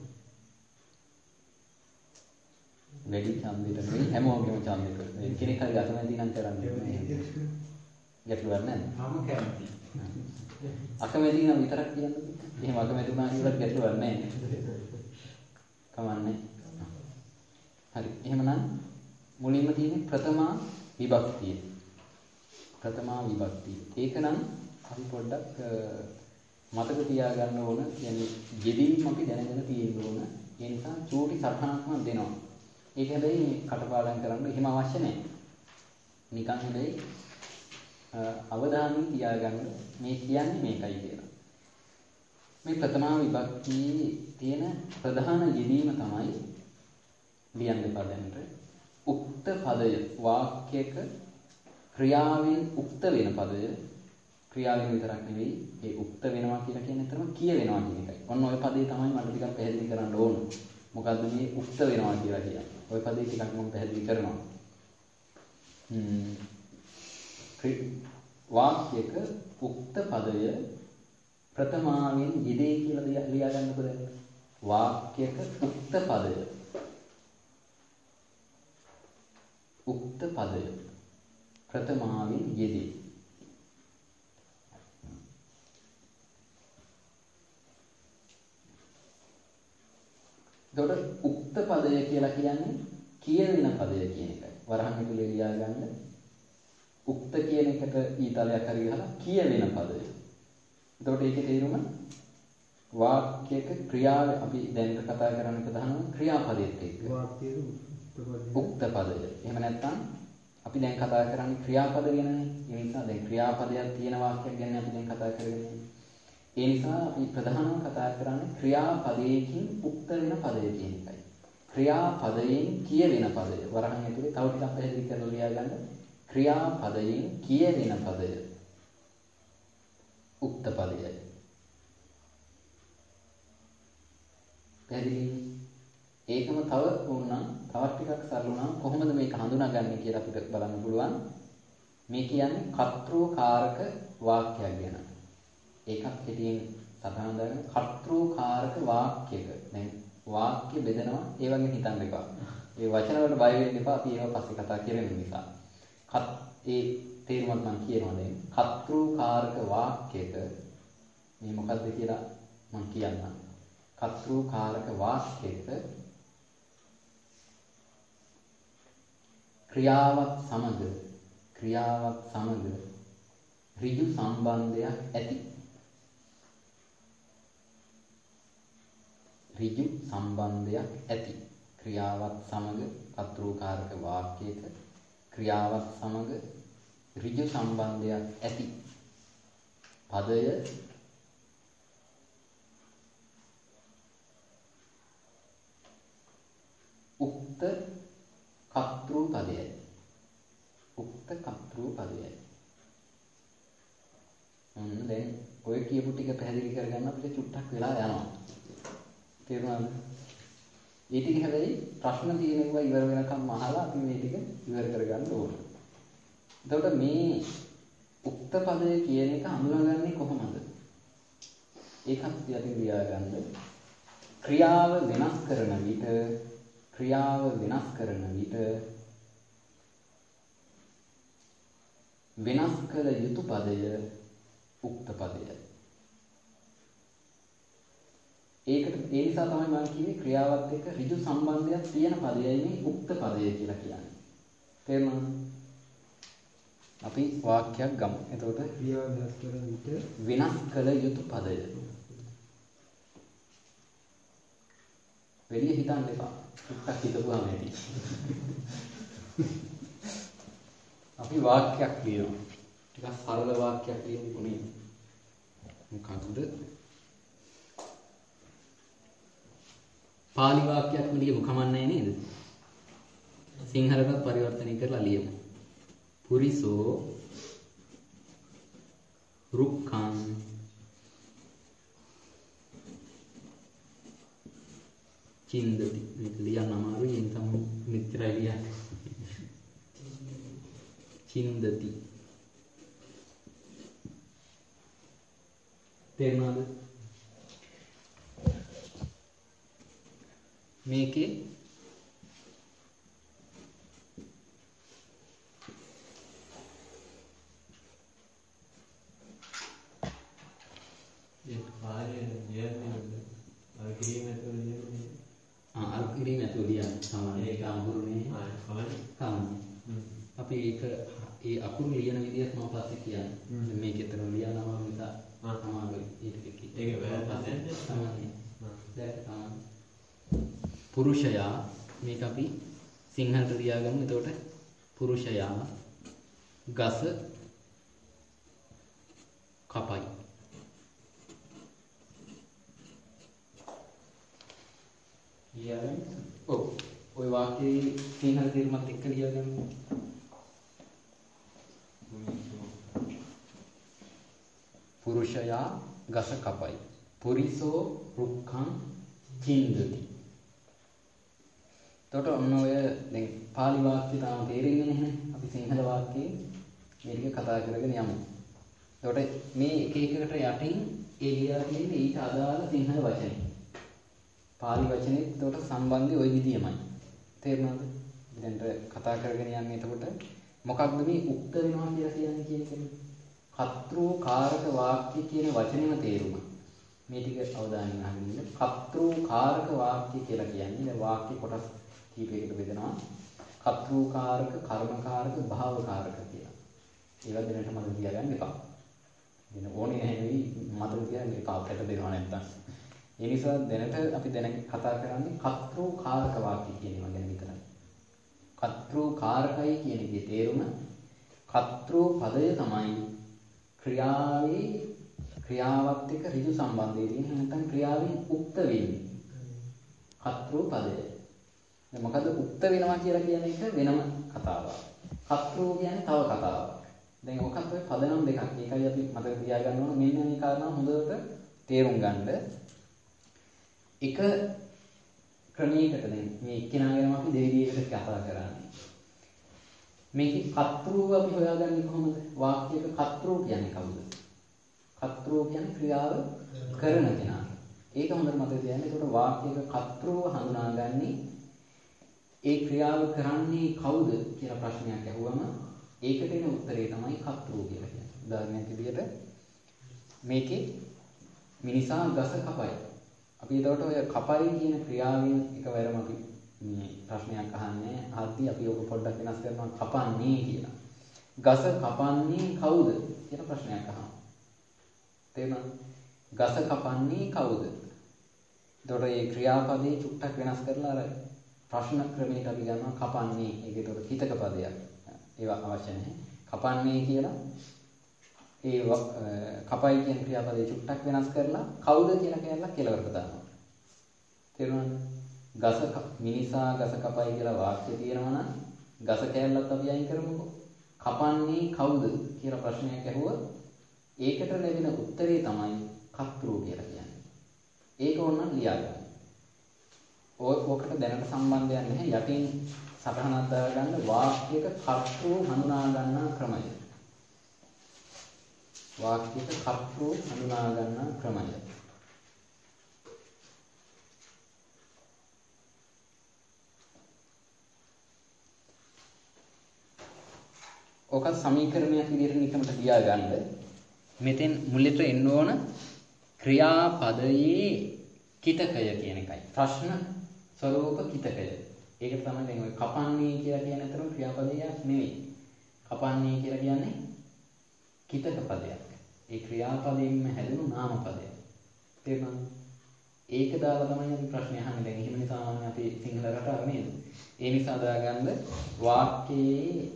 වැඩි ඡන්දෙට නෙවෙයි හැමෝගෙම ඡන්දෙට. ඒ කෙනෙක් හරි අකමැති නම් කරන්නේ නැහැ. ගැටලුවක් නැහැ. මම කැමතියි. අකමැති නම් විතරක් කියන්න. එහෙම අකමැති වුණා කියලා ගැටලුවක් නැහැ. කමන්නේ. හරි. එහෙමනම් මුලින්ම තියෙන්නේ ප්‍රථමා විභක්තිය. ප්‍රථමා විභක්තිය. ඒක නම් අපි පොඩ්ඩක් මතක තියාගන්න ඕන. කියන්නේ යෙදීම් අපි දැනගෙන තියෙන්න ඕන. ඒ නිසා චූටි සටහනක් මම දෙනවා. ඒක හැබැයි කටපාඩම් කරන්න එහෙම අවශ්‍ය නැහැ. නිකන් හැබැයි අවධානයෙන් තියාගන්න මේ කියන්නේ මේකයි කියලා. මේ ප්‍රථමා විභක්තියේ තියෙන ප්‍රධාන යෙදීම තමයි ලියන්න පදයන්ට උක්ත පදය වාක්‍යයක ක්‍රියාවෙන් උක්ත වෙන පදය ක්‍රියාවෙන් විතරක් නෙවෙයි ඒ උක්ත වෙනවා කියලා කියන තරම කියවෙනවා කියන එකයි. ඔන්න ඔය පදේ තමයි මට ටිකක් පැහැදිලි කරන්න ඕන. මොකද්ද මේ උක්ත වෙනවා කියලා කියන්නේ? ඔය පදේ ටිකක් මම පැහැදිලි කරනවා. හ්ම් වාක්‍යයක උක්ත පදය ප්‍රථමාවෙන් යෙදේ කියලා ලියා ගන්නකො දැන්. වාක්‍යයක උක්ත පදය උක්ත පදය ප්‍රථමාවෙන් යෙදේ. එතකොට උක්ත පදය කියලා කියන්නේ කියවෙන පදය කියන එකයි. වරහන් ඇතුලේ ලියා ගන්න උක්ත කියන එකට ඊතලයක් හරි ගහලා කියවෙන පදය. එතකොට ඒකේ තේරුම වාක්‍යයක ක්‍රියාව අපි දැන් කතා කරන්න ප්‍රධානම ක්‍රියාපදයට එක්ක. වාක්‍යයේ උක්ත පදය. එහෙම නැත්නම් අපි දැන් කතා කරන්නේ ක්‍රියාපද ගැනනේ. ඒ නිසා දැන් ක්‍රියාපදයක් තියෙන වාක්‍යයක් ගැන අපි දැන් කතා කරගෙන ඉන්නේ. ඒ නිසා අපි ප්‍රධානම කතා කරන්නේ ක්‍රියාපදයකින් උක්ත වෙන පදය කියන එකයි. ක්‍රියාපදයෙන් කියවෙන පදය. වරහන් ඇතුලේ තව ටිකක් පැහැදිලි කරලා ලියා ගන්න. ක්‍රියාපදයෙන් කියවෙන පදය උක්ත පදයයි. පැහැදිලි? ඒකම තව වුණා තවත් ටිකක් සරල වුණා කොහොමද මේක හඳුනාගන්නේ කියලා අපිට බලන්න පුළුවන්. මේ කියන්නේ කර්තෘකාරක වාක්‍යයක් ගැන. ඒකත් කෙටියෙන් සටහන් දාගෙන කර්තෘකාරක වාක්‍යයක. දැන් වාක්‍ය බෙදනවා ඒ වගේ හිතන්න එපා. ඒ වචන වලට බය වෙන්න එපා. අපි ඒවා පස්සේ කතා කරන නිසා. කත් ඒ තේරුමක් මම කියනවා දැන්. කර්තෘකාරක වාක්‍යයක මේ මොකද්ද කියලා මම කියන්නම්. කර්තෘකාරක වාක්‍යයක ක්‍රියාවක් සමග ක්‍රියාවක් සමග ඍජු සම්බන්ධයක් ඇති. ඍජු සම්බන්ධයක් ඇති ක්‍රියාවක් සමග කර්තෘකාරක වාක්‍යයක ක්‍රියාවක් සමග ඍජු සම්බන්ධයක් ඇති පදය උක්ත කර්තෘ පදයයි. උක්ත කර්තෘ පදයයි. ඔන්න දැන් ඔය කියපු ටික පැහැදිලි කරගන්න අපිට චුට්ටක් වෙලා යනවා. තේරුණාද? මේ ටික හැබැයි ප්‍රශ්න තියෙනවා ඉවර වෙනකම් අහලා අපි මේ ටික ඉවර කරගන්න ඕන. එතකොට මේ උක්ත පදය කියන එක හඳුනාගන්නේ කොහොමද? ඒකත් යටින් ලියාගන්න. ක්‍රියාව වෙනස් කරන විට ක්‍රියාව වෙනස් කරන විට වෙනස් කළ යුතු පදය උක්ත පදයයි. ඒකට ඒ නිසා තමයි මම කිව්වේ ක්‍රියාවත් එක්ක ඍජු සම්බන්ධයක් තියෙන පදයයි මේ උක්ත පදය කියලා කියන්නේ. තේරුණාද? අපි වාක්‍යයක් ගමු. එතකොට ක්‍රියාව වෙනස් කරන විට වෙනස් කළ යුතු පදය. වෙලිය හිතන්න එපා. ටිකක් හිතපුවාම ඇති. අපි වාක්‍යයක් ලියනවා. ටිකක් සරල වාක්‍යයක් ලියන්න ඕනේ. මොකක්ද? පාලි වාක්‍යයක් ලියමු කමන්නේ නේද? සිංහලට පරිවර්තනය කරලා ලියමු. පුරිසෝ රුක්ඛං චින්දති. මේක ලියන්න අමාරුයි එන් තමයි මෙච්චරයි ලියන්නේ. චින්දති. තේරුණාද? මේකේ ඒ කාර්යය ලියන්නේ අර කිරීම ඇතුළේ ලියන්නේ. ආ අර කිරීම ඇතුළේ ලියන්නේ සාමාන්‍ය ඒක අමුරුනේ. ආ කවන්නේ. කවන්නේ. අපි ඒක ඒ අකුරු ලියන විදිහට මම පස්සේ කියන්නේ. මේකේතර ලියනවා නිසා අමාරුයි ඒක දෙකේ. ඒක වැරද්දක් නැහැ සාමාන්‍ය. දැන් තමයි පුරුෂයා මේක අපි සිංහලට ලියාගමු. එතකොට පුරුෂයා ගස කපයි. ලියාගමු. ඔව්. ওই වාක්‍යයේ සිංහල තේරුමත් එක්ක ලියාගමු. පුරුෂයා ගස කපයි. පුරිසෝ රුක්ඛං චින්දති. එතකොට ඔන්න ඔය දැන් පාලි වාක්‍ය තාම තේරෙන්නේ නැහැ. අපි සිංහල වාක්‍යයේ මේ ටික කතා කරගෙන යමු. එතකොට මේ එක එකකට යටින් ඒ ලියලා තියෙන ඊට අදාළ සිංහල වචනේ. පාලි වචනේ එතකොට සම්බන්ධය ওই විදියමයි. තේරුණාද? දැන් කතා කරගෙන යන්නේ එතකොට මොකක්ද මේ උක්ත වෙනවා කියලා කියන්නේ කියන්නේ? කතෘ කාරක වාක්‍ය කියන වචනේම තේරුම. මේ ටික අවධානයෙන් අහගෙන ඉන්න. කතෘ කාරක වාක්‍ය කියලා කියන්නේ දැන් වාක්‍ය කොටස් කීපයකට බෙදෙනවා. කතෘ කාරක, කර්ම කාරක, භාව කාරක කියලා. ඒවා දැනට මම තියාගන්න එපා. දෙන ඕනේ නැහැ නෙවෙයි මතක තියාගන්න එපා අපිට දෙනවා නැත්තම්. ඒ නිසා දැනට අපි දැන කතා කරන්නේ කතෘ කාරක වාක්‍ය කියන ඒවා ගැන විතරයි. කතෘ කාරකයි කියන එකේ තේරුම කතෘ පදය තමයි ක්‍රියාවේ ක්‍රියාවත් එක්ක ඍජු සම්බන්ධය තියෙන නැත්නම් ක්‍රියාවෙන් උක්ත වෙන්නේ. කතෘ පදය. දැන් මොකද උක්ත වෙනවා කියලා කියන එක වෙනම කතාවක්. කතෘ කියන්නේ තව කතාවක්. දැන් ඔකත් ඔය පදනම් දෙකක්. ඒකයි අපි මතක තියාගන්න ඕන. මෙන්න මේ කාරණා හොඳට තේරුම් ගන්න. එක ක්‍රමයකට දැන් මේ එක්කෙනා ගැන අපි දෙවිදියකට කතා කරන්නේ. මේකේ කතෘ අපි හොයාගන්නේ කොහොමද? වාක්‍යයක කතෘ කියන්නේ කවුද? කතෘ කියන්නේ ක්‍රියාව කරන කෙනා. ඒක හොඳට මතක තියාගන්න. ඒකට වාක්‍යයක කතෘව හඳුනාගන්නේ ඒ ක්‍රියාව කරන්නේ කවුද කියලා ප්‍රශ්නයක් අහුවම ඒකට එන උත්තරේ තමයි කතෘ කියලා කියන්නේ. උදාහරණයක් විදිහට මේකේ මිනිසා ගස කපයි. අපි ඒකට ඔය කපයි කියන ක්‍රියාවෙන් එකවරම අපි මේ ප්‍රශ්නයක් අහන්නේ. ආදී අපි ඔක පොඩ්ඩක් වෙනස් කරනවා කපන්නේ කියලා. ගස කපන්නේ කවුද කියලා ප්‍රශ්නයක් අහනවා. තේරුණාද? ගස කපන්නේ කවුද? එතකොට මේ ක්‍රියාපදේ චුට්ටක් වෙනස් කරලා අර ප්‍රශ්න ක්‍රමයට අපි ගන්නවා කපන්නේ. ඒක ඒතකොට හිතක පදයක්. ඒවා අවශ්‍ය නැහැ. කපන්නේ කියලා ඒ කපයි කියන ක්‍රියාපදේ චුට්ටක් වෙනස් කරලා කවුද කියලා කියලා කෙලවරට දානවා. තේරුණාද? ගස මිනිසා ගස කපයි කියලා වාක්‍ය තියෙනවා නම් ගස කැලලත් අපි අයින් කරමුකෝ. කපන්නේ කවුද කියලා ප්‍රශ්නයක් ඇහුවොත් ඒකට ලැබෙන උත්තරේ තමයි කතෘ කියලා කියන්නේ. ඒක ඕනනම් ලියාගන්න. ඕකට දැනට සම්බන්ධයක් නැහැ. යටින් සටහනක් දාගන්න වාක්‍යයක කතෘ හඳුනා ගන්නා ක්‍රමය. වාක්‍යයක කතෘ හඳුනා ගන්නා ක්‍රමය. ඔක සමීකරණයක් විදිහට නිකමට ලියාගන්න. මෙතෙන් මුලට එන්න ඕන ක්‍රියාපදයේ කිතකය කියන එකයි. ප්‍රශ්න ස්වරූප කිතකය. ඒක තමයි දැන් ඔය කපන්නේ කියලා කියන අතරම ක්‍රියාපදයක් නෙවෙයි. කපන්නේ කියලා කියන්නේ කිතක පදයක්. ඒ ක්‍රියාපදයෙන්ම හැදුණු නාම පදයක්. තේරුණාද? ඒක දාලා තමයි අපි ප්‍රශ්නේ අහන්නේ. දැන් එහෙම නිසා මම අපි සිංහල රටාව නේද? ඒ නිසා දාගන්න වාක්‍යයේ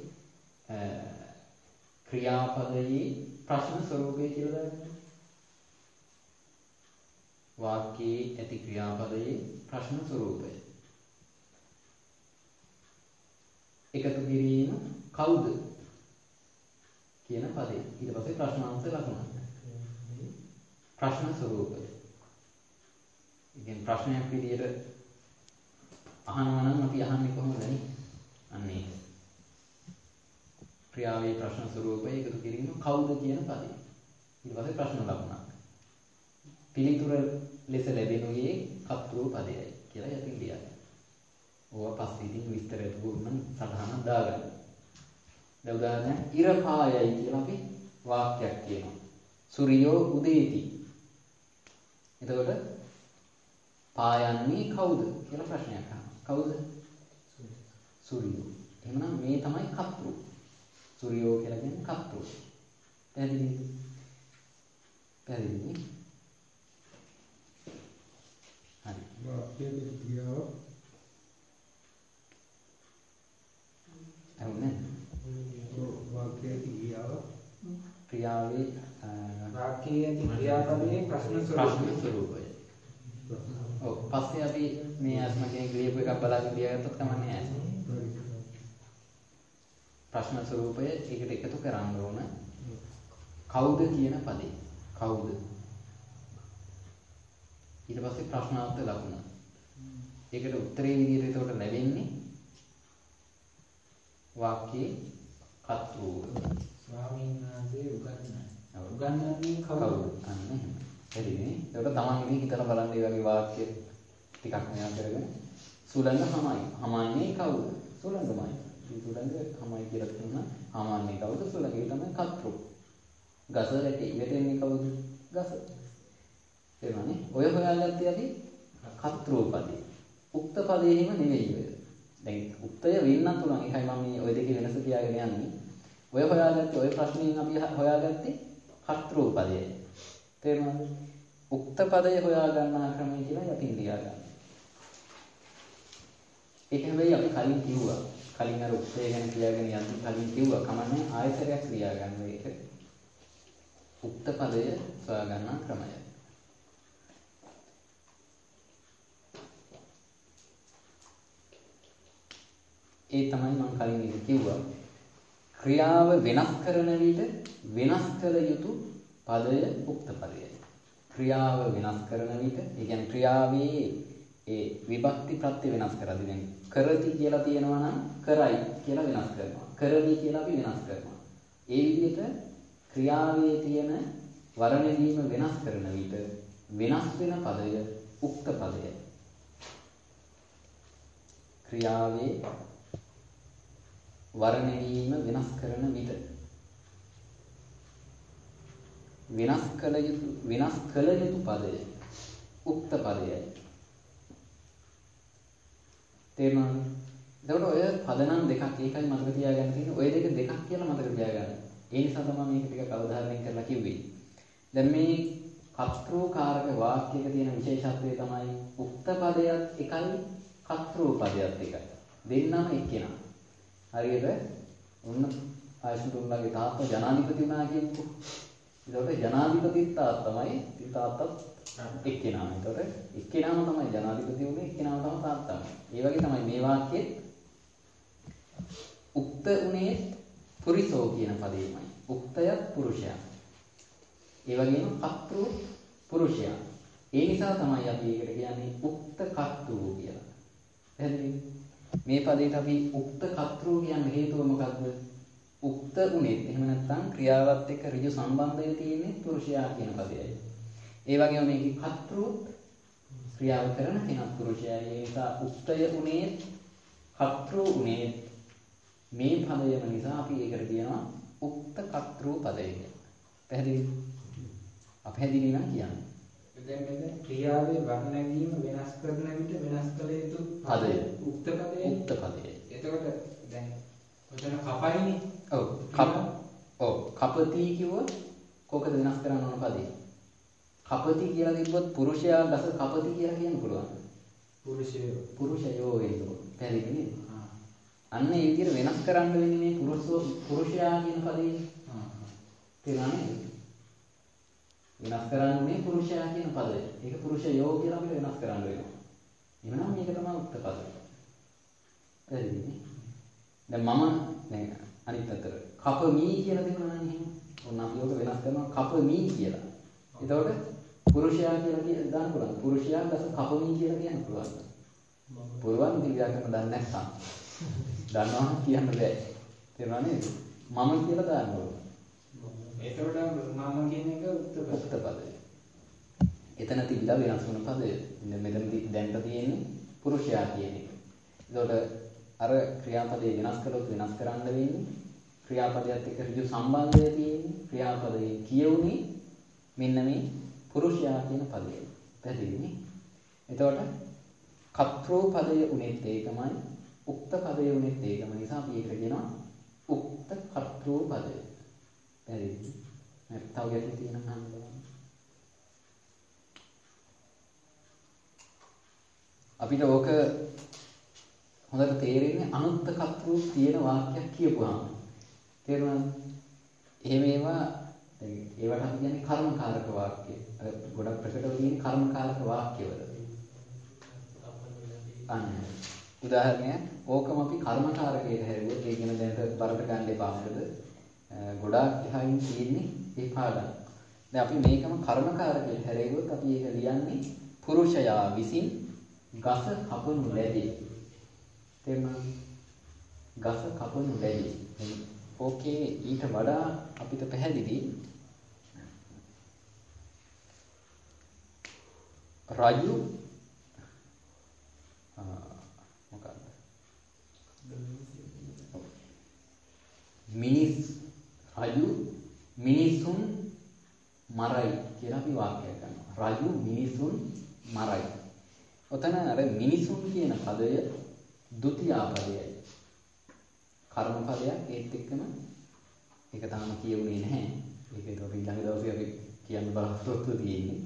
ක්‍රියාපදයේ ප්‍රශ්න ස්වරූපය කියලා දාගන්න. වාක්‍යයේ ඇති ක්‍රියාපදයේ ප්‍රශ්න ස්වරූපය. එකතු කිරීම කවුද කියන පදේ. ඊට පස්සේ ප්‍රශ්නාංශ ලකුණ. ප්‍රශ්න ස්වරූපය. ඉතින් ප්‍රශ්නයක් විදියට අහනවා නම් අපි අහන්නේ කොහොමද නේ? අන්න ඒක. ක්‍රියාවේ ප්‍රශ්න ස්වරූපය එකතු කිරීම කවුද කියන පදේ. ඊට පස්සේ ප්‍රශ්න ලකුණක්. පිළිතුර ලෙස ලැබෙනුයේ කර්තෘ පදයයි කියලා යටින් ලියන්න. ඕවා පස්සේ ඉතින් විස්තරයට ගොන්න සටහනක් දාගන්න. දැන් උදාහරණයක් ඉර පායයි කියලා අපි වාක්‍යයක් කියනවා. සූර්යෝ උදේති. එතකොට පායන්නේ කවුද කියලා ප්‍රශ්නයක් අහනවා. කවුද? සූර්යෝ. එහෙනම් මේ තමයි කර්තෘ. සූර්යෝ කියලා කියන්නේ කර්තෘ. පැහැදිලිද? පැහැදිලිද? හරි. වාක්‍යයේ ක්‍රියාව අරුනේ වාක්‍යයේ ක්‍රියාව ක්‍රියාවේ වාක්‍යයේ ක්‍රියාපදයේ ප්‍රශ්න ස්වරූපය. ඔව් පස්සේ අපි මේ අස්ම කෙනෙක් ලියපු එකක් බලාගෙන ලියගත්තොත් කමන්නේ නැහැ. ප්‍රශ්න ස්වරූපය ඒකට එකතු කරන්න ඕන. කවුද කියන පදේ. කවුද? ඊට පස්සේ ප්‍රශ්නාර්ථ ලකුණ. ඒකට උත්තරේ විදිහට ඒකට ලැබෙන්නේ වාක්‍යයේ කර්තෘ. ස්වාමීන් වහන්සේ උගන්වන්නේ. උගන්වන්නේ කවුද? අන්න එහෙම. හරිනේ. ඒකට තමන් ඉතින් හිතලා බලන්න මේ වගේ වාක්‍ය ටිකක් මෙයා කරගෙන සුලංග හමයි. හමන්නේ කවුද? සුලංගමයි. මේ සුලංග හමයි කියලා කියනවා. හමන්නේ කවුද? සුලංග. ඒ තමයි කර්තෘ. ගස රැටි වැටෙන්නේ කවුද? ගස. එනවනේ. ඔය හොයාගත්තේ අපි කර්තෘ පදේ. උක්ත පදේ හිම නෙවෙයි ඔය. දැන් උක්තය වෙන්නත් උනන් ඒකයි මම මේ ඔය දෙකේ වෙනස කියාගෙන යන්නේ. ඔය හොයාගත්තේ ඔය ප්‍රශ්نين අපි හොයාගත්තේ කර්තෘ පදයයි. තේරුණාද? උක්ත පදය හොයා ගන්නා ක්‍රමය කියලා යටින් ලියා ගන්න. ඒක හැබැයි අපි කලින් කිව්වා. කලින් අර උක්තය ගැන කියාගෙන යන්න කලින් කිව්වා. කමන්නේ ආයතරයක් ක්‍රියා ගන්න එක. උක්ත පදය හොයා ගන්නා ක්‍රමය. ඒ තමයි මම කලින් ඉතින් කිව්වා. ක්‍රියාව වෙනස් කරන විට වෙනස් කළ යුතු පදය උක්ත පදයයි. ක්‍රියාව වෙනස් කරන විට ඒ කියන්නේ ක්‍රියාවේ ඒ විභක්ති ප්‍රත්‍ය වෙනස් කරද්දී දැන් කරති කියලා තියෙනවා නම් කරයි කියලා වෙනස් කරනවා. කරවි කියලා අපි වෙනස් කරනවා. ඒ විදිහට ක්‍රියාවේ තියෙන වර්ණ වීම වෙනස් කරන විට වෙනස් වෙන පදය උක්ත පදයයි. ක්‍රියාවේ වර්ණ වීම වෙනස් කරන විට වෙනස් කළ යුතු වෙනස් කළ යුතු පදය උක්ත පදයයි. තේරුණාද? එතකොට ඔය පදනම් දෙකක් ඒකයි මතක තියාගන්න තියෙන්නේ. ඔය දෙක දෙකක් කියලා මතක තියාගන්න. ඒ නිසා තමයි මේක ටිකක් අවධාරණය කරලා කිව්වේ. දැන් මේ කර්තෘකාරක වාක්‍යයක තියෙන විශේෂත්වය තමයි උක්ත පදයක් එකයි කර්තෘ පදයක් එකයි. දෙන්නම එක්කෙනා. හරියට ඔන්න ආයසුතුන්ගේ තාත්තා ජනාධිපති වුණා කියමුකෝ. ඒකට ජනාධිපති තාත්තමයි තාත්තත් එක්කෙනාම. ඒකට එක්කෙනාම තමයි ජනාධිපති වුනේ, එක්කෙනාම තමයි තාත්තා. ඒ වගේ තමයි මේ වාක්‍යයේ උක්ත උනේ පුරිසෝ කියන පදේමයි. උක්තය පුරුෂයා. ඒ වගේම කර්තෘ පුරුෂයා. ඒ නිසා තමයි අපි ඒකට කියන්නේ උක්ත කර්තෘ කියලා. එහෙනම් මේ පදේට අපි උක්ත කර්තෘ කියන හේතුව මොකක්ද? උක්ත උනේ එහෙම නැත්නම් ක්‍රියාවත් එක්ක ඍජු සම්බන්ධය තියෙන්නේ පුරුෂයා කියන පදයයි. ඒ වගේම මේකේ කර්තෘ ක්‍රියාව කරන කෙනා පුරුෂයා. ඒ නිසා උක්තය උනේ කර්තෘ උනේ මේ පදයම නිසා අපි ඒකට කියනවා උක්ත කර්තෘ පදය කියලා. පැහැදිලිද? අපහැදිලි නම් කියන්නේ. දැන් මෙතන ක්‍රියාවේ වර්ණ වීම වෙනස් කරන විට වෙනස් කළ යුතු පදය උක්ත පදය. උක්ත පදයයි. එතකොට දැන් ඔතන කපයිනේ. ඔව් කප ඔව් කපති කිව්වොත් කොකද වෙනස් කරන්න ඕන පදේ? කපති කියලා කිව්වොත් පුරුෂයා ගස කපති කියලා කියන්න පුළුවන්. පුරුෂයෝ. පුරුෂයෝ වෙනවා. පැහැදිලි නේද? ආ. අන්න ඒ විදිහට වෙනස් කරන්න වෙන්නේ මේ පුරුෂෝ පුරුෂයා කියන පදේ. ආ. තේරුණානේ? වෙනස් කරන්නේ පුරුෂයා කියන පදය. ඒක පුරුෂයෝ කියලා අපිට වෙනස් කරන්න වෙනවා. එහෙනම් මේක තමයි උක්ත පදය. පැහැදිලිනේ? දැන් මම දැන් අනිත් අතට කපමි කියලා දෙනවා නම් එහෙම. ඔන්න අපි ඔක වෙනස් කරනවා කපමි කියලා. එතකොට පුරුෂයා කියලා කියන දාන්න පුළුවන්. පුරුෂයා ගස කපමි කියලා කියන්න පුළුවන්. පුළුවන් දිව්‍යාකරන දන්නේ නැත්නම්. දන්නවා කියන්න බෑ. තේරුණා නේද? මම කියලා දාන්න ඕන. එතකොට මම කියන එක උක්ත පදය. එතන තිබිලා වෙනස් වෙන පදය. දැන් මෙතනදී දැන්ට තියෙන්නේ පුරුෂයා කියන එක. එතකොට අර ක්‍රියාපදේ වෙනස් කළොත් වෙනස් කරන්න වෙන්නේ ක්‍රියාපදයට එක්ක ඍජු සම්බන්ධය තියෙන්නේ ක්‍රියාපදයේ කියුනේ මෙන්න මේ පුරුෂයා කියන පදය. පැහැදිලිනේ? එතකොට කත්‍රෝ පදය උනේත් ඒකමයි උක්ත පදය උනේත් ඒකම නිසා අපි ඒකට කියනවා උක්ත කත්‍රෝ පදය. පැහැදිලිද? හරි. තව ගැටලු තියෙනවා නම් බලන්න. අපිට ඕක හොඳට තේරෙන්නේ අනුත්ත කත්‍රෝ තියෙන වාක්‍යයක් කියපුවාම. තේරුණාද? එහෙම ඒවා දැන් ඒවට අපි කියන්නේ කර්මකාරක වාක්‍ය. අර ගොඩක් ප්‍රකටව තියෙන කර්මකාරක වාක්‍යවල. අන්න උදාහරණයක් ඕකම අපි කර්මකාරකයට හැරුවොත් ඒ කියන දැනට බරට ගන්න එපා නේද? ගොඩාක් එහායින් තියෙන්නේ ඒ පාඩම්. දැන් අපි මේකම කර්මකාරකයට හැරෙව්වොත් අපි ඒක ලියන්නේ පුරුෂයා විසින් ගස කපනු ලැබේ. තේරුණාද? ගස කපනු ලැබේ. ඕකේ ඊට වඩා අපිට පැහැදිලි රජු මොකක්ද? මිනිස් රජු මිනිසුන් මරයි කියලා අපි වාක්‍යයක් ගන්නවා. රජු මිනිසුන් මරයි. ඔතන අර මිනිසුන් කියන පදය ဒုတိ යා පදයයි. කර්ම පදයක් ඒත් එක්කම ඒක තාම කියුනේ නැහැ. ඒක ඒක ඊළඟ දවසේ අපි කියන්න බලාපොරොත්තු තියෙන්නේ.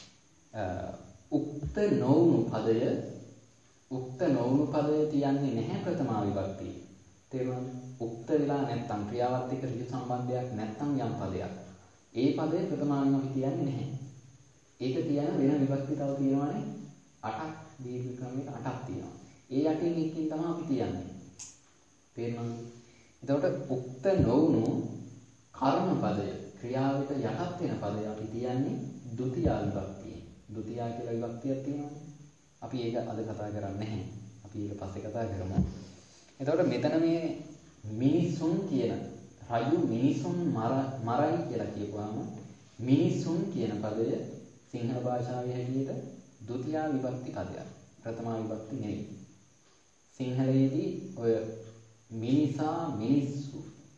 උක්ත නොවුණු පදය උක්ත නොවුණු පදය තියන්නේ නැහැ ප්‍රථමා විභක්තිය. තේරුණාද? උක්ත වෙලා නැත්තම් ක්‍රියාවත් එක්ක ඍජු සම්බන්ධයක් නැත්තම් යම් පදයක්. ඒ පදය ප්‍රථමාවෙන් අපි කියන්නේ නැහැ. ඒක තියන වෙන විභක්ති තව තියෙනවානේ අටක් දීර්ඝ ක්‍රමයක අටක් තියෙනවා. ඒ අටින් එකකින් තමයි අපි තියන්නේ. තේරුණාද? එතකොට උක්ත නොවුණු කර්ම පදය ක්‍රියාවට යටත් වෙන පදය අපි තියන්නේ ဒုတိ යා විභක්තිය. ဒုတိ යා කියලා විභක්තියක් තියෙනවානේ. අපි ඒක අද කතා කරන්නේ නැහැ. අපි ඒක පස්සේ කතා කරමු. එතකොට මෙතන මේ මිනිසුන් කියන රජු මිනිසුන් මරයි කියලා කියපුවාම මිනිසුන් කියන පදය සිංහල භාෂාවේ හැටියට ဒုတိ යා විභක්ති පදයක්. ප්‍රථමා විභක්ති නෙවෙයි. සිංහලයේදී ඔය මිනිසා මිනිස්සු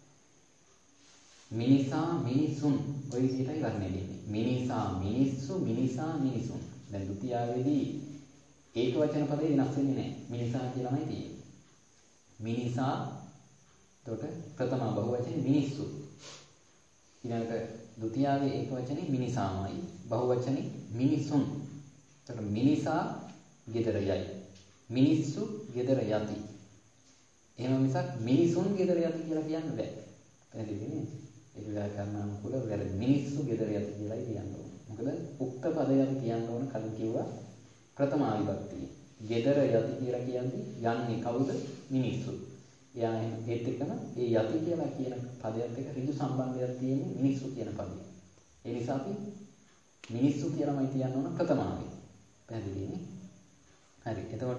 මිනිසා මිනිසුන් ඔය විදිහටයි වර්ණය වෙන්නේ. මිනිසා මිනිස්සු මිනිසා මිනිසුන්. දැන් ဒုတိ යාවේදී ඒක වචන පදේ වෙනස් වෙන්නේ නැහැ. මිනිසා කියලාමයි තියෙන්නේ. මිනිසා එතකොට ප්‍රථම බහුවචනේ මිනිස්සු. ඊළඟට ဒုတိ යාවේ ඒක වචනේ මිනිසාමයි. බහුවචනේ මිනිසුන්. එතකොට මිනිසා ගෙදර යයි. මිනිස්සු ගෙදර යති. එහෙම මිසක් මිනිසුන් ගෙදර යති කියලා කියන්න බෑ. පැහැදිලි නේද? ඒක ව්‍යාකරණ අනුකූල වැරදි. මිනිස්සු ගෙදර යති කියලායි කියන්න ඕන. මොකද උක්ත පදය අපි කියන්න ඕන කලින් කිව්වා ප්‍රථමා විභක්තිය. ගෙදර යති කියලා කියන්නේ යන්නේ කවුද? මිනිස්සු. එයා ඒත් එක්කම ඒ යති කියලා කියන පදයට එක්ක ඍජු සම්බන්ධයක් තියෙන්නේ මිනිස්සු කියන පදේ. ඒ නිසා අපි මිනිස්සු කියලාමයි කියන්න ඕන ප්‍රථමාවේ. පැහැදිලි නේ? හරි. එතකොට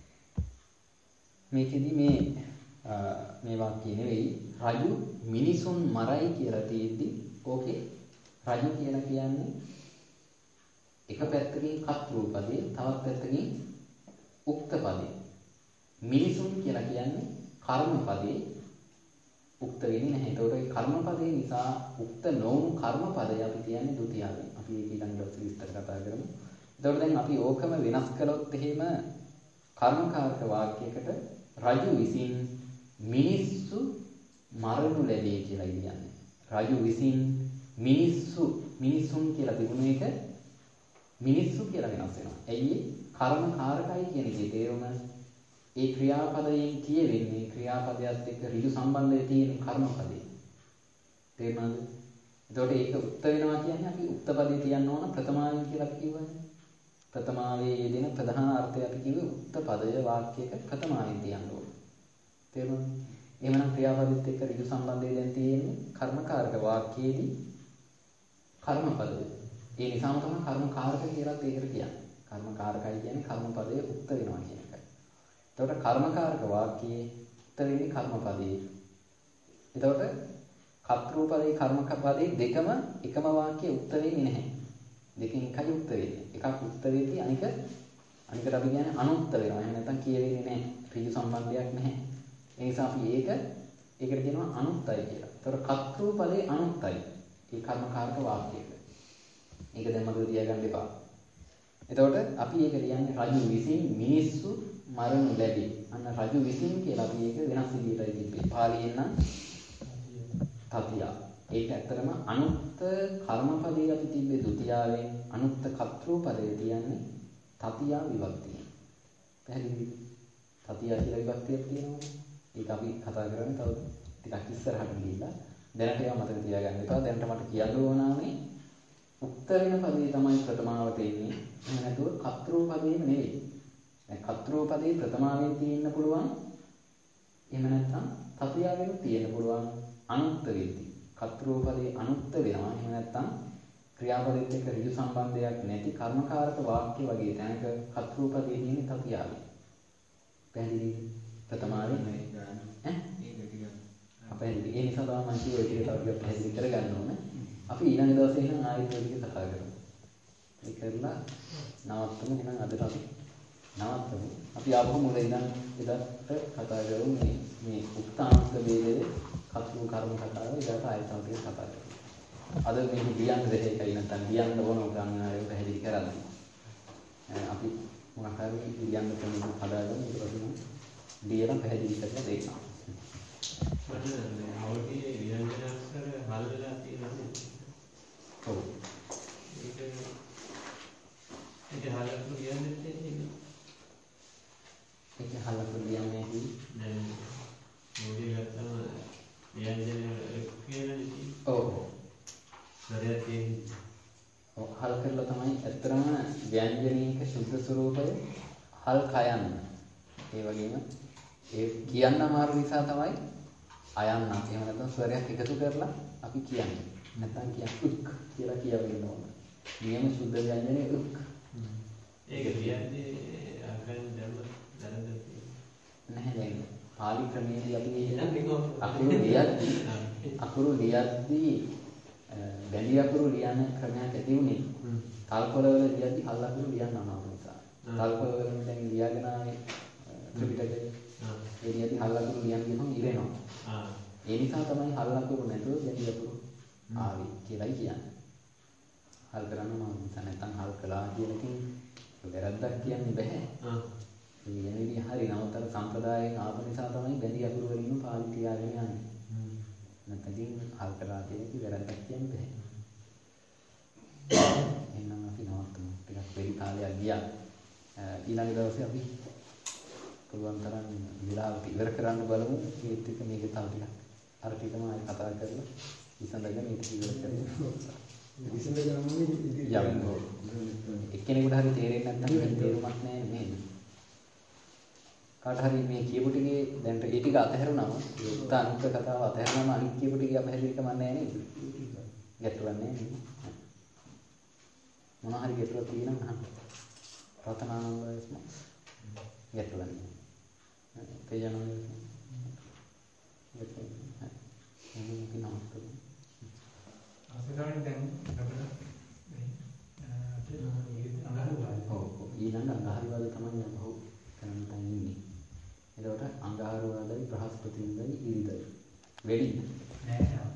මේකෙදි මේ මේ වාක්‍යය නෙවෙයි රජු මිනිසුන් මරයි කියලා තියෙද්දි ඕකේ රජු කියලා කියන්නේ එක පැත්තකින් කර්තෘ පදේ තවත් පැත්තකින් උක්ත පදේ. මිනිසුන් කියලා කියන්නේ කර්ම පදේ උක්ත වෙන්නේ නැහැ. ඒතකොට ඒ කර්ම පදේ නිසා උක්ත නොවුණු කර්ම පදය අපි කියන්නේ ဒုတိ යාවෙන්. අපි ඒක ඊළඟ දවසේ විස්තර කතා කරමු. එතකොට දැන් අපි ඕකම වෙනස් කළොත් එහෙම කර්මකාරක වාක්‍යයකට රජු විසින් මිනිස්සු මරනු ලැබේ කියලා කියන්නේ. රජු විසින් මිනිස්සු මිනිසුන් කියලා තිබුණ එක මිනිස්සු කියලා වෙනස් වෙනවා. ඇයි ඒ? කර්මකාරකයි කියන එකේ තේරුම ඒ ක්‍රියාපදයෙන් කියවෙන්නේ ක්‍රියාපදයට එක්ක ඍජු සම්බන්ධය තියෙන කර්මපදේ. තේරුණාද? එතකොට ඒක උක්ත වෙනවා කියන්නේ අපි උක්ත පදේ තියන්න ඕන ප්‍රථමාවෙන් කියලා කිව්වනේ. ප්‍රථමාවේ යෙදෙන ප්‍රධාන අර්ථය අපි කිව්වේ උක්ත පදය වාක්‍යයක ප්‍රථමාවෙන් තියන්න ඕන. තේරුණාද? එහෙමනම් ක්‍රියාපදෙත් එක්ක ඍජු සම්බන්ධය දැන් තියෙන්නේ කර්මකාරක වාක්‍යයේදී කර්මපදය. ඒ නිසාම තමයි කර්මකාරක කියලාත් ඒකට කියන්නේ. කර්මකාරකයි කියන්නේ කර්මපදයේ උක්ත වෙනවා කියන එකයි. එතකොට කර්මකාරක වාක්‍යයේ උක්ත වෙන්නේ කර්මපදයේ. එතකොට කර්තෘපදේ කර්මපදේ දෙකම එකම වාක්‍යයේ උක්ත වෙන්නේ නැහැ. දෙකෙන් එකයි උක්ත වෙන්නේ. එකක් උක්ත වෙද්දී අනික අනිකට අපි කියන්නේ අනුක්ත වෙනවා. එහෙම නැත්නම් කියවෙන්නේ නැහැ. ඍජු සම්බන්ධයක් නැහැ. ඒ නිසා අපි ඒක ඒකට කියනවා අනුක්තයි කියලා. එතකොට කර්තෘපදේ අනුක්තයි. ඒ කර්මකාරක වාක්‍යයක. ඒක දැන් මතක තියාගන්න එපා. එතකොට අපි ඒක කියන්නේ රජු විසින් මිනිස්සු මරණු ලැබේ. අන්න රජු විසින් කියලා අපි ඒක වෙනස් විදිහටයි තිබ්බේ. පාලියෙන් නම් තතිය. ඒක ඇත්තටම අනුක්ත කර්මපදයේ අපි තිබ්බේ ဒ ුතියාවෙන් අනුක්ත කර්තෘපදයේ කියන්නේ තතිය විභක්තිය. පැහැදිලිද? තතිය කියලා විභක්තියක් තියෙනවා. ඒක අපි කතා කරන්නේ තව ටිකක් ඉස්සරහට ගිහිල්ලා. දැනට ඒවා මතක තියාගන්න එපා. දැනට මට කියන්න ඕනානේ උක්ත වෙන පදේ තමයි ප්‍රථමාවට එන්නේ. එහෙම නැතුව කර්තෘපදේම නෙවෙයි. දැන් කර්තෘපදේ ප්‍රථමාවෙන් තියෙන්න පුළුවන්. එහෙම නැත්නම් තතියාවෙන් තියෙන්න පුළුවන් අනුක්ත වෙද්දී. කර්තෘපදේ අනුක්ත වෙනවා. එහෙම නැත්නම් ක්‍රියාපදෙත් එක්ක ඍජු සම්බන්ධයක් නැති කර්මකාරක වාක්‍ය වගේ තැනක කර්තෘපදේ තියෙන්නේ තතියාවෙන්. පැහැදිලිද? ප්‍රථමාවෙන් නෙවෙයි. ඈ? ඒක ටිකක් අපහැදිලි. ඒ නිසා තමයි මම කිව්වේ ඒක තව ටිකක් පැහැදිලි කරගන්න ඕන. අපි ඊළඟ දවසේ ඉන්න ආයෙත් ඔය ටික කතා කරමු. ඒ කරලා නවත්තමු. එහෙනම් අදට අපි නවත්තමු. අපි ආපහු මුල ඉඳන් එදාට කතා කරමු මේ මේ උක්තාන්ත වේදේ කතු කර්ම කතාව එදාට ආයෙත් තව ටික කතා කරමු. අද මේ කියන්න දෙයකයි නැත්නම් කියන්න ඕන උගන්වනාරේ පැහැදිලි කරන්නේ. අපි මොකක් හරි කියන්න කෙනෙක් හදාගමු. ඒක වගේම ලියලා පැහැදිලි කරලා දෙන්න. මට අවුලේ ව්‍යංජන අක්ෂර හල් වෙලා තියෙනවා නේ. ඔව්. ඒක ඒක හලක් කියන්නේ තියෙන්නේ. ඒක හලක් කියන්නේ කි දැන් මොකද ගත්තම ව්‍යංජන කියලා නේ. ඔව්. හරියට තියෙන්නේ. ඔව් හල් කරලා තමයි ඇත්තරම ව්‍යංජනීක සුද්ධ ස්වරූපය හල් කයන්න. ඒ වගේම ඒ කියන්න අමාරු නිසා තමයි අයන්න. එහෙම නැත්නම් ස්වරයක් එකතු කරලා අපි කියන්නේ. නැත්නම් කියන්නේ උක් කියලා කියවෙන්න ඕන. නියම සුද්ධ ව්‍යංජනේ උක්. ඒක කියන්නේ අකන් දැම්ම දැනගන්න නැහැ දැන් පාලි ක්‍රමයේදී අපි එහෙනම් මේක අකුරු ලියද්දී අකුරු ලියද්දී බැඳි අකුරු ලියන ක්‍රමයක් ඇති උනේ. තල්කොළ වල ලියද්දී හල් අකුරු ලියන්න අමාරු නිසා. තල්කොළ වල දැන් ලියාගෙන ආවේ ත්‍රිපිටකයේ. ඒ ලියද්දී හල් අකුරු ලියන්න ගියම ඉරෙනවා. ආ ඒ නිසා තමයි හල් අකුරු නැතුව බැඳි අකුරු ආවේ කියලායි කියන්නේ. හල් කරන්න අමාරු නිසා නැත්නම් හල් කළා කියන එකෙන් වැරද්දක් කියන්න බෑ. ආ මේ වෙන විදිහ හරි නවතර සම්ප්‍රදායෙන් ආපු නිසා තමයි බැඳි අකුරු වලින් පාලි තියාගෙන යන්නේ. නැත්නම් හල් කළා කියන එක වැරද්දක් කියන්න බෑ. එහෙනම් අපි නවත්තමු. ටිකක් වෙරි කාලයක් ගියා. ඊළඟ දවසේ අපි පුළුවන් තරම් විලාවට ඉවර කරන්න බලමු. ඒත් එක මේක තව ටිකක් අර ටිකම ආයෙ කතා කරලා විසඳගෙන මේක ඉවර කරමු. විසඳගෙන යමු. එක්කෙනෙකුට හරි තේරෙන්නේ නැත්නම් මේක තේරුමක් නැහැ නේද? කාට හරි මේ කියපු ටිකේ දැන් ඒ ටික අතහැරුණාම උත් අනුත් කතාව අතහැරුණාම අනිත් කියපු ටික අපහැදිලි කමක් නැහැ නේද? ගැටලුවක් නැහැ නේද? මොන හරි ගැටලුවක් තියෙනම් අහන්න. රතනානන්දස්ම ගැටලුවක් නැහැ. තේජනන්ද ගැටලුවක් නැහැ. එහෙනම් අපි නවත්තමු. අසරණ දැන් අපිට ඔව් ඊළඟ අඟහරුවාද තමයි අපහු කරන්න තන් ඉන්නේ. එතකොට අඟහරුවාදයි බ්‍රහස්පතින්දයි ඉරිදයි. වෙඩි නෑ නෑ.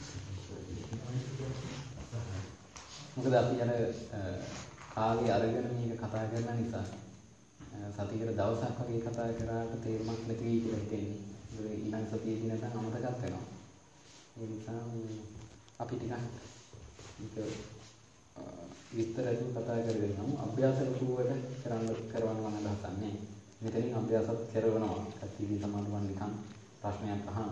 මොකද අපි අර කාලේ අරගෙන මේක කතා කරන නිසා සතියකට දවසක් වගේ කතා කරාට තේරුමක් නැති වෙයි කියලා හිතෙන්නේ. ඒ ඊළඟ සතියේදී නැත්නම් අමතකත් වෙනවා. ඒ නිසා අපි ටිකක් මේක විස්තරයෙන් කතා කරගෙන යමු. අභ්‍යාස ලකුවට කරන්න කරවන්න මම හදන්නේ. මෙතනින් අභ්‍යාසත් කරනවා. කතිවි සමානවන් නිකන් ප්‍රශ්නයක් අහනවා.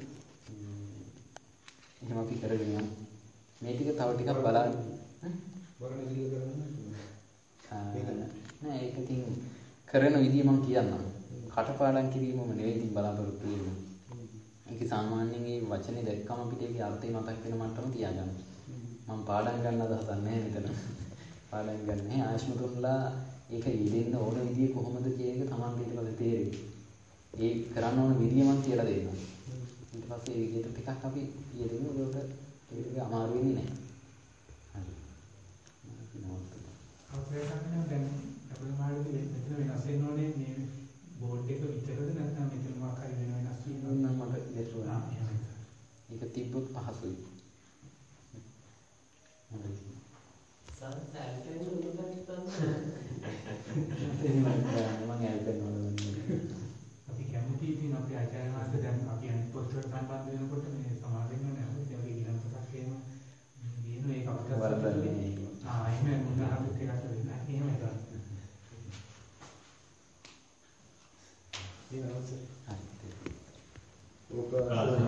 එහෙනම් අපි කරගෙන යමු. මේ ටික තව ටිකක් බලන්න. වරණ දිල කරන්න. නෑ ඒක ඉතින් කරන විදිය මම කියන්නම්. කටපාඩම් කිරීමම නෙවෙයි ඉතින් බලාපොරොත්තු වෙන්නේ. ඒක සාමාන්‍යයෙන් මේ වචනේ දැක්කම අපිට ඒකේ අර්ථය මතක් වෙන මට්ටම තියාගන්න. මම පාඩම් ගන්න අදහසක් නැහැ මෙතන. පාඩම් ගන්න නැහැ. ආශ්මතුන්ලා ඒක යෙදෙන්න ඕන විදිය කොහොමද කියන එක Taman ඊට පස්සේ තේරෙයි. ඒ කරන්න ඕන විදිය මම කියලා දෙන්නම්. ඊට පස්සේ ඒ විදියට ටිකක් අපි යෙදෙන්න උඩට ඒක අමාරු වෙන්නේ නැහැ. හරි. අපේ ගන්න දැන් අපේ මාළුවේ මෙතන වෙනස් වෙන්න ඕනේ මේ බෝඩ් එක විතරද නැත්නම් මෙතන මොකක් හරි වෙන වෙනස් වෙනවා නම් මට දෙතුවා. ඒක තිබ්බොත් පහසුයි. හරි. සල්තෙන් උඩට අපි කැමති ඉතින් අපේ ආචාර්ය මහත්තයා දැන් අපි අනිත් පොස්ටර් සම්බන්ධ වෙනකොට මේ සමාජ වෙන නැහැ ඒ වගේ ගිලන් පොතක් එහෙම දිනු ඒක අපිට වරදන්නේ ආ එහෙම මුදාහත් එකකට වෙන්න එහෙම ගන්න. ඒ අවශ්‍ය. ඕක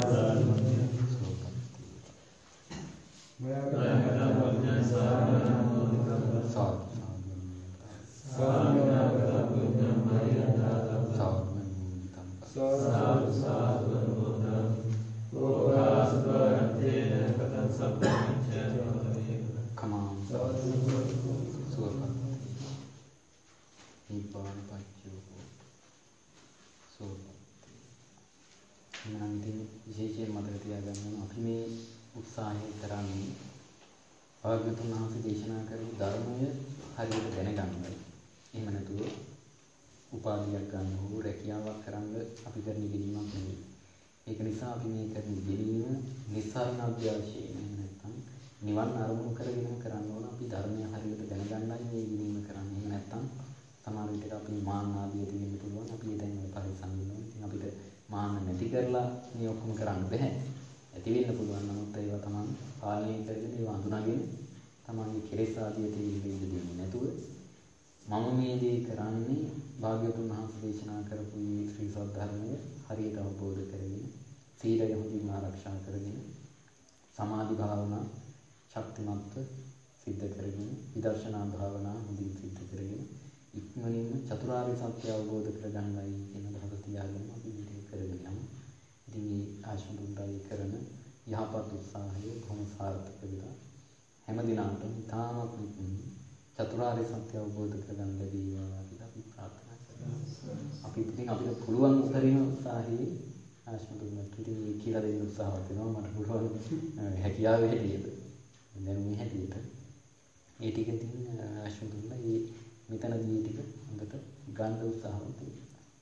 විශේෂයෙන් මතක තියාගන්න අපි මේ උත්සාහය කරන්නේ භාග්‍යවතුන් වහන්සේ දේශනා කරපු ධර්මය හරියට දැනගන්නයි. එහෙම නැතුව උපාධියක් ගන්න හෝ රැකියාවක් කරන්න අපි කරන ඉගෙනීමක් නෙවෙයි. ඒක නිසා අපි මේ කරන ඉගෙනීම නිස්සාරණ අධ්‍යයනයේ නැත්නම් නිවන් අරමුණු කරගෙන කරන්න ඕන. අපි ධර්මය හරියට දැනගන්නයි මේ ඉගෙනීම කරන්නේ. එහෙම නැත්නම් සමහර විට අපි මාන ආදී දෙන්න පුළුවන්. අපි ඒ දැන් පරිසම් වෙනවා. ඉතින් අපිට මාන නැති කරලා මේ ඔක්කොම කරන්න බෑ. ඇති වෙන්න පුළුවන්. නමුත් ඒවා තමයි පාලනය කරගෙන ඒවා අඳුනගෙන තමන්ගේ කෙලෙස් ආදී තේරෙන්න දෙන්නේ නැතුව මම මේ දේ කරන්නේ භාග්‍යවතුන් වහන්සේ දේශනා කරපු මේ ශ්‍රී සද්ධර්මය හරියට අවබෝධ කරගෙන සීලය හොඳින් ආරක්ෂා කරගෙන සමාධි භාවනා ශක්තිමත්ව සිද්ධ කරගෙන විදර්ශනා භාවනා හොඳින් සිද්ධ කරගෙන ඉක්මනින්ම චතුරාර්ය සත්‍ය අවබෝධ කරගන්නයි කියන අදහස තියාගෙන අපි මේක කරගෙන යමු. ඉතින් මේ ආශ්‍රමතුන්ටයි කරන යහපත් උත්සාහය කොහොම සාර්ථක වෙලා හැම දිනකටම තාමත් චතුරාර්ය සත්‍ය අවබෝධ කරගන්න ලැබේවා කියලා අපි ප්‍රාර්ථනා කරනවා. අපි ඉතින් අපිට පුළුවන් උත්තරීන උත්සාහයේ ආශ්‍රමතුන්ට ඉතින් මේ කියලා දෙන්න උත්සාහවත් වෙනවා. මට පුළුවන් හැකියාව හැටියට දැන් මේ හැටියට ඒ ටික ඉතින් ආශ්‍රමතුන්ට මේ මෙතනදී ටික හොඳට ගන්න උත්සාහවත් වෙනවා.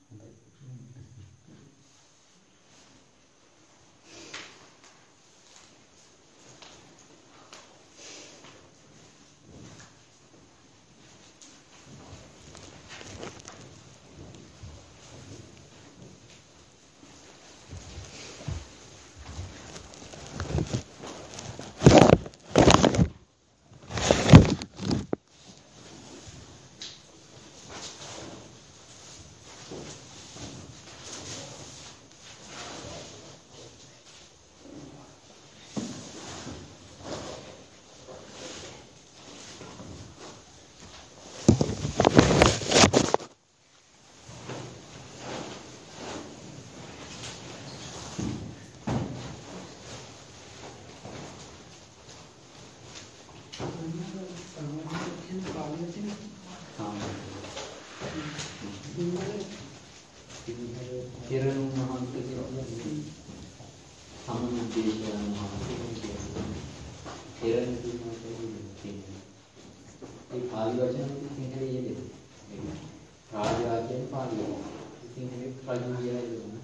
කිරණු මහන්සිය කියන්නේ සම්මුතියන මහන්සිය කියන්නේ කිරණු කියන්නේ ඒ පාලි වචන සිංහලයේ යෙදෙන රාජ රාජ්‍යයෙන් පාලි සිංහලයේ රජු කියලා කියනවා.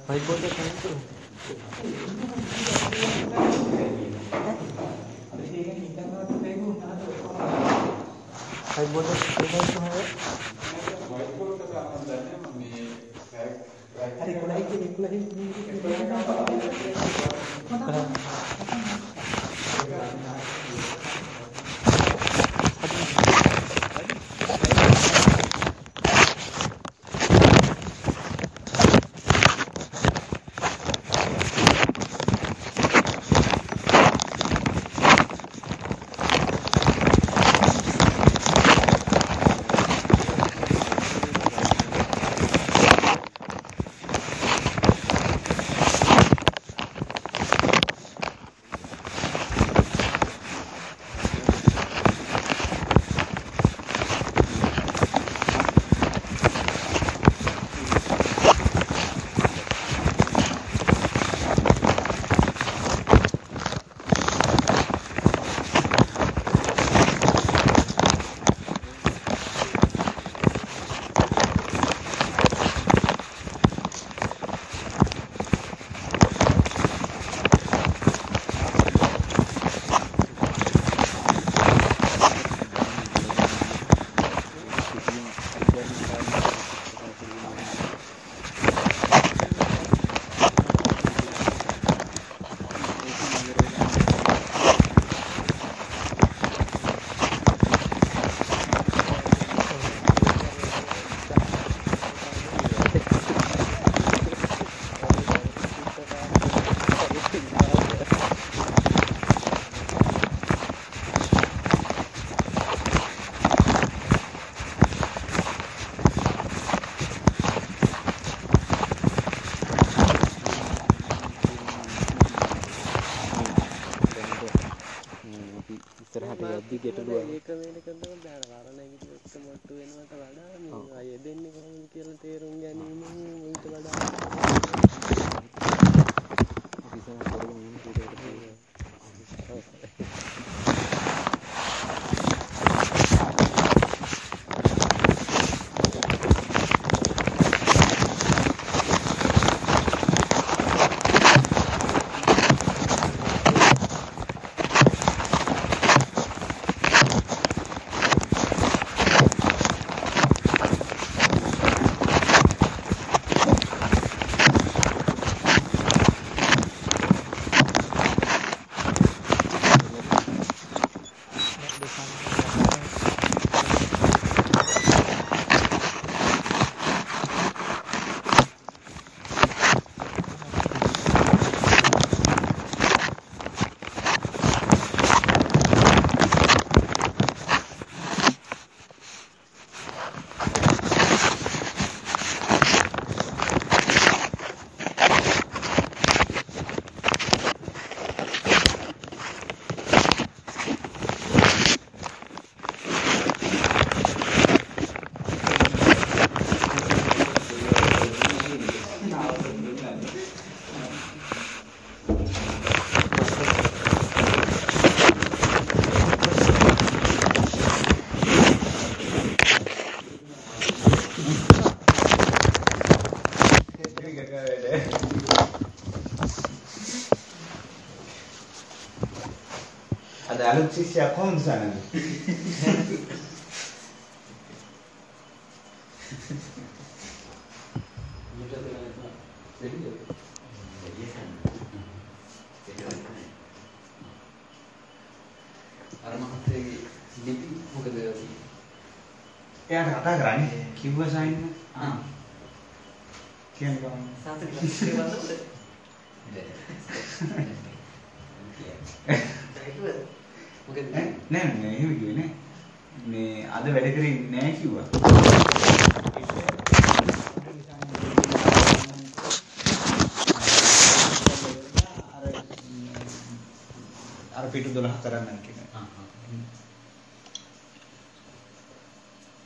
white board එක කලින් තුන. white board එක කොහොමද තුනද? white board එක තමයි දන්නේ මම මේ හරි කොලයි කියන්නේ කොලයි ඉස්සරහට යද්දි ගැටලුවක් ඒක මේක කරනවා බෑ වරණ විදිහට මොට්ටු වෙනවට වඩා මේ අය දෙන්නේ කොහොමද කියලා තේරුම් ගැනීම ඊට වඩා ඉස්සරහට කරගෙන යන්න පුළුවන්. ada alut sisi aku di sana. එයාට කතා කරන්නේ කිව්ව සයින් ආ කියන්නේ කොහොමද සාතක ක්ලාස් එකේ මොකද නෑ නෑ එහෙම කිව්වේ නෑ මේ අද වැඩ කරේ නෑ කිව්වා අර අර පිටු දොළහ කරන්න කියලා.